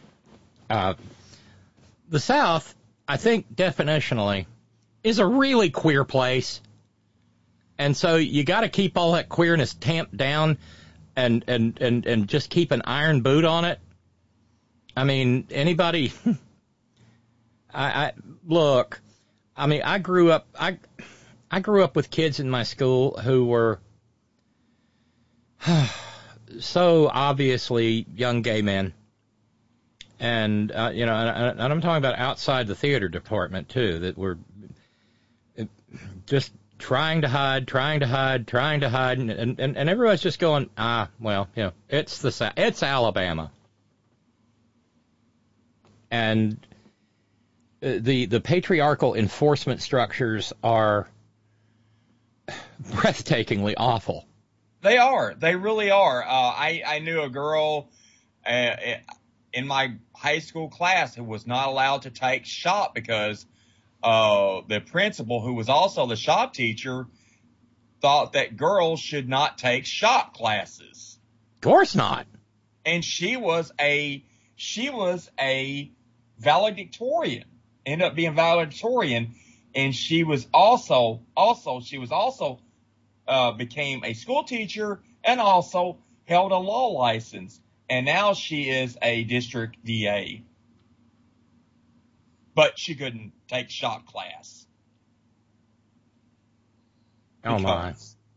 The South, I think, definitionally, is a really queer place. And so you got to keep all that queerness tamped down and just keep an iron boot on it. I mean, anybody, I grew up with kids in my school who were so obviously young gay men. And, and I'm talking about outside the theater department too, that were just trying to hide, and everybody's just going, it's Alabama. And the patriarchal enforcement structures are breathtakingly awful. They are. They really are. I knew a girl in my high school class who was not allowed to take shop because the principal, who was also the shop teacher, thought that girls should not take shop classes. Of course not. And she was a valedictorian. Ended up being valedictorian, and she was also became a school teacher and also held a law license. And now she is a district DA. But she couldn't take shop class. Oh, my.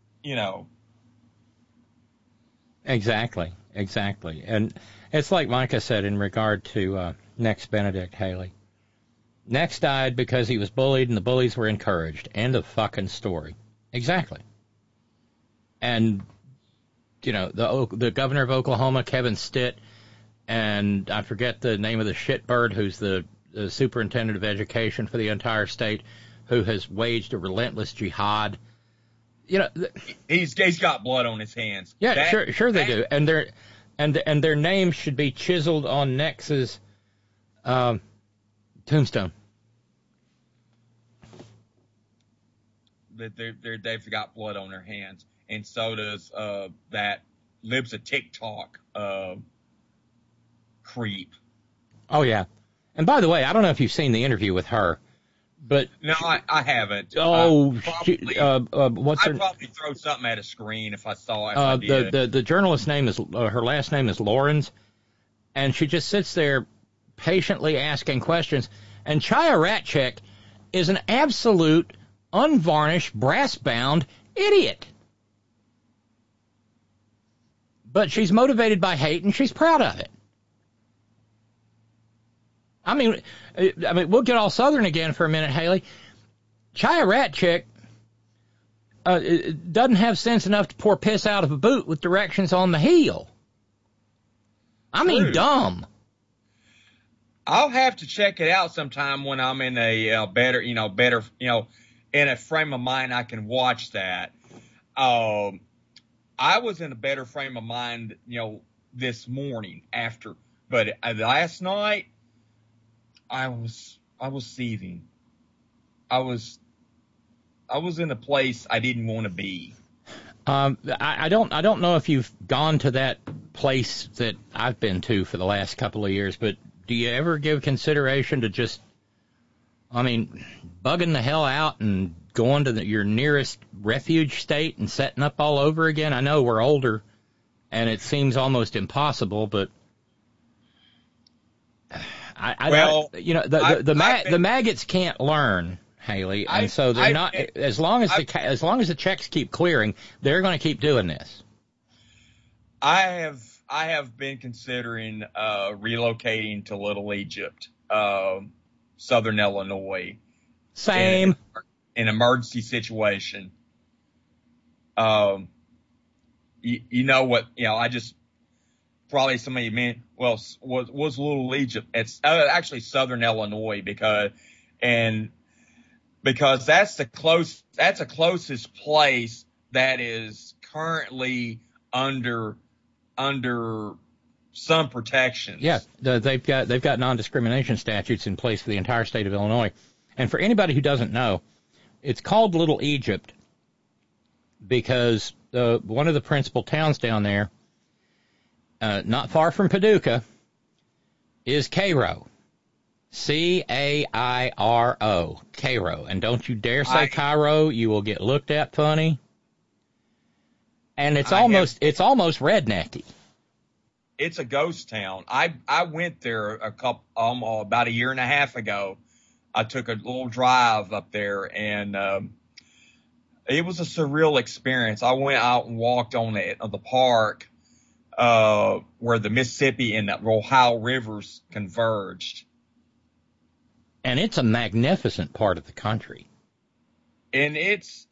Exactly. And it's like Micah said in regard to Nex Benedict Haley. Nex died because he was bullied and the bullies were encouraged. End of fucking story. Exactly. And, the governor of Oklahoma, Kevin Stitt, and I forget the name of the shitbird who's the superintendent of education for the entire state, who has waged a relentless jihad. He's got blood on his hands. Yeah, sure they do. And their names should be chiseled on Nex's tombstone. They've got blood on their hands, and so does that Libs of TikTok creep. Oh yeah. And by the way, I don't know if you've seen the interview with her, but no, I haven't. Oh, what's I'd probably throw something at a screen if I saw it. I did. The journalist's name is her last name is Lawrence, and she just sits there patiently asking questions. And Chaya Ratchik is an absolute, unvarnished, brass-bound idiot. But she's motivated by hate, and she's proud of it. I mean, we'll get all Southern again for a minute, Haley. Chaya Ratchik doesn't have sense enough to pour piss out of a boot with directions on the heel. I mean, dumb. I'll have to check it out sometime when I'm in a better, in a frame of mind I can watch that. I was in a better frame of mind, this morning after, but last night I was seething. I was in a place I didn't want to be. I don't know if you've gone to that place that I've been to for the last couple of years, but do you ever give consideration to just, bugging the hell out and going to your nearest refuge state and setting up all over again? I know we're older and it seems almost impossible, but the maggots can't learn, Haley, and so they're not. As long as the checks keep clearing, they're going to keep doing this. I have been considering relocating to Little Egypt, Southern Illinois. Same. In an emergency situation. You know what? I just probably somebody meant. Well, was Little Egypt? It's actually Southern Illinois because that's the closest place that is currently under some protections. Yeah, they've got non-discrimination statutes in place for the entire state of Illinois. And for anybody who doesn't know, it's called Little Egypt because one of the principal towns down there, not far from Paducah, is Cairo. Cairo. Cairo. And don't you dare say Cairo. You will get looked at funny. And it's almost rednecky. It's a ghost town. I went there about a year and a half ago. I took a little drive up there, and it was a surreal experience. I went out and walked on the park where the Mississippi and the Ohio rivers converged. And it's a magnificent part of the country. And it's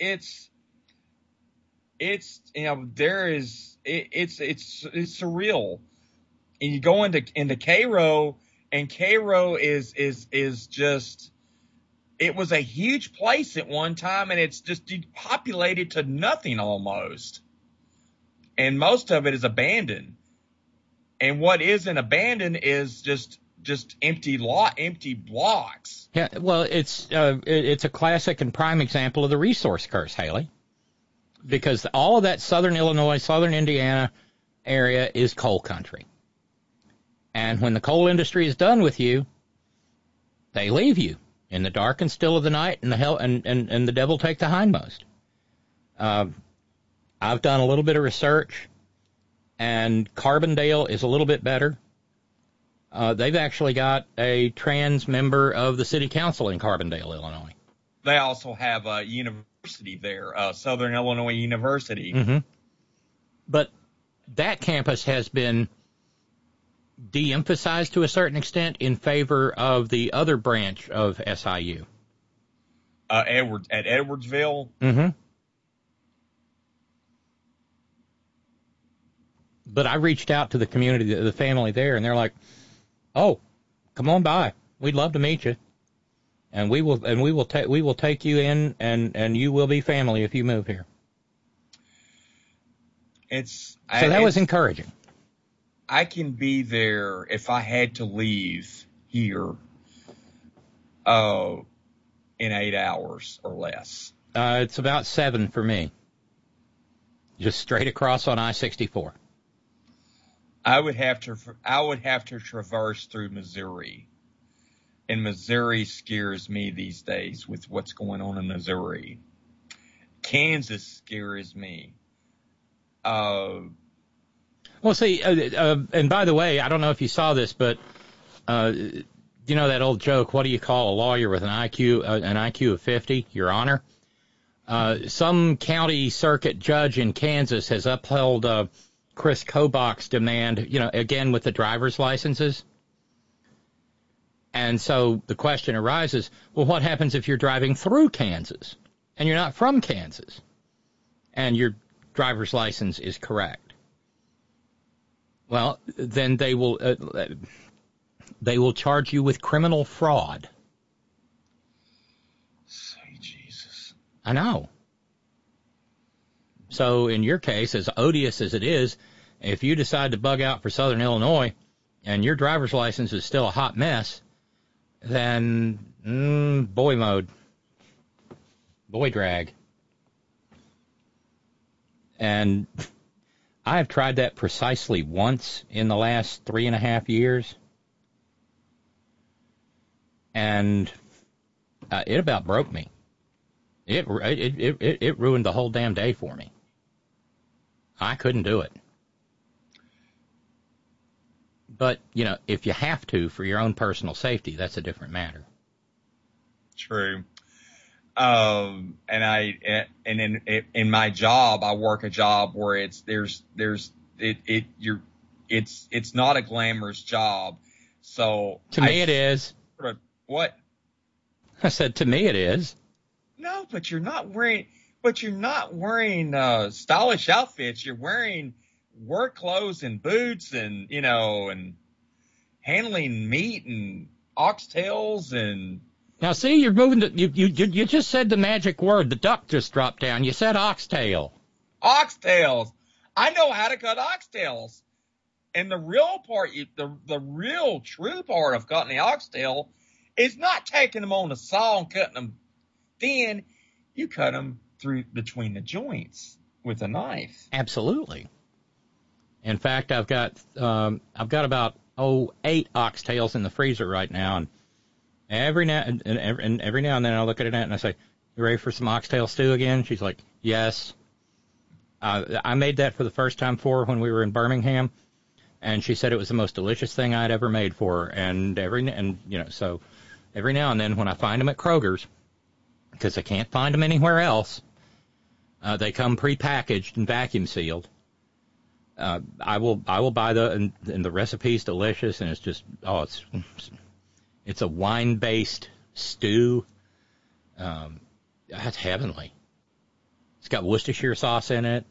surreal. And you go into Cairo, and Cairo is just, it was a huge place at one time, and it's just depopulated to nothing almost. And most of it is abandoned. And what isn't abandoned is just empty blocks. Yeah, well, it's a classic and prime example of the resource curse, Haley. Because all of that southern Illinois, southern Indiana area is coal country. And when the coal industry is done with you, they leave you in the dark and still of the night, and the devil take the hindmost. I've done a little bit of research, and Carbondale is a little bit better. They've actually got a trans member of the city council in Carbondale, Illinois. They also have a university there, Southern Illinois University. Mm-hmm. But that campus has been de-emphasized to a certain extent in favor of the other branch of SIU. At Edwardsville? Mm-hmm. But I reached out to the community, the family there, and they're like, "Oh, come on by. We'd love to meet you, and we will take you in, and you will be family if you move here." That was encouraging. I can be there if I had to leave here in 8 hours or less. It's about 7 for me. Just straight across on I-64. I would have to traverse through Missouri. And Missouri scares me these days with what's going on in Missouri. Kansas scares me. Well, see, and by the way, I don't know if you saw this, but you know that old joke, what do you call a lawyer with an IQ of 50, Your Honor? Some county circuit judge in Kansas has upheld Chris Kobach's demand, again with the driver's licenses. And so the question arises, well, what happens if you're driving through Kansas and you're not from Kansas and your driver's license is correct? Well, then they will charge you with criminal fraud. Say Jesus. I know. So in your case, as odious as it is, if you decide to bug out for Southern Illinois and your driver's license is still a hot mess, then boy mode. Boy drag. And I have tried that precisely once in the last 3.5 years. And it about broke me. It ruined the whole damn day for me. I couldn't do it. But, you know, if you have to for your own personal safety, that's a different matter. True. And in my job, I work a job where it's not a glamorous job. So to me it is. What? I said to me it is. No, but you're not wearing stylish outfits. You're wearing work clothes and boots and, you know, and handling meat and oxtails and. Now, see, you're moving to, you just said the magic word. The duck just dropped down. You said oxtail. Oxtails. I know how to cut oxtails. And the real part, the real true part of cutting the oxtail is not taking them on the saw and cutting them thin. You cut them through between the joints with a knife. Absolutely. In fact, I've got about 8 oxtails in the freezer right now, and every now and then I look at it and I say, "You ready for some oxtail stew again?" She's like, "Yes." I made that for the first time for her when we were in Birmingham, and she said it was the most delicious thing I'd ever made for her. And so every now and then when I find them at Kroger's, because I can't find them anywhere else, they come prepackaged and vacuum sealed. I will buy and the recipe's delicious, and it's just it's a wine-based stew. That's heavenly. It's got Worcestershire sauce in it,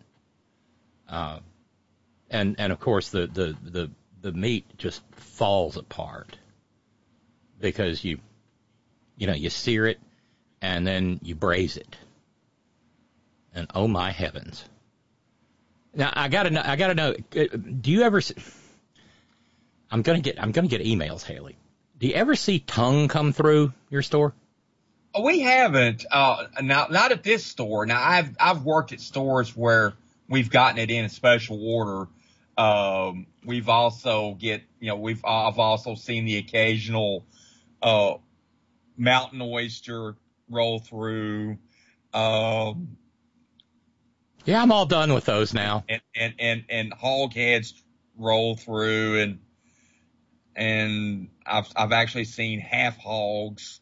and of course the meat just falls apart because you sear it and then you braise it, and oh my heavens! Now I gotta know. Do you ever? I'm gonna get emails, Haley. Do you ever see tongue come through your store? We haven't. Not at this store. Now I've worked at stores where we've gotten it in a special order. We've also I've also seen the occasional mountain oyster roll through. Yeah, I'm all done with those now. And hog heads roll through, and I've actually seen half hogs,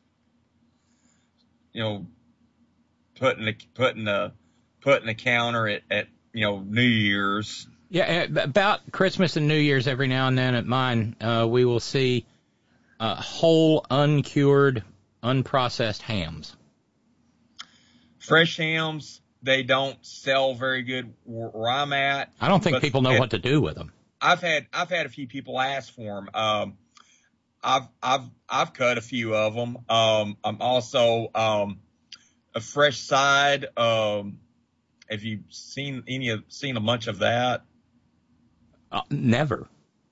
putting the counter at New Year's. Yeah, about Christmas and New Year's, every now and then at mine, we will see whole, uncured, unprocessed hams. Fresh hams, they don't sell very good where I'm at. I don't think people know what to do with them. I've had a few people ask for them. I've cut a few of them. I'm also a fresh side. Have you seen a bunch of that? Never.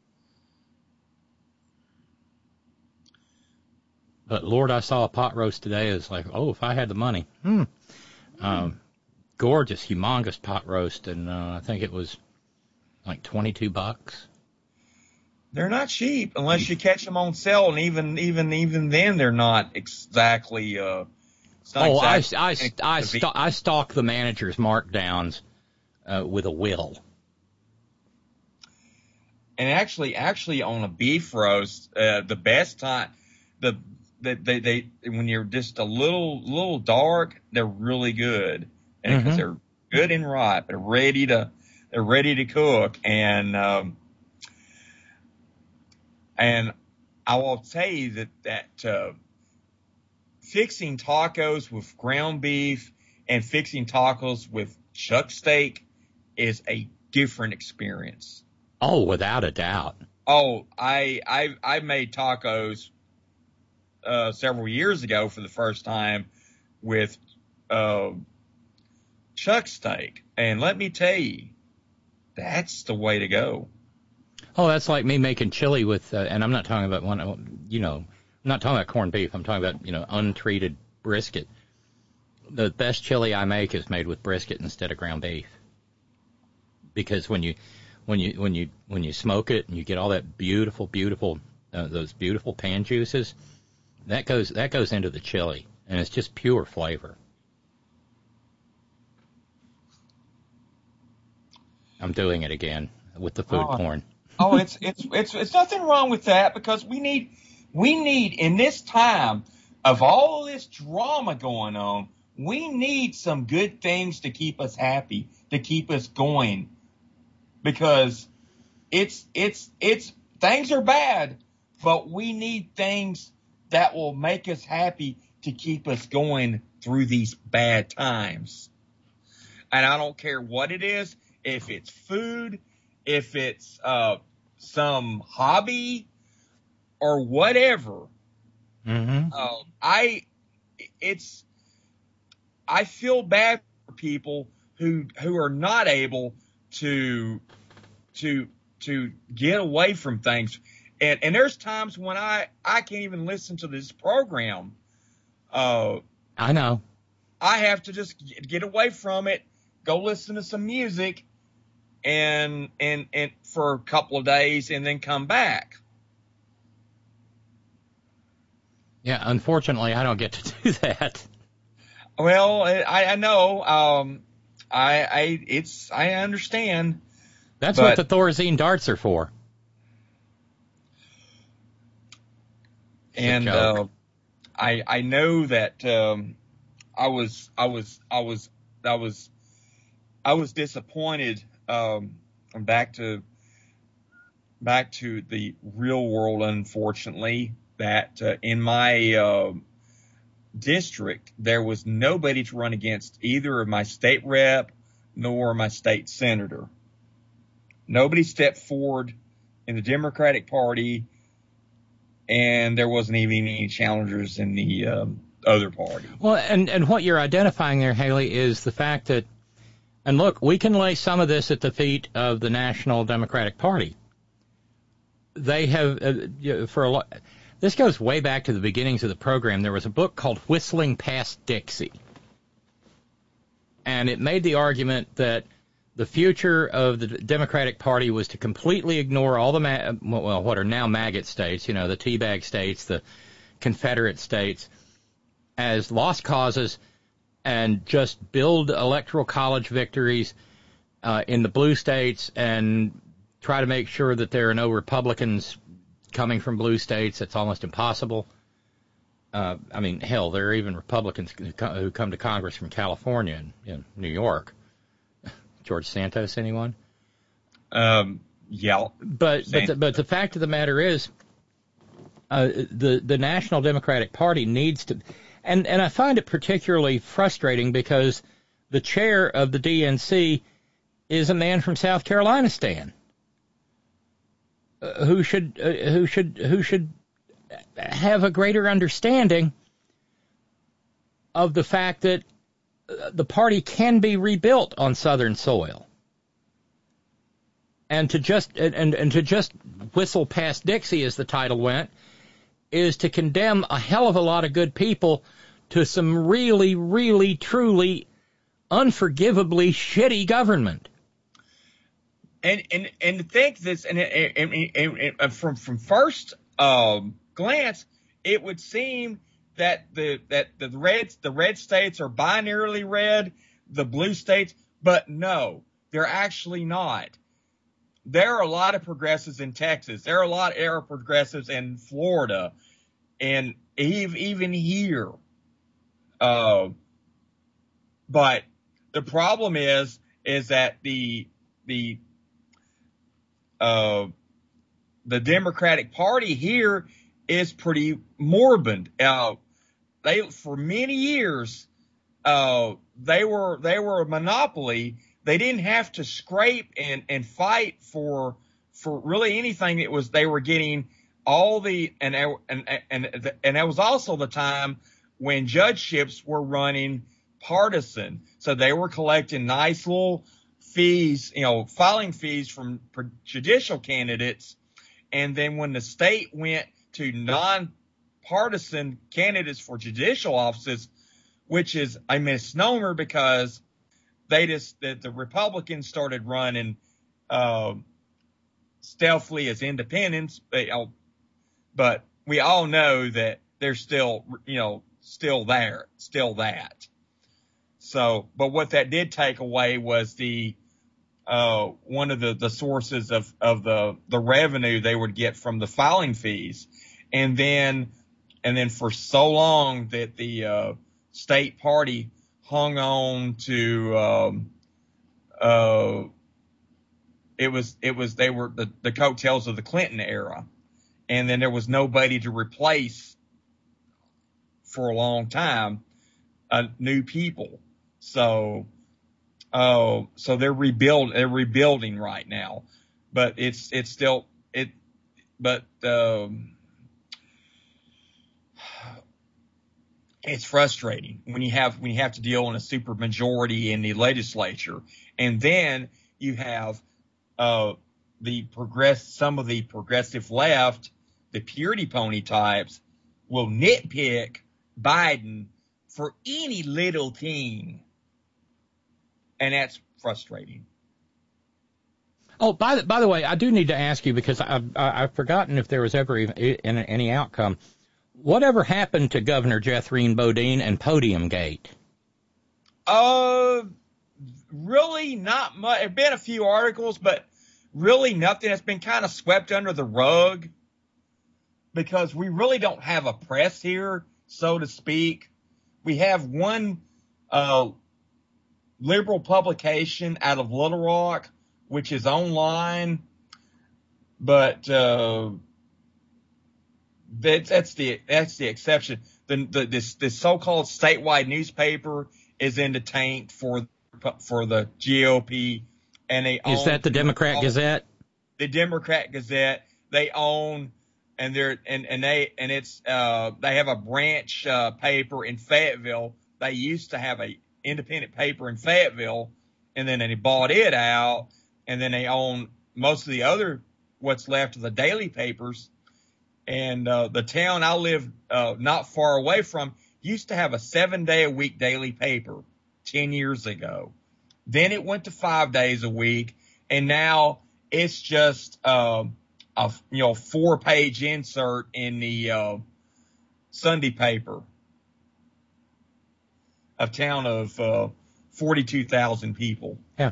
But Lord, I saw a pot roast today. It's like, oh, if I had the money. Gorgeous, humongous pot roast, and I think it was like $22. They're not cheap unless you catch them on sale, and even then they're not exactly. I stalk the manager's markdowns with a will. And actually on a beef roast, the best time, they when you're just a little dark, they're really good, and because they're good and ripe, they're ready to cook, and I will tell you that fixing tacos with ground beef and fixing tacos with chuck steak is a different experience. Oh, without a doubt. Oh, I made tacos several years ago for the first time with chuck steak. And let me tell you, that's the way to go. Oh, that's like me making chili with, and I'm not talking about I'm not talking about corned beef. I'm talking about, untreated brisket. The best chili I make is made with brisket instead of ground beef. Because when you smoke it and you get all that beautiful, those beautiful pan juices, that goes into the chili, and it's just pure flavor. I'm doing it again with the food porn. Oh, it's nothing wrong with that, because we need in this time of all this drama going on, we need some good things to keep us happy, to keep us going, because it's things are bad, but we need things that will make us happy to keep us going through these bad times. And I don't care what it is, if it's food, if it's some hobby or whatever. Mm-hmm. I feel bad for people who are not able to get away from things. And there's times when I can't even listen to this program. I know. I have to just get away from it, go listen to some music, and for a couple of days, and then come back. Yeah, unfortunately, I don't get to do that. Well, I know. I understand. That's what the Thorazine darts are for. And I know that I was disappointed. Back to the real world, unfortunately, that in my district there was nobody to run against either of my state rep nor my state senator. Nobody stepped forward in the Democratic Party, and there wasn't even any challengers in the other party. Well, and what you're identifying there, Haley, is the fact that, and look, we can lay some of this at the feet of the National Democratic Party. They have, this goes way back to the beginnings of the program. There was a book called Whistling Past Dixie. And it made the argument that the future of the Democratic Party was to completely ignore all the, what are now maggot states, the teabag states, the Confederate states, as lost causes, and just build electoral college victories in the blue states and try to make sure that there are no Republicans coming from blue states. It's almost impossible. Hell, there are even Republicans who come to Congress from California and New York. George Santos, anyone? Yeah. But the fact of the matter is, the National Democratic Party needs to, and I find it particularly frustrating because the chair of the DNC is a man from South Carolina, Stan, who should have a greater understanding of the fact that the party can be rebuilt on Southern soil. And to just whistle past Dixie, as the title went, is to condemn a hell of a lot of good people to some really, really, truly, unforgivably shitty government. And to think this, and from first glance, it would seem that the red states are binarily red, the blue states, but no, they're actually not. There are a lot of progressives in Texas. There are a lot of progressives in Florida, and even here. But the problem is that the Democratic Party here is pretty morbid. They, for many years, they were a monopoly. They didn't have to scrape and fight for really anything. It was, they were getting all the, and that was also the time when judgeships were running partisan. So they were collecting nice little fees, filing fees from judicial candidates. And then when the state went to nonpartisan candidates for judicial offices, which is a misnomer because the Republicans started running stealthily as independents, but we all know that they're still that. So, but what that did take away was the one of the sources of the revenue they would get from the filing fees, and then for so long that the state party hung on to they were the coattails of the Clinton era, and then there was nobody to replace for a long time new people. So they're rebuilding right now, but it's frustrating when you have to deal in a super majority in the legislature, and then you have some of the progressive left, the purity pony types, will nitpick Biden for any little thing, and that's frustrating. Oh, by the way, I do need to ask you, because I've forgotten if there was ever any outcome. Whatever happened to Governor Jethrine Bodine and Podiumgate? Really not much. There have been a few articles, but really nothing. That's been kind of swept under the rug because we really don't have a press here, so to speak. We have one liberal publication out of Little Rock, which is online, but that's the exception. This so-called statewide newspaper is in the tank for the GOP, and is that the Democrat Gazette? The Democrat Gazette they own, and they have a branch paper in Fayetteville. They used to have a independent paper in Fayetteville, and then they bought it out, and then they own most of the other what's left of the daily papers. And the town I live not far away from used to have a 7-day-a-week daily paper 10 years ago. Then it went to 5 days a week, and now it's just a 4-page insert in the Sunday paper. A town of 42,000 people. Yeah.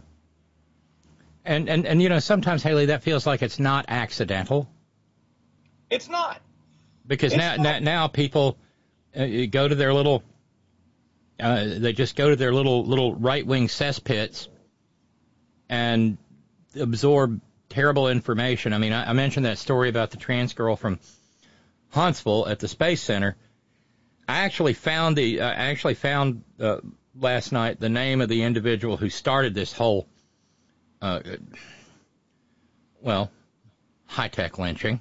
And sometimes, Haley, that feels like it's not accidental. It's not. Because now people go to their little they just go to their little right-wing cesspits and absorb terrible information. I mean, I mentioned that story about the trans girl from Huntsville at the Space Center. I actually found last night the name of the individual who started this whole high-tech lynching.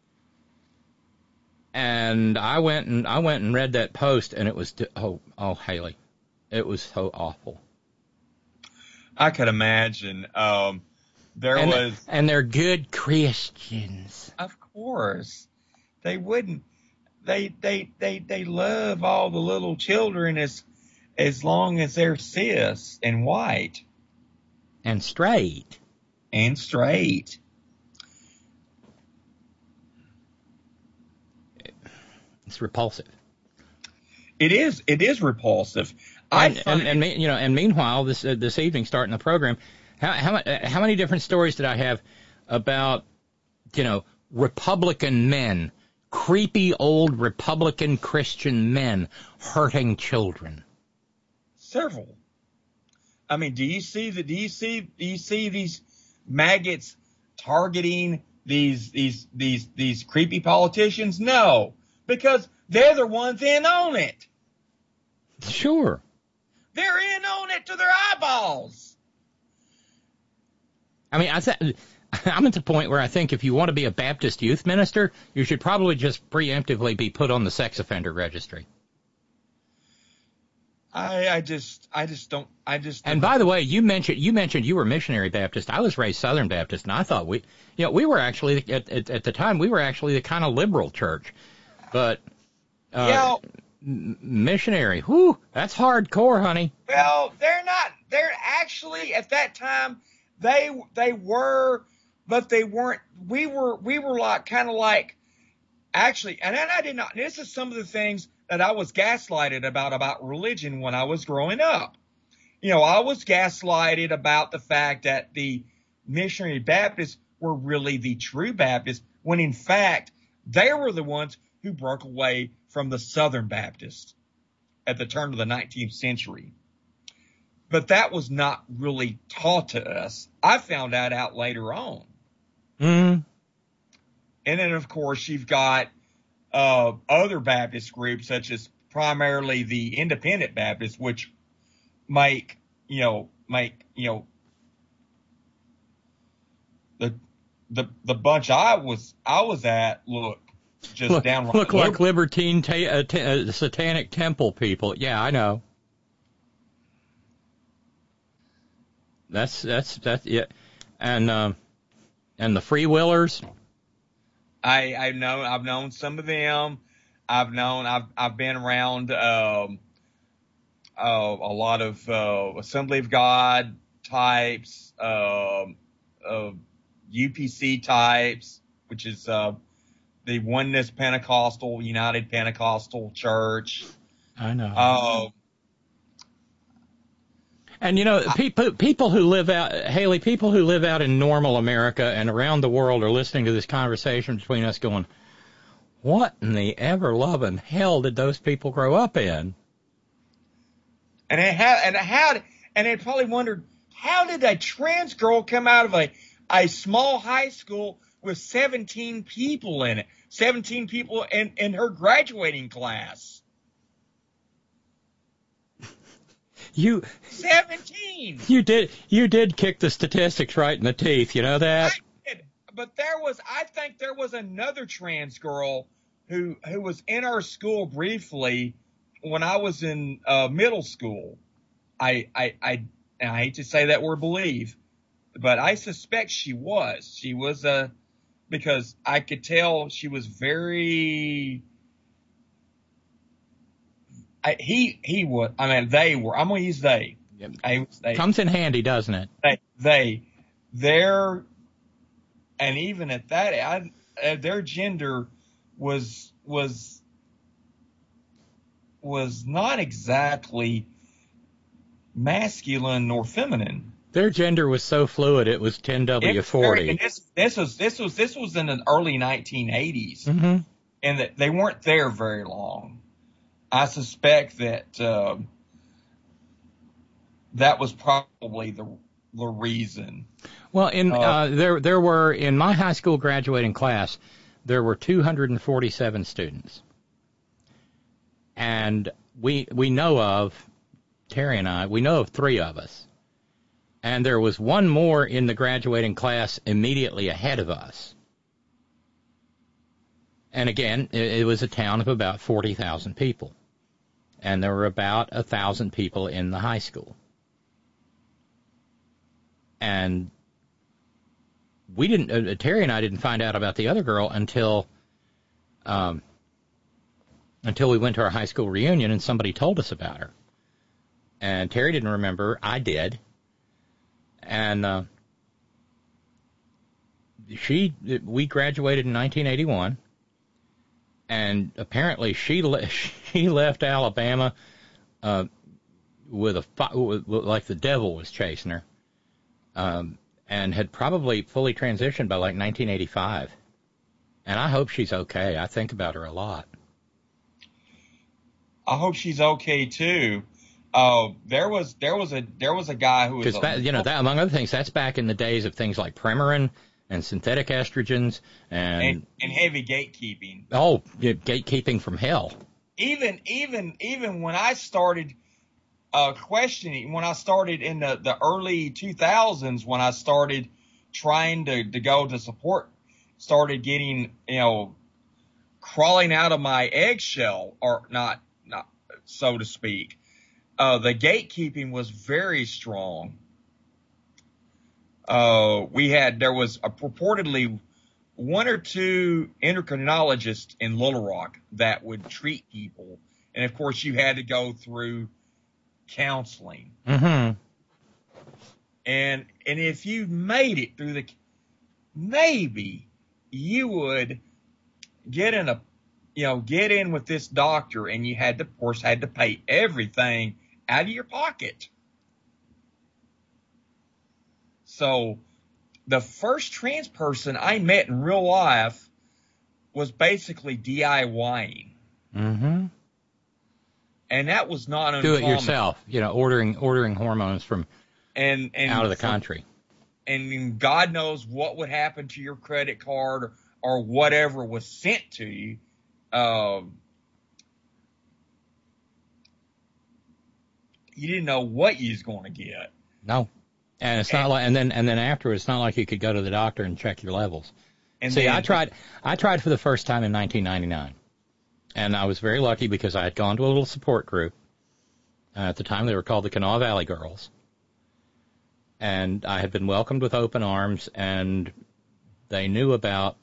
And I went and read that post, and it was Haley, it was so awful. I could imagine. And they're good Christians. Of course, they wouldn't. They love all the little children as long as they're cis and white and straight. It's repulsive. It is repulsive. And meanwhile, this evening, starting the program, how many different stories did I have about Republican men, creepy old Republican Christian men hurting children? Several. I mean, do you see these maggots targeting these creepy politicians? No. Because they're the ones in on it. Sure. They're in on it to their eyeballs. I mean, I'm at the point where I think if you want to be a Baptist youth minister, you should probably just preemptively be put on the sex offender registry. I just don't. And by the way, you mentioned you were missionary Baptist. I was raised Southern Baptist, and I thought we were actually at the time we were actually the kind of liberal church, but missionary, whoo, that's hardcore, honey. Well, they're not. They're actually at that time they were, but they weren't. We were like kind of like actually, and then I did not. This is some of the things that I was gaslighted about religion when I was growing up. I was gaslighted about the fact that the missionary Baptists were really the true Baptists, when in fact they were the ones who broke away from the Southern Baptists at the turn of the 19th century. But that was not really taught to us. I found that out later on. Mm-hmm. And then, of course, you've got other Baptist groups, such as primarily the Independent Baptists, which make the bunch I was at look downright look like libertine satanic temple people. Yeah, I know. That's yeah, and the Free Willers. I've known some of them. I've been around a lot of Assembly of God types, UPC types, which is the Oneness Pentecostal, United Pentecostal Church. I know. And people who live out, Haley, people who live out in normal America and around the world are listening to this conversation between us going, what in the ever-loving hell did those people grow up in? And they probably wondered, how did a trans girl come out of a small high school with 17 people in it, 17 people in her graduating class? 17. You did kick the statistics right in the teeth. You know that? I did. But I think there was another trans girl who was in our school briefly when I was in middle school. I hate to say that word believe, but I suspect she was. She was because I could tell she was very. He was. I mean, they were. I'm gonna use they. Yep. They. Comes in handy, doesn't it? They're, and even at that, their gender was not exactly masculine nor feminine. Their gender was so fluid, it was 10W40. And this was in the early 1980s, mm-hmm. and that they weren't there very long. I suspect that that was probably the reason. Well, there were in my high school graduating class, there were 247 students, and we know of Terry and I. We know of 3 of us, and there was one more in the graduating class immediately ahead of us. And again, it was a town of about 40,000 people. And there were about 1,000 people in the high school. And we didn't, Terry and I didn't find out about the other girl until we went to our high school reunion and somebody told us about her. And Terry didn't remember. I did. And we graduated in 1981. And apparently she left Alabama with like the devil was chasing her, and had probably fully transitioned by like 1985. And I hope she's okay. I think about her a lot. I hope she's okay too. There was a guy who was that, among other things, that's back in the days of things like Premarin and synthetic estrogens and heavy gatekeeping. Oh, gatekeeping from hell. Even when I started questioning, when I started in the early 2000s, when I started trying to go to support, started getting, crawling out of my eggshell, or not so to speak. the gatekeeping was very strong. There was purportedly 1 or 2 endocrinologists in Little Rock that would treat people. And of course you had to go through counseling. Mm-hmm. And if you made it through maybe you would get in with this doctor, and you had to pay everything out of your pocket. So the first trans person I met in real life was basically DIYing. Mm-hmm. And that was not uncommon. Do it yourself, ordering hormones from and out of the country. And God knows what would happen to your credit card or whatever was sent to you. You didn't know what you was going to get. No. And it's not like, and then afterwards, it's not like you could go to the doctor and check your levels. And See, I tried for the first time in 1999, and I was very lucky because I had gone to a little support group. At the time, they were called the Kanawha Valley Girls, and I had been welcomed with open arms, and they knew about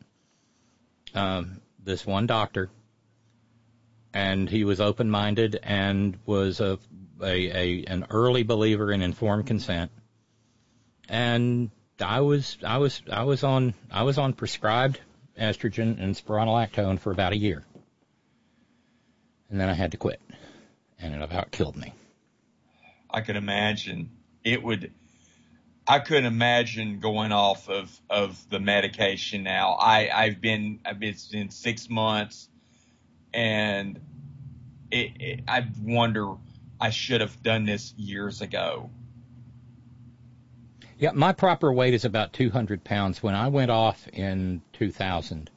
this one doctor, and he was open-minded and was an early believer in informed consent. And I was on prescribed estrogen and spironolactone for about a year, and then I had to quit, and it about killed me. I could imagine I couldn't imagine going off of the medication now. I've been 6 months, and I wonder I should have done this years ago. Yeah, my proper weight is about 200 pounds. When I went off in 2000,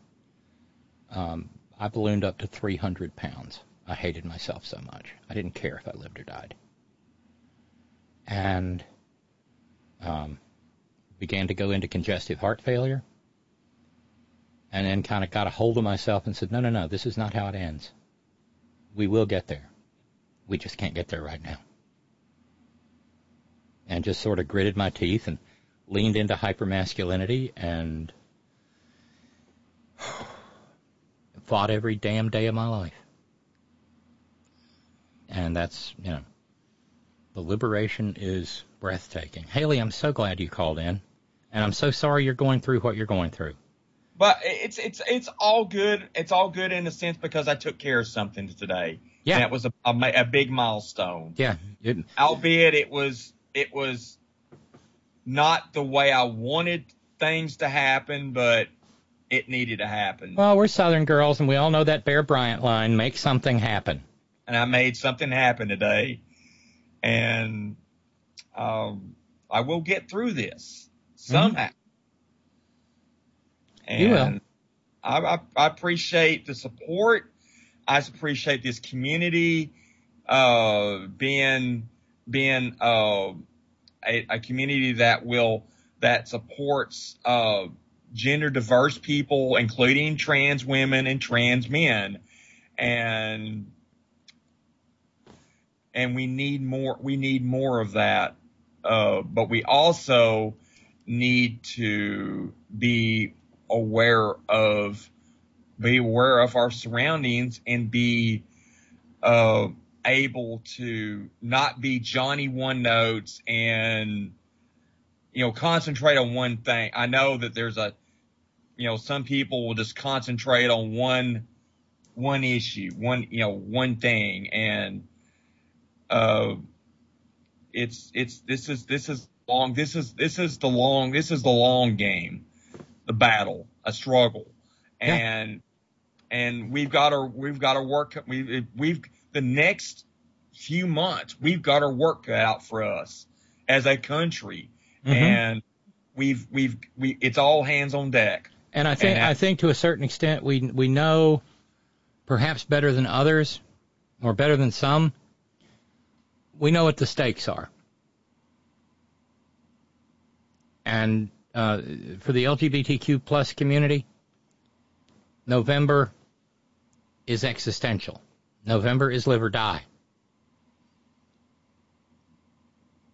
I ballooned up to 300 pounds. I hated myself so much. I didn't care if I lived or died. And began to go into congestive heart failure. And then kind of got a hold of myself and said, no, this is not how it ends. We will get there. We just can't get there right now. And just sort of gritted my teeth and leaned into hypermasculinity and fought every damn day of my life. And that's, the liberation is breathtaking. Haley, I'm so glad you called in, and I'm so sorry you're going through what you're going through. But it's all good. It's all good in a sense because I took care of something today. Yeah. And it was a big milestone. Yeah. Albeit it was not the way I wanted things to happen, but it needed to happen. Well, we're Southern girls, and we all know that Bear Bryant line, make something happen. And I made something happen today. And I will get through this somehow. And you will. I appreciate the support. I appreciate this community being a community that supports gender diverse people, including trans women and trans men, and we need more of that. But we also need to be aware of our surroundings and be able to not be Johnny One Notes and concentrate on one thing. I know that there's some people will just concentrate on one issue, one thing, and this is the long game, the battle, a struggle. Yeah. And we've got to work. The next few months, we've got our work cut out for us as a country. Mm-hmm. And it's all hands on deck. And I think to a certain extent, we know perhaps better than others or better than some. We know what the stakes are. And for the LGBTQ plus community, November is existential. November is live or die.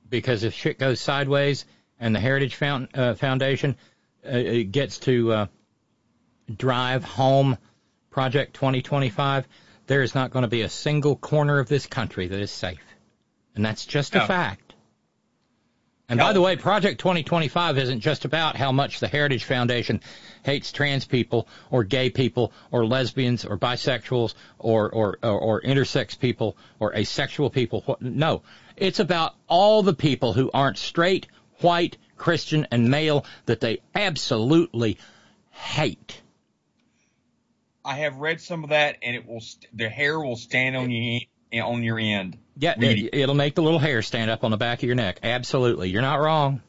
because if shit goes sideways and the Heritage Foundation gets to drive home Project 2025, there is not going to be a single corner of this country that is safe. And that's just a fact. And by the way, Project 2025 isn't just about how much the Heritage Foundation hates trans people or gay people or lesbians or bisexuals or intersex people or asexual people. No, it's about all the people who aren't straight, white, Christian, and male that they absolutely hate. I have read some of that, and the hair will stand on your end. Yeah, it'll make the little hair stand up on the back of your neck. Absolutely. You're not wrong.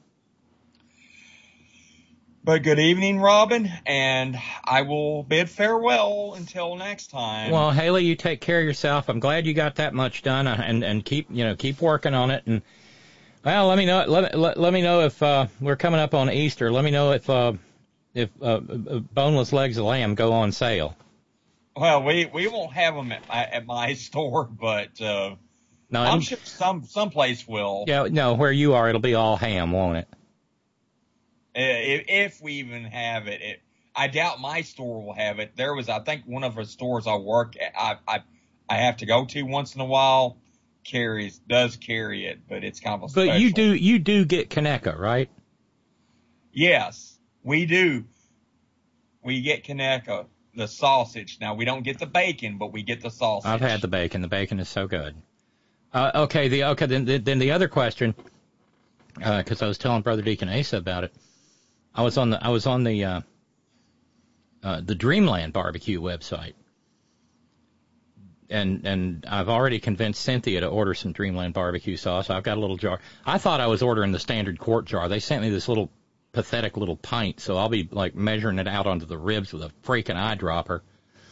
But good evening, Robin, and I will bid farewell until next time. Well, Haley, you take care of yourself. I'm glad you got that much done, and keep working on it. And well, let me know. Let me know if we're coming up on Easter. Let me know if boneless legs of lamb go on sale. Well, we won't have them at my store, but no, I'm sure someplace will. Yeah, no, where you are, it'll be all ham, won't it? If we even have it, I doubt my store will have it. There was, I think, one of the stores I work at, I have to go to once in a while, does carry it, but it's kind of a special. But you do get Conecuh, right? Yes, we do. We get Conecuh. The sausage. Now, we don't get the bacon, but we get the sausage. I've had the bacon. The bacon is so good. Then the other question, because I was telling Brother Deacon Asa about it. I was on the Dreamland barbecue website, and I've already convinced Cynthia to order some Dreamland barbecue sauce. I've got a little jar. I thought I was ordering the standard quart jar. They sent me this little pathetic little pint, so I'll be like measuring it out onto the ribs with a freaking eyedropper.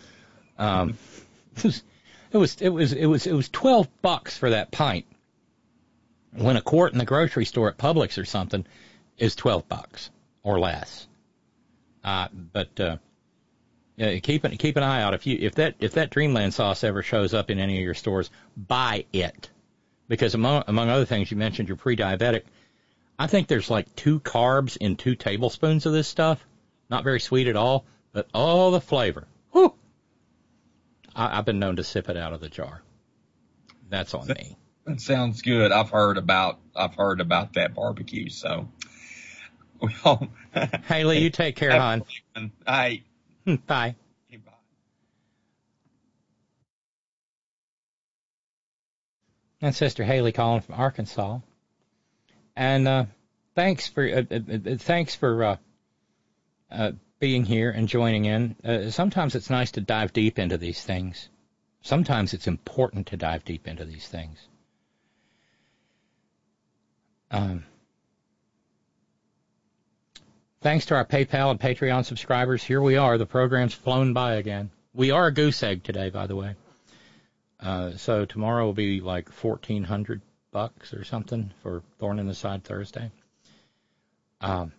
It was $12 for that pint, when a quart in the grocery store at Publix or something is $12 or less. But keep an eye out. If that Dreamland sauce ever shows up in any of your stores, buy it, because among other things, you mentioned you're pre-diabetic. I think there's like 2 carbs in 2 tablespoons of this stuff. Not very sweet at all, but all the flavor. Whew. I've been known to sip it out of the jar. That's on me. That sounds good. I've heard about that barbecue. So, well, Haley, you take care, hon. All right. Bye. Okay, bye. And Sister Haley calling from Arkansas. And thanks for being here and joining in. Sometimes it's nice to dive deep into these things. Sometimes it's important to dive deep into these things. Thanks to our PayPal and Patreon subscribers, here we are. The program's flown by again. We are a goose egg today, by the way. So tomorrow will be like $1,400 or something for Thorn in the Side Thursday. But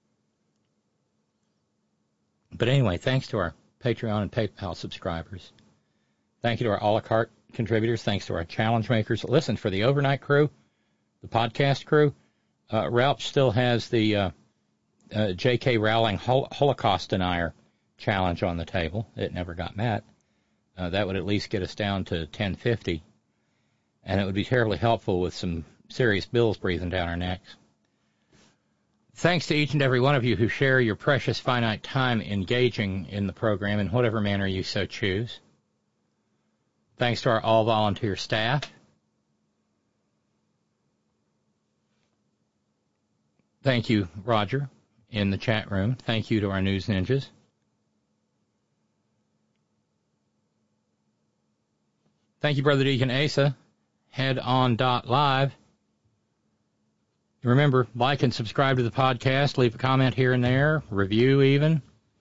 anyway, thanks to our Patreon and PayPal subscribers. Thank you to our a la carte contributors. Thanks to our challenge makers. Listen, for the overnight crew, the podcast crew, Ralph still has the J.K. Rowling Holocaust Denier challenge on the table. It never got met. That would at least get us down to 1050. And it would be terribly helpful with some serious bills breathing down our necks. Thanks to each and every one of you who share your precious finite time engaging in the program in whatever manner you so choose. Thanks to our all-volunteer staff. Thank you, Roger, in the chat room. Thank you to our news ninjas. Thank you, Brother Deacon Asa. Headon.live. Remember, like and subscribe to the podcast. Leave a comment here and there. Review even.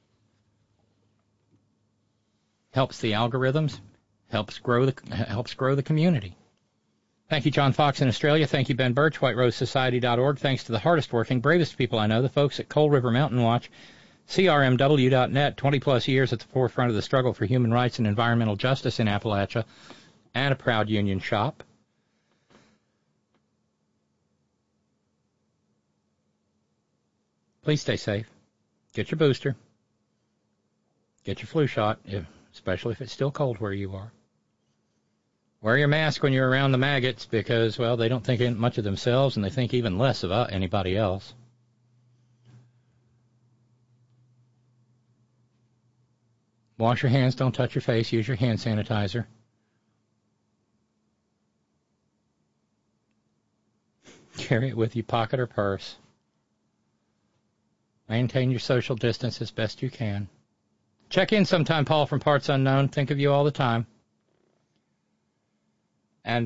Helps the algorithms. Helps grow the community. Thank you, John Fox in Australia. Thank you, Ben Birch, WhiteRoseSociety.org. Thanks to the hardest working, bravest people I know, the folks at Cold River Mountain Watch, CRMW.net, 20-plus years at the forefront of the struggle for human rights and environmental justice in Appalachia, and a proud union shop. Please stay safe. Get your booster. Get your flu shot, especially if it's still cold where you are. Wear your mask when you're around the maggots because, well, they don't think much of themselves and they think even less about anybody else. Wash your hands. Don't touch your face. Use your hand sanitizer. Carry it with you, pocket or purse. Maintain your social distance as best you can. Check in sometime, Paul from Parts Unknown. Think of you all the time. And,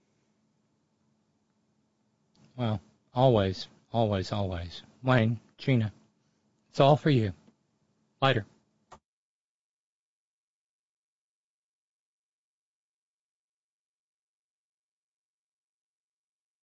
well, always, always, always. Wayne, Gina, it's all for you. Later.